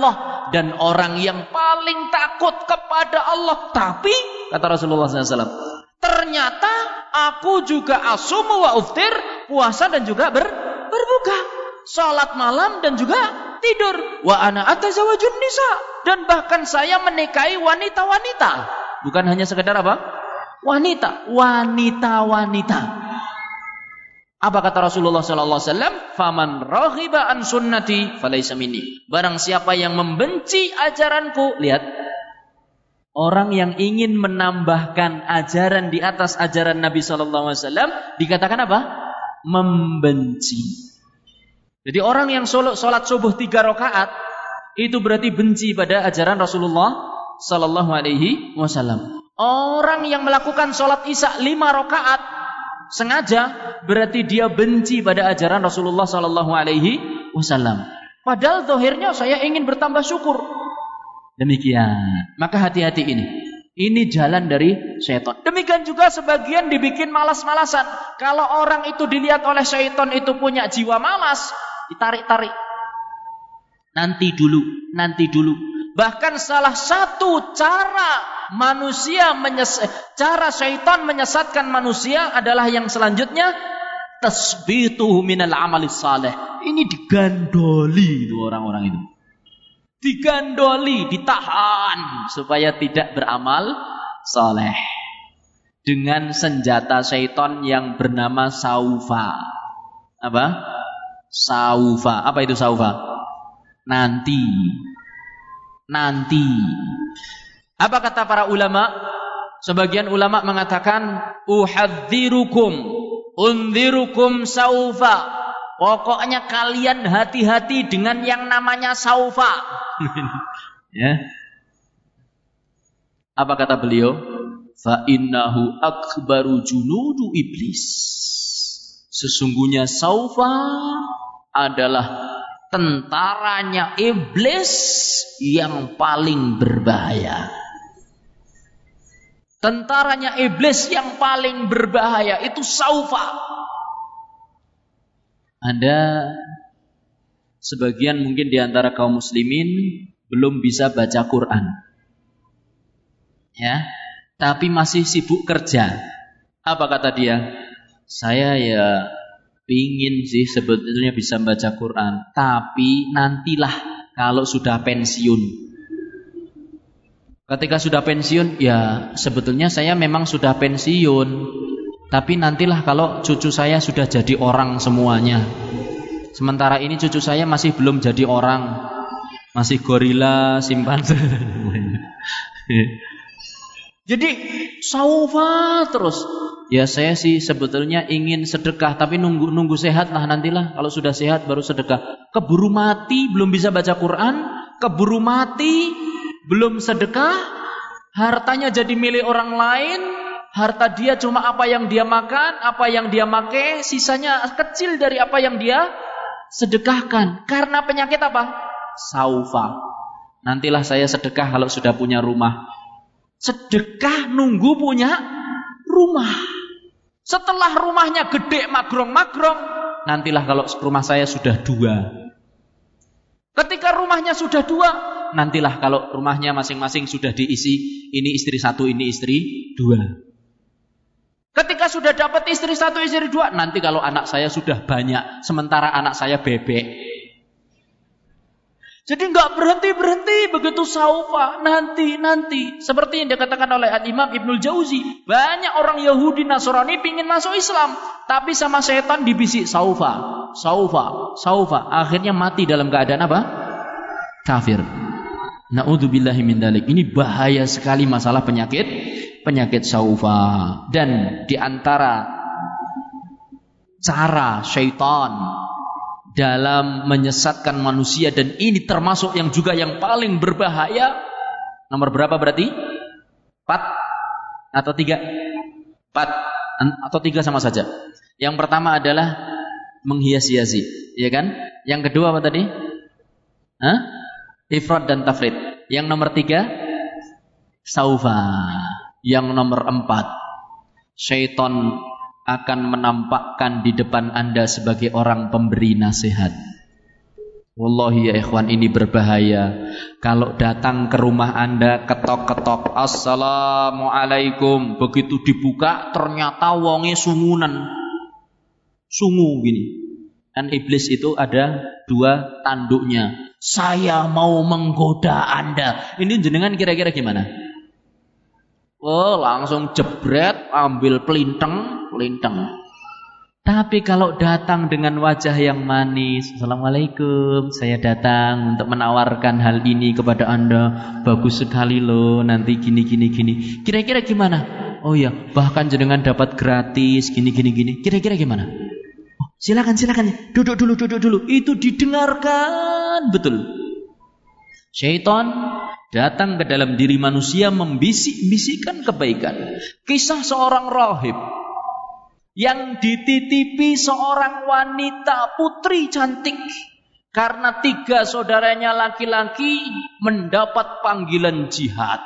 B: dan orang yang paling takut kepada Allah. Tapi kata Rasulullah SAW, ternyata aku juga asumu wa uftir, puasa dan juga berbuka, salat malam dan juga tidur. Wa ana atazawajun nisa, dan bahkan saya menikahi wanita-wanita. Bukan hanya sekedar apa? Wanita-wanita. Apa kata Rasulullah sallallahu alaihi wasallam? Faman raghiba an sunnati falaysa minni. Barang siapa yang membenci ajaranku, lihat. Orang yang ingin menambahkan ajaran di atas ajaran Nabi sallallahu alaihi wasallam dikatakan apa? Membenci. Jadi orang yang salat subuh 3 rakaat itu berarti benci pada ajaran Rasulullah sallallahu alaihi wasallam. Orang yang melakukan salat Isya 5 rakaat sengaja berarti dia benci pada ajaran Rasulullah sallallahu alaihi wasallam. Padahal zahirnya saya ingin bertambah syukur. Demikian. Maka hati-hati ini. Ini jalan dari syaitan. Demikian juga sebagian dibikin malas-malasan. Kalau orang itu dilihat oleh syaitan itu punya jiwa malas, ditarik-tarik. Nanti dulu. Bahkan salah satu cara cara syaitan menyesatkan manusia adalah yang selanjutnya, tasbituhu minal amalis saleh. Ini digandoli itu orang-orang itu. Digandoli, ditahan supaya tidak beramal saleh dengan senjata syaitan yang bernama saufa. Apa? Saufa. Apa itu saufa? Nanti. Apa kata para ulama? Sebagian ulama mengatakan unzirukum saufa. Pokoknya kalian hati-hati dengan yang namanya saufa. Ya. Apa kata beliau? Fa innahu akbaru junudu iblis. Sesungguhnya saufa adalah tentaranya iblis yang paling berbahaya. Tentaranya iblis yang paling berbahaya itu saufa. Ada sebagian mungkin di antara kaum muslimin belum bisa baca Quran. Ya, tapi masih sibuk kerja. Apa kata dia? Saya ya pingin sih sebetulnya bisa baca Quran, tapi nantilah kalau sudah pensiun. Ketika sudah pensiun, ya sebetulnya saya memang sudah pensiun, tapi nantilah kalau cucu saya sudah jadi orang semuanya. Sementara ini cucu saya masih belum jadi orang, masih gorila, simpanse. Jadi saufa terus. Ya saya sih sebetulnya ingin sedekah, tapi nunggu sehat lah, nantilah kalau sudah sehat baru sedekah. Keburu mati belum bisa baca Quran, keburu mati belum sedekah, hartanya jadi milik orang lain, harta dia cuma apa yang dia makan, apa yang dia pakai, sisanya kecil dari apa yang dia sedekahkan. Karena penyakit apa? Saufa. Nantilah saya sedekah kalau sudah punya rumah. Sedekah nunggu punya rumah. Setelah rumahnya gede magrong-magrong, nantilah kalau rumah saya sudah 2. Ketika rumahnya sudah 2, nantilah kalau rumahnya masing-masing sudah diisi, ini istri 1, ini istri 2. Ketika sudah dapat istri 1, istri 2, nanti kalau anak saya sudah banyak, sementara anak saya bebek. Jadi enggak berhenti-berhenti begitu saufa, nanti. Seperti yang dikatakan oleh Al-Imam Ibnul Jauzi, banyak orang Yahudi Nasrani pingin masuk Islam, tapi sama setan dibisik saufa. Akhirnya mati dalam keadaan apa? Kafir. Na'udzubillahi min dzalik. Ini bahaya sekali masalah penyakit saufa. Dan di antara cara syaitan dalam menyesatkan manusia, dan ini termasuk yang juga yang paling berbahaya. Nomor berapa berarti? 4 atau 3? 4 atau 3 sama saja. Yang pertama adalah menghias-hiasi, ya kan? Yang kedua apa tadi? Ifrat dan tafrid. Yang nomor 3 saufa. Yang nomor 4 syaitan akan menampakkan di depan Anda sebagai orang pemberi nasihat.
A: Wallahi ya ikhwan, ini berbahaya. Kalau datang ke rumah Anda ketok-ketok, assalamualaikum, begitu dibuka ternyata wonge sungunan, sungu gini. Kan iblis itu ada 2 tanduknya. Saya mau menggoda Anda. Ini jenengan kira-kira gimana? Oh, langsung jebret, ambil pelinteng. Tapi kalau datang dengan wajah yang manis, assalamualaikum, saya datang untuk menawarkan hal ini kepada Anda, bagus sekali loh, nanti gini. Kira-kira gimana? Oh ya, bahkan jenengan dapat gratis, gini. Kira-kira gimana? Oh, silakan, duduk dulu. Itu didengarkan betul. Syaitan datang ke dalam diri manusia membisik-bisikkan kebaikan. Kisah seorang rahib yang dititipi seorang wanita putri cantik karena 3 saudaranya laki-laki mendapat panggilan jihad.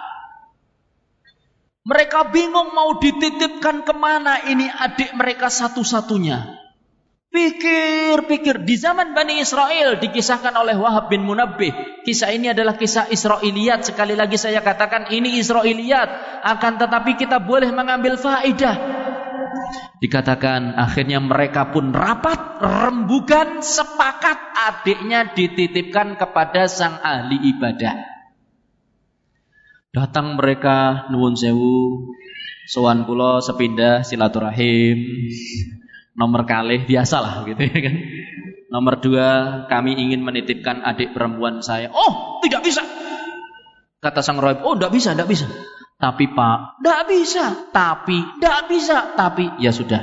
A: Mereka bingung mau dititipkan kemana, ini adik mereka satu-satunya. Pikir di zaman Bani Israel dikisahkan oleh Wahab bin Munabbih. Kisah ini adalah kisah Israiliyat. Sekali lagi saya katakan ini Israiliyat, akan tetapi kita boleh mengambil faedah. Dikatakan akhirnya mereka pun rapat, rembugan, sepakat adiknya dititipkan kepada sang ahli ibadah. Datang mereka nuwun sewu, sowan kula sepindah silaturahim. Nomor kalih biasalah gitu ya kan. Nomor 2, kami ingin menitipkan adik perempuan saya. Oh, tidak bisa. Kata sang rahib, oh tidak bisa. Tapi Pak, tidak bisa. Tapi ya sudah.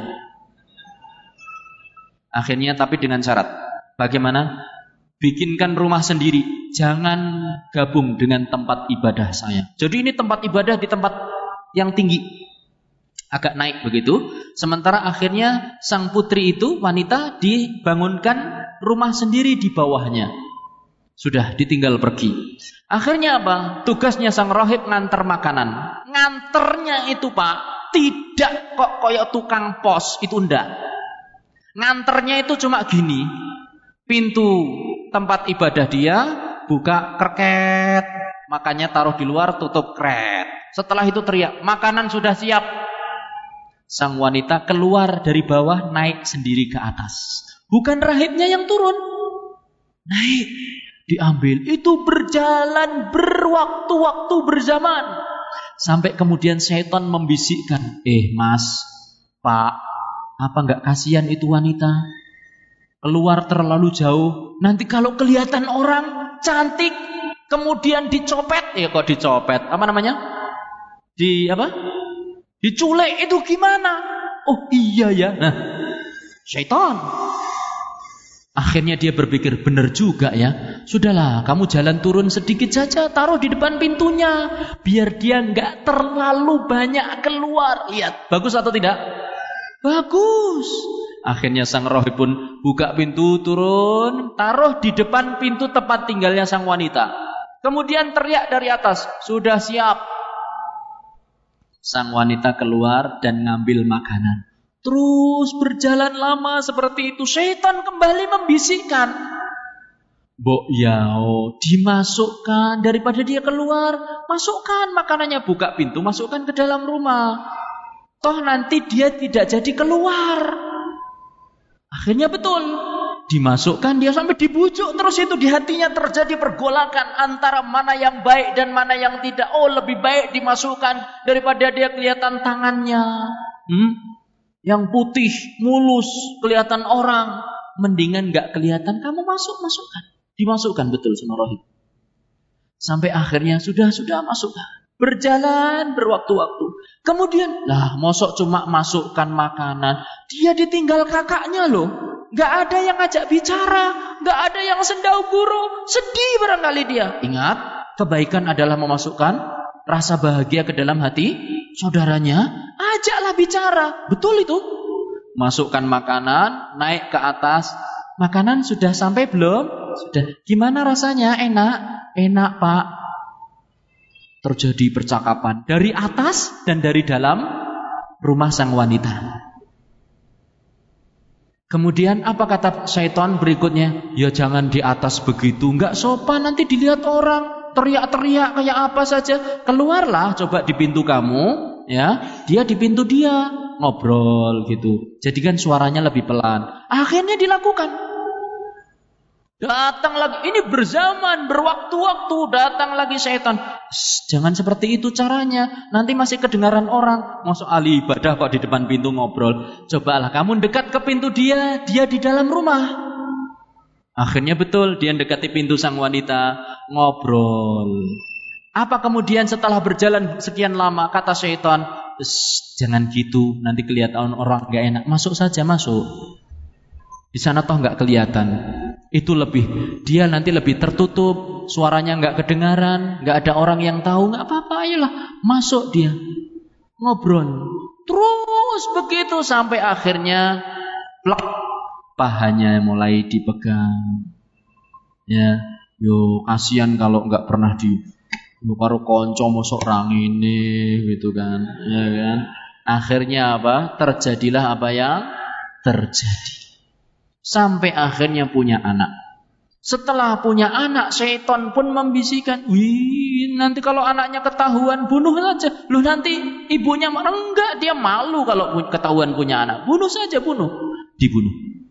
A: Akhirnya tapi dengan syarat. Bagaimana? Bikinkan rumah sendiri. Jangan gabung dengan tempat ibadah saya. Jadi ini tempat ibadah di tempat yang tinggi. Agak naik begitu. Sementara akhirnya sang putri itu, wanita, dibangunkan rumah sendiri di bawahnya. Sudah ditinggal pergi. Akhirnya apa? Tugasnya sang rahib nganter makanan. Nganternya itu Pak, tidak kok koyok tukang pos, itu ndak. Nganternya itu cuma gini. Pintu tempat ibadah dia buka kreket, makanya taruh di luar, tutup kret. Setelah itu teriak, makanan sudah siap. Sang wanita keluar dari bawah, naik sendiri ke atas. Bukan rahibnya yang turun. Naik, diambil. Itu berjalan berwaktu-waktu berzaman. Sampai kemudian syaitan membisikkan, Mas, Pak, apa enggak kasihan itu wanita? Keluar terlalu jauh. Nanti kalau kelihatan orang cantik, kemudian dicopet. Kok dicopet? Apa namanya? Diculik itu gimana? Oh iya ya. Nah, syaitan. Akhirnya dia berpikir, benar juga ya. Sudahlah, kamu jalan turun sedikit saja, taruh di depan pintunya, biar dia enggak terlalu banyak keluar. Lihat, bagus atau tidak? Bagus. Akhirnya sang rahib pun buka pintu, turun, taruh di depan pintu tempat tinggalnya sang wanita. Kemudian teriak dari atas, sudah siap. Sang wanita keluar dan ngambil makanan. Terus berjalan lama seperti itu. Syaitan kembali membisikkan. Mbok yao, dimasukkan daripada dia keluar. Masukkan makanannya, buka pintu, masukkan ke dalam rumah. Toh nanti dia tidak jadi keluar. Akhirnya betul. Dimasukkan, dia sampai dibujuk terus itu, di hatinya terjadi pergolakan antara mana yang baik dan mana yang tidak. Oh, lebih baik dimasukkan daripada dia kelihatan tangannya. Yang putih, mulus, kelihatan orang. Mendingan gak kelihatan, kamu masukkan. Dimasukkan betul sama rahib. Sampai akhirnya sudah masukkan. Berjalan berwaktu-waktu. Kemudian, mosok cuma masukkan makanan. Dia ditinggal kakaknya loh. Gak ada yang ngajak bicara, gak ada yang sendau guru. Sedih barangkali dia. Ingat, kebaikan adalah memasukkan rasa bahagia ke dalam hati saudaranya. Ajaklah bicara. Betul itu. Masukkan makanan, naik ke atas. Makanan sudah sampai belum? Sudah. Gimana rasanya? Enak? Enak Pak. Terjadi percakapan dari atas dan dari dalam rumah sang wanita.
B: Kemudian apa kata syaitan berikutnya? Ya jangan di atas begitu, enggak sopan, nanti dilihat orang, teriak-teriak kayak apa saja. Keluarlah coba di pintu kamu, ya. Dia di pintu dia, ngobrol gitu. Jadikan suaranya lebih pelan. Akhirnya dilakukan. Datang lagi, ini berzaman, berwaktu-waktu, datang lagi syaitan. Jangan seperti itu caranya, nanti masih kedengaran orang. Masuk ahli ibadah kok di depan pintu ngobrol. Cobalah kamu dekat ke pintu dia di dalam rumah. Akhirnya betul, dia dekati pintu sang wanita, ngobrol. Apa kemudian setelah berjalan sekian lama, kata syaitan, jangan gitu, nanti kelihatan orang gak enak. Masuk saja, masuk. Di sana toh gak kelihatan. Itu dia nanti lebih tertutup, suaranya nggak kedengaran, nggak ada orang yang tahu, nggak apa-apa, ayolah masuk dia, ngobrol, terus begitu sampai akhirnya, plak, pahanya mulai dipegang, ya, yo kasihan kalau nggak pernah karo konco mosok rang ini, gitu kan, ya kan, akhirnya apa? Terjadilah apa yang terjadi. Sampai akhirnya punya anak. Setelah punya anak, syaitan pun membisikkan, wih, nanti kalau anaknya ketahuan, bunuh saja. Loh nanti ibunya marah, enggak, dia malu kalau ketahuan punya anak. Bunuh saja, dibunuh.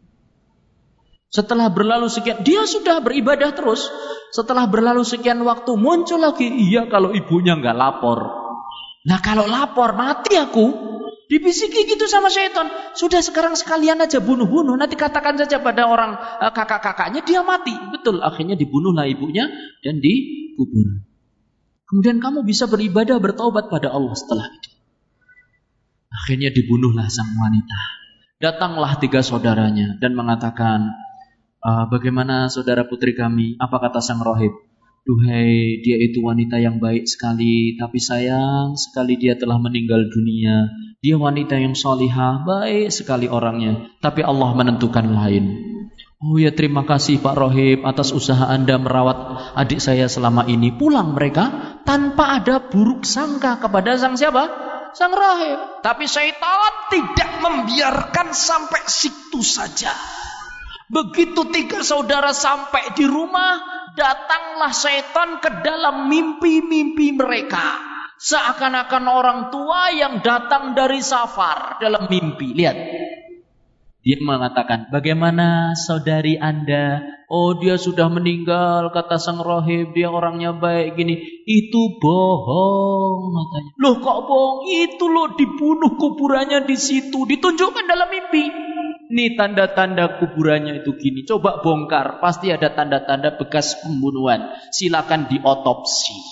B: Setelah berlalu sekian, dia sudah beribadah terus. Setelah berlalu sekian waktu, muncul lagi, iya kalau ibunya enggak lapor. Nah kalau lapor, mati aku. Dibisiki gitu sama syaitan. Sudah sekarang sekalian aja bunuh-bunuh. Nanti katakan saja pada orang kakak-kakaknya dia mati. Betul, akhirnya dibunuhlah ibunya dan dikubur. Kemudian kamu bisa beribadah, bertaubat pada Allah setelah itu. Akhirnya dibunuhlah sang wanita. Datanglah 3 saudaranya dan mengatakan, bagaimana saudara putri kami? Apa kata sang rahib? Duhai, dia itu wanita yang baik sekali, tapi sayang sekali dia telah meninggal dunia. Dia wanita yang salihah, baik sekali orangnya, tapi Allah menentukan lain. Oh ya, terima kasih Pak Rohib atas usaha Anda merawat adik saya selama ini. Pulang mereka tanpa ada buruk sangka kepada sang siapa? Sang Rohib. Tapi syaitan tidak membiarkan sampai situ saja. Begitu 3 saudara sampai di rumah, datanglah syaitan ke dalam mimpi-mimpi mereka. Seakan-akan orang tua yang datang dari safar dalam mimpi. Lihat. Dia mengatakan, bagaimana saudari Anda? Oh, dia sudah meninggal, kata sang rahib, dia orangnya baik gini. Itu bohong, katanya. Loh kok bohong? Itu loh dibunuh kuburannya di situ. Ditunjukkan dalam mimpi. Ini tanda-tanda kuburannya itu gini. Coba bongkar, pasti ada tanda-tanda bekas pembunuhan. Silakan diotopsi.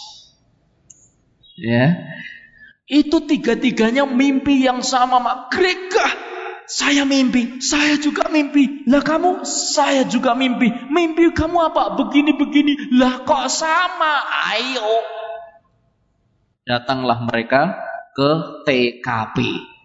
B: Ya, itu 3-tiganya mimpi yang sama, Mak. Gregah, saya mimpi, saya juga mimpi. Lah kamu, saya juga mimpi. Mimpi kamu apa? Begini-begini. Lah kok sama? Ayo. Datanglah mereka ke TKP,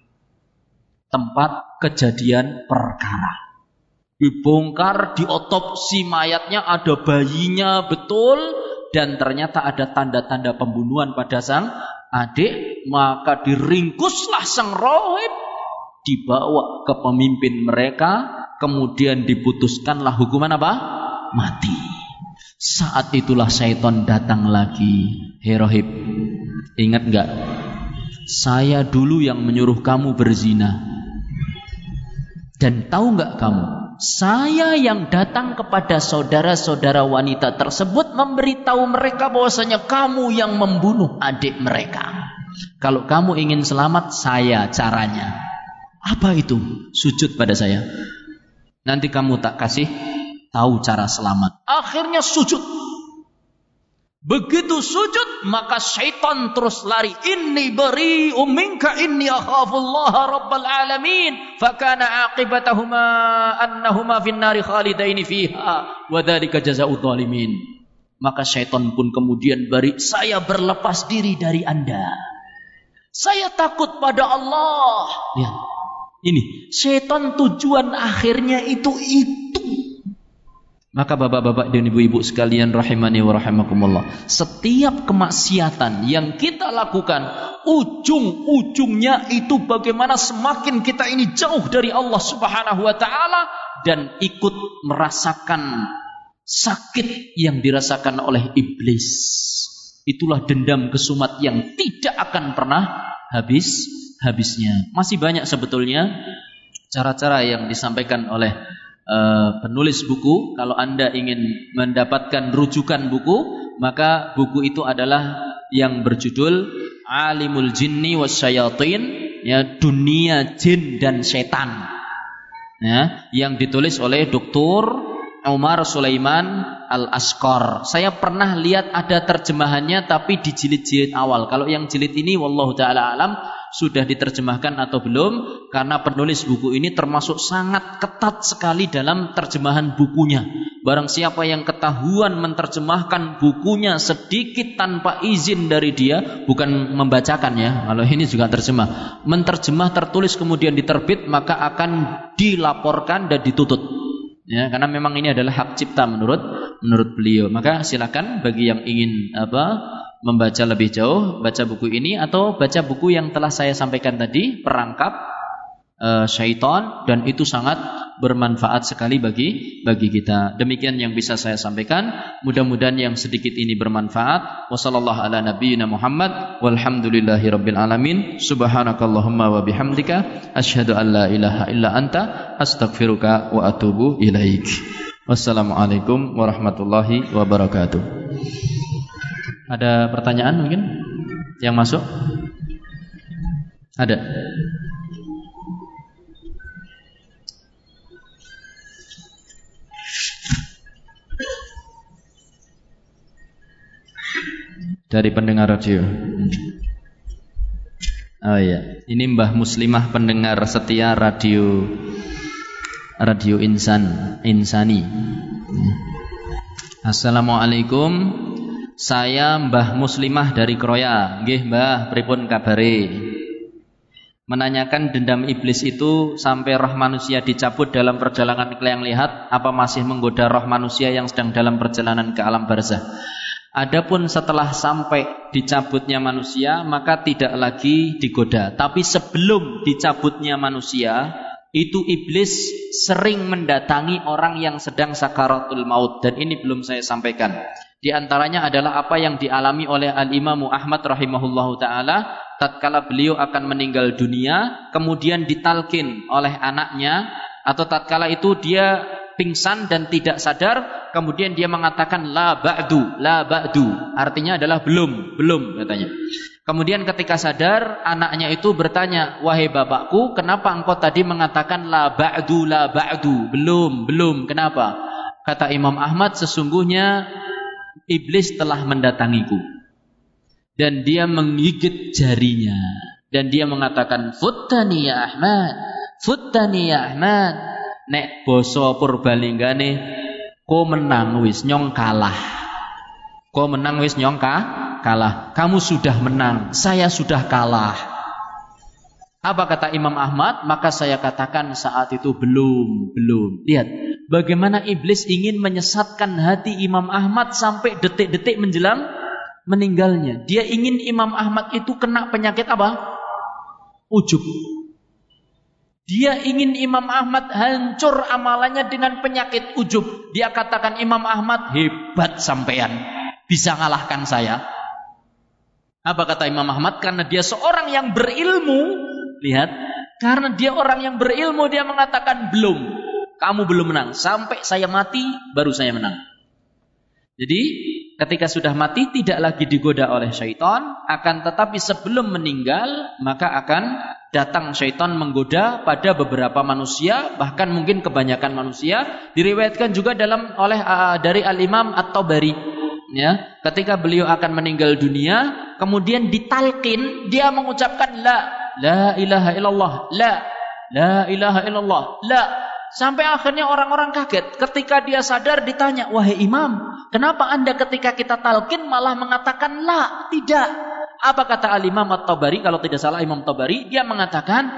B: tempat kejadian perkara. Dibongkar, diotopsi mayatnya, ada bayinya betul. Dan ternyata ada tanda-tanda pembunuhan pada sang adik. Maka diringkuslah sang rahib, dibawa ke pemimpin mereka. Kemudian diputuskanlah hukuman apa? Mati. Saat itulah syaitan datang lagi. Hei rahib, ingat enggak? Saya dulu yang menyuruh kamu berzina. Dan tahu enggak kamu? Saya yang datang kepada saudara-saudara wanita tersebut memberitahu mereka bahwasanya kamu yang membunuh adik mereka. Kalau kamu ingin selamat, saya caranya. Apa itu? Sujud pada saya. Nanti kamu tak kasih tahu cara selamat. Akhirnya sujud. Begitu sujud, maka syaitan terus lari. Inni bari'um minka inni akhafullaha rabbal alamin. Fakana aqibatahuma annahuma finnari khalidaini fiha. Wadhalika jaza'u dhalimin. Maka syaitan pun kemudian bari. Saya berlepas diri dari Anda. Saya takut pada Allah. Ya. Ini syaitan tujuan akhirnya itu. Maka bapak-bapak dan ibu-ibu sekalian rahimani wa rahimakumullah, setiap kemaksiatan yang kita lakukan, ujung-ujungnya itu bagaimana semakin kita ini jauh dari Allah Subhanahu wa taala dan ikut merasakan sakit yang dirasakan oleh iblis. Itulah dendam kesumat yang tidak akan pernah habisnya. Masih banyak sebetulnya cara-cara yang disampaikan oleh penulis buku. Kalau Anda ingin mendapatkan rujukan buku, maka buku itu adalah yang berjudul Alimul Jinni Wasyayatin, ya, dunia jin dan setan, ya, yang ditulis oleh Dr. Umar Sulaiman Al-Asqar. Saya pernah lihat ada terjemahannya tapi di jilid-jilid awal. Kalau yang jilid ini wallahu taala alam sudah diterjemahkan atau belum, karena penulis buku ini termasuk sangat ketat sekali dalam terjemahan bukunya. Barang siapa yang ketahuan menerjemahkan bukunya sedikit tanpa izin dari dia, bukan membacakan ya, kalau ini juga terjemah, menterjemah tertulis kemudian diterbit, maka akan dilaporkan dan dituntut. Ya, karena memang ini adalah hak cipta menurut beliau. Maka silakan bagi yang ingin membaca lebih jauh, baca buku ini atau baca buku yang telah saya sampaikan tadi, Perangkap Syaitan, dan itu sangat bermanfaat sekali bagi kita. Demikian yang bisa saya sampaikan. Mudah-mudahan yang sedikit ini bermanfaat. Wassallallahu ala nabiyyina Muhammad walhamdulillahirabbil alamin. Subhanakallahumma wa bihamdika asyhadu an la ilaha illa anta astaghfiruka wa atubu ilaik. Wassalamualaikum warahmatullahi wabarakatuh. Ada pertanyaan mungkin yang masuk? Ada? Dari pendengar radio. Oh iya, ini Mbah Muslimah, pendengar setia radio Insani. Assalamualaikum. Saya Mbah Muslimah dari Kroya. Nggih Mbah, pripun kabare? Menanyakan dendam iblis itu sampai roh manusia dicabut dalam perjalanan ke yang lihat, apa masih menggoda roh manusia yang sedang dalam perjalanan ke alam barzah? Adapun setelah sampai dicabutnya manusia, maka tidak lagi digoda. Tapi sebelum dicabutnya manusia, itu iblis sering mendatangi orang yang sedang sakaratul maut. Dan ini belum saya sampaikan. Di antaranya adalah apa yang dialami oleh Al-Imam Ahmad rahimahullahu ta'ala tatkala beliau akan meninggal dunia, kemudian ditalkin oleh anaknya, atau tatkala itu dia pingsan dan tidak sadar, kemudian dia mengatakan la ba'du, artinya adalah belum katanya. Kemudian ketika sadar, anaknya itu bertanya, wahai bapakku, kenapa engkau tadi mengatakan la ba'du, belum, kenapa? Kata Imam Ahmad, sesungguhnya iblis telah mendatangiku dan dia menggigit jarinya dan dia mengatakan futtani ya Ahmad, nek basa Purbalinggane ko menang wis nyong kalah. Kamu sudah menang, saya sudah kalah. Apa kata Imam Ahmad? Maka saya katakan saat itu belum. Lihat bagaimana iblis ingin menyesatkan hati Imam Ahmad sampai detik-detik menjelang meninggalnya. Dia ingin Imam Ahmad itu kena penyakit apa? Ujub. Dia ingin Imam Ahmad hancur amalannya dengan penyakit ujub. Dia katakan, Imam Ahmad hebat sampean, bisa ngalahkan saya. Apa kata Imam Ahmad? Karena dia seorang yang berilmu. Lihat, karena dia orang yang berilmu, dia mengatakan belum. Kamu belum menang. Sampai saya mati baru saya menang. Jadi ketika sudah mati tidak lagi digoda oleh syaitan, akan tetapi sebelum meninggal maka akan datang syaitan menggoda pada beberapa manusia, bahkan mungkin kebanyakan manusia. Diriwayatkan juga dari Al-Imam At-Tabari, ya, ketika beliau akan meninggal dunia, kemudian ditalkin, dia mengucapkan la ilaha illallah, la ilaha illallah, la. Sampai akhirnya orang-orang kaget. Ketika dia sadar ditanya, wahai imam, kenapa anda ketika kita talqin malah mengatakan la, tidak? Apa kata Al-Imam At-Tabari? Kalau tidak salah Imam Tabari, dia mengatakan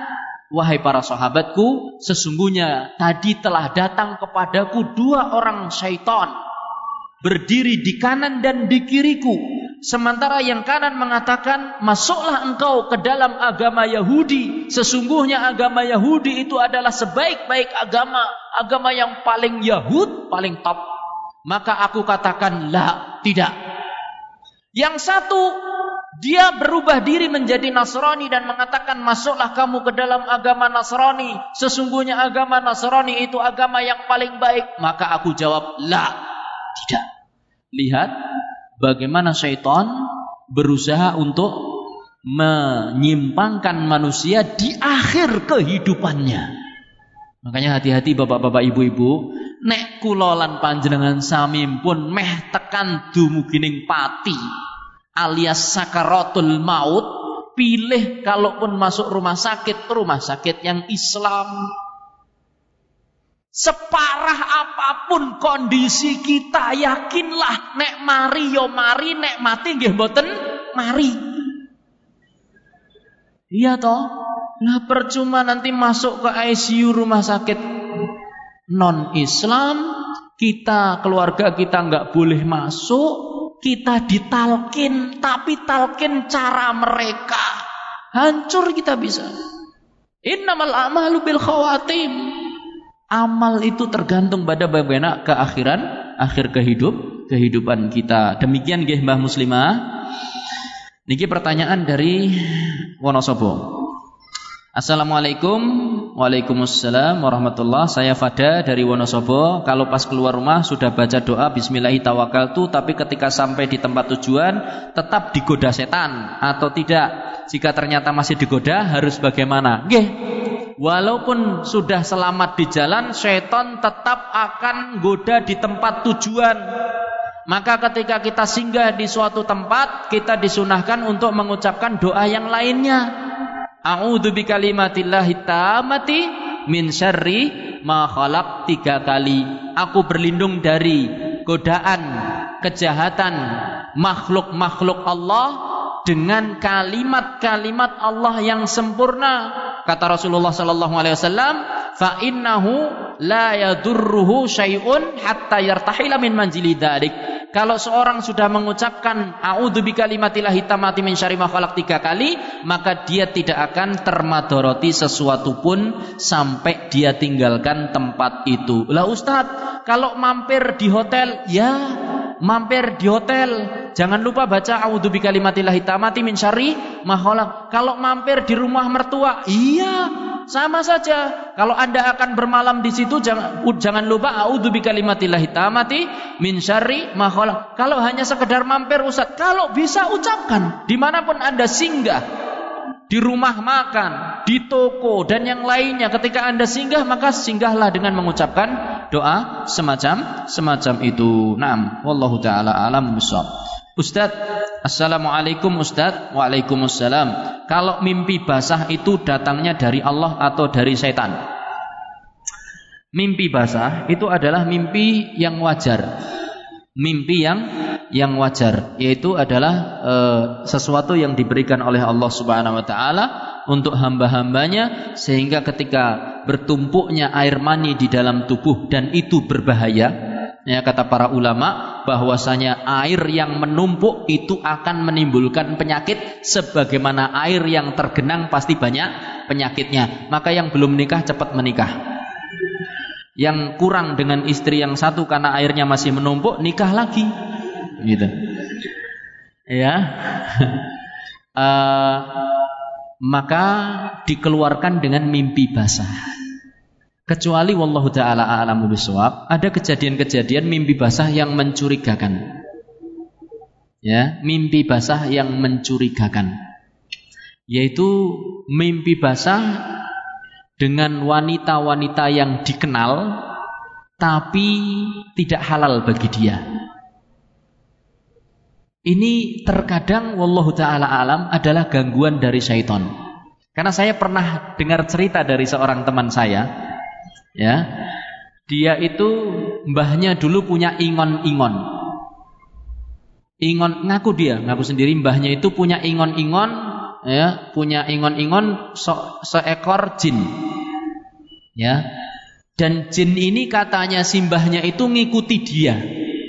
B: wahai para sahabatku, sesungguhnya tadi telah datang kepadaku 2 orang syaitan, berdiri di kanan dan di kiriku. Sementara yang kanan mengatakan, masuklah engkau ke dalam agama Yahudi. Sesungguhnya agama Yahudi itu adalah sebaik-baik agama, agama yang paling Yahud, paling top. Maka aku katakan, la, tidak. Yang satu, dia berubah diri menjadi Nasrani dan mengatakan, masuklah kamu ke dalam agama Nasrani. Sesungguhnya agama Nasrani itu agama yang paling baik. Maka aku jawab, la, tidak. Lihat bagaimana syaitan berusaha untuk menyimpangkan manusia di akhir kehidupannya. Makanya hati-hati bapak-bapak, ibu-ibu. Nek kula lan panjenengan sami pun meh tekan dumugining pati alias sakaratul maut, pilih kalaupun masuk rumah sakit yang Islam. Separah apapun kondisi kita, yakinlah nek mari yo mari, nek mati nggih mboten mari. Iya toh? Lah percuma nanti masuk ke ICU rumah sakit non Islam, kita keluarga kita nggak boleh masuk, kita ditalkin, tapi talkin cara mereka, hancur kita bisa. Innamal a'malu bil khawatim. Amal itu tergantung pada bagaimana keakhiran, akhir kehidupan kita. Demikian nggih Mbah Muslimah. Niki pertanyaan dari Wonosobo. Assalamualaikum. Waalaikumsalam warahmatullah. Saya Fada dari Wonosobo. Kalau pas keluar rumah sudah baca doa Bismillahirrahmanirrahim, tapi ketika sampai di tempat tujuan tetap digoda setan atau tidak? Jika ternyata masih digoda, harus bagaimana? Nggih. Walaupun sudah selamat di jalan, setan tetap akan goda di tempat tujuan. Maka ketika kita singgah di suatu tempat, kita disunahkan untuk mengucapkan doa yang lainnya. A'udzu bikalimatillahi tammati min syarri ma khalaq 3 kali. Aku berlindung dari godaan, kejahatan makhluk-makhluk Allah dengan kalimat-kalimat Allah yang sempurna. Kata Rasulullah sallallahu alaihi wasallam, fa innahu la yadurruhu syai'un hatta yartahila min manzili dzalik. Kalau seorang sudah mengucapkan a'udzu bikalimatillahi tammati min syarri ma khalaq 3 kali, maka dia tidak akan termadoroti sesuatu pun sampai dia tinggalkan tempat itu. Lah Ustaz, kalau mampir di hotel, ya mampir di hotel, jangan lupa baca a'udzu bikalimatillahi tammati min syarri ma khalaq. Kalau mampir di rumah mertua, iya, sama saja. Kalau Anda akan bermalam di situ, jangan lupa a'udzu bikalimatillahi tammati min syarri ma khalaq. Kalau hanya sekedar mampir Ustaz, kalau bisa ucapkan dimanapun Anda singgah, di rumah makan, di toko dan yang lainnya. Ketika Anda singgah, maka singgahlah dengan mengucapkan doa semacam itu. Naam, wallahu taala alam bissawab. Ustaz, assalamualaikum Ustaz. Waalaikumsalam. Kalau mimpi basah itu datangnya dari Allah atau dari setan? Mimpi basah itu adalah mimpi yang wajar. Mimpi yang wajar, yaitu adalah sesuatu yang diberikan oleh Allah Subhanahu wa taala untuk hamba-hambanya, sehingga ketika bertumpuknya air mani di dalam tubuh dan itu berbahaya, ya, kata para ulama bahwasanya air yang menumpuk itu akan menimbulkan penyakit, sebagaimana air yang tergenang pasti banyak penyakitnya. Maka yang belum menikah cepat menikah. Yang kurang dengan istri yang satu karena airnya masih menumpuk, nikah lagi, gitu. Ya, maka dikeluarkan dengan mimpi basah. Kecuali wallahu taala a'lamu bishawab, ada kejadian-kejadian mimpi basah yang mencurigakan. Ya, mimpi basah yang mencurigakan, yaitu mimpi basah dengan wanita-wanita yang dikenal tapi tidak halal bagi dia. Ini terkadang wallahu taala alam adalah gangguan dari syaitan. Karena saya pernah dengar cerita dari seorang teman saya, ya. Dia itu mbahnya dulu punya ingon-ingon. Ingon, ngaku sendiri mbahnya itu punya ingon-ingon ya, punya ingon-ingon seekor jin. Ya. Dan jin ini katanya simbahnya itu ngikuti dia.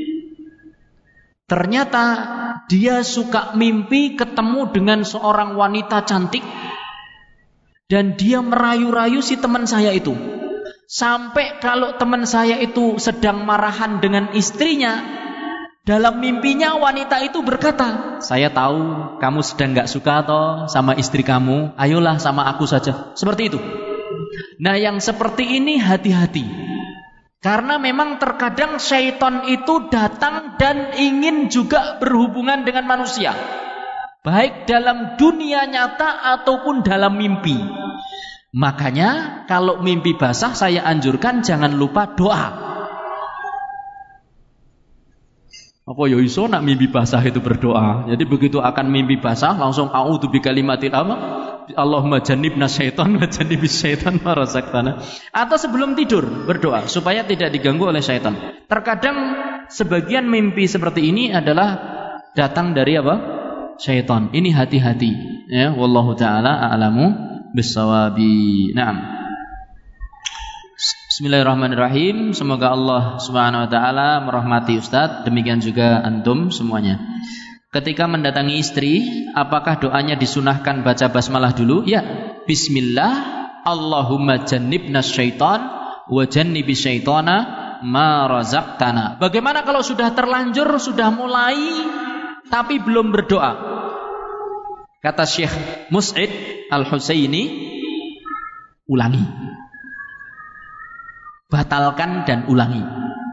B: Ternyata dia suka mimpi ketemu dengan seorang wanita cantik dan dia merayu-rayu si teman saya itu. Sampai kalau teman saya itu sedang marahan dengan istrinya, dalam mimpinya wanita itu berkata, "Saya tahu kamu sedang gak suka toh sama istri kamu, ayolah sama aku saja." Seperti itu. Nah, yang seperti ini hati-hati. Karena memang terkadang syaitan itu datang dan ingin juga berhubungan dengan manusia, baik dalam dunia nyata ataupun dalam mimpi. Makanya kalau mimpi basah saya anjurkan jangan lupa doa. Apa ya iso nak mimpi basah itu berdoa. Jadi begitu akan mimpi basah langsung a'udzu bikalimatil Allahumma jannibna syaitan wa jannibis syaitan ma razaqtana. Atau sebelum tidur berdoa supaya tidak diganggu oleh syaitan. Terkadang sebagian mimpi seperti ini adalah datang dari apa? Syaitan. Ini hati-hati ya, wallahu taala a'lamu bis-shawabi. Naam. Bismillahirrahmanirrahim. Semoga Allah Subhanahu wa taala merahmati Ustaz, demikian juga antum semuanya. Ketika mendatangi istri, apakah doanya disunahkan baca basmalah dulu? Ya, bismillah, Allahumma jannibna syaitan wa jannibis syaitana ma razaqtana. Bagaimana kalau sudah terlanjur, sudah mulai tapi belum berdoa? Kata Syekh Mus'id Al-Husaini, ulangi. Batalkan dan ulangi.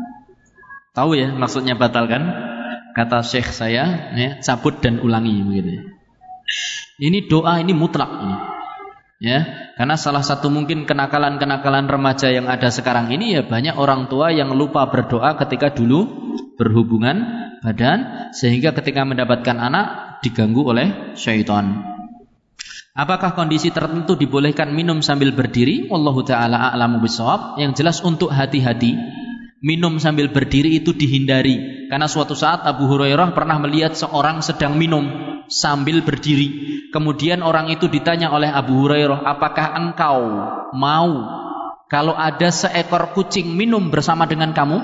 B: Tahu ya maksudnya batalkan? Kata Syekh saya, ya, cabut dan ulangi begitu. Ini doa ini mutlak ini. Ya, karena salah satu mungkin kenakalan-kenakalan remaja yang ada sekarang ini ya banyak orang tua yang lupa berdoa ketika dulu berhubungan badan sehingga ketika mendapatkan anak diganggu oleh syaitan. Apakah kondisi tertentu dibolehkan minum sambil berdiri? Wallahu taala a'lamu bishawab. Yang jelas untuk hati-hati, minum sambil berdiri itu dihindari. Karena suatu saat Abu Hurairah pernah melihat seorang sedang minum sambil berdiri. Kemudian orang itu ditanya oleh Abu Hurairah, "Apakah engkau mau kalau ada seekor kucing minum bersama dengan kamu?"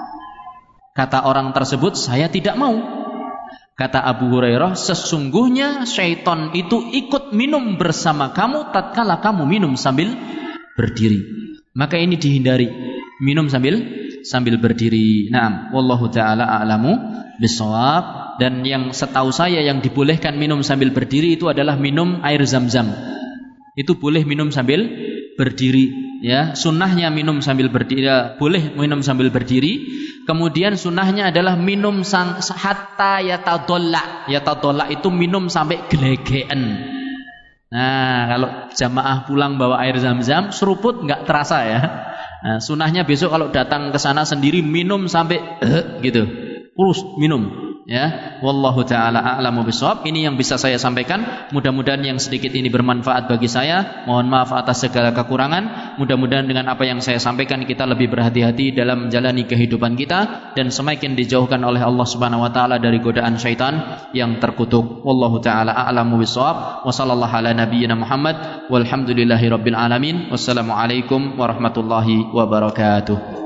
B: Kata orang tersebut, "Saya tidak mau." Kata Abu Hurairah, "Sesungguhnya syaitan itu ikut minum bersama kamu tatkala kamu minum sambil berdiri." Maka ini dihindari, minum sambil berdiri. Naam, wallahu taala a'lamu bishawab. Dan yang setahu saya yang dibolehkan minum sambil berdiri itu adalah minum air Zam-Zam. Itu boleh minum sambil berdiri. Ya, sunnahnya minum sambil berdiri, boleh minum sambil berdiri. Kemudian sunnahnya adalah minum hatta yatadolla. Yatadolla itu minum sampai gelegeen. Nah, kalau jamaah pulang bawa air Zam-Zam, seruput nggak terasa ya. Nah, sunnahnya besok kalau datang ke sana sendiri minum sampai gitu, terus minum. Ya, wallahu taala a'lamu bishawab. Ini yang bisa saya sampaikan. Mudah-mudahan yang sedikit ini bermanfaat bagi saya. Mohon maaf atas segala kekurangan. Mudah-mudahan dengan apa yang saya sampaikan kita lebih berhati-hati dalam menjalani kehidupan kita dan semakin dijauhkan oleh Allah Subhanahu wa taala dari godaan syaitan yang terkutuk. Wallahu taala a'lamu bishawab. Wa sallallahu ala nabiyyina Muhammad walhamdulillahirabbil alamin. Wassalamualaikum warahmatullahi wabarakatuh.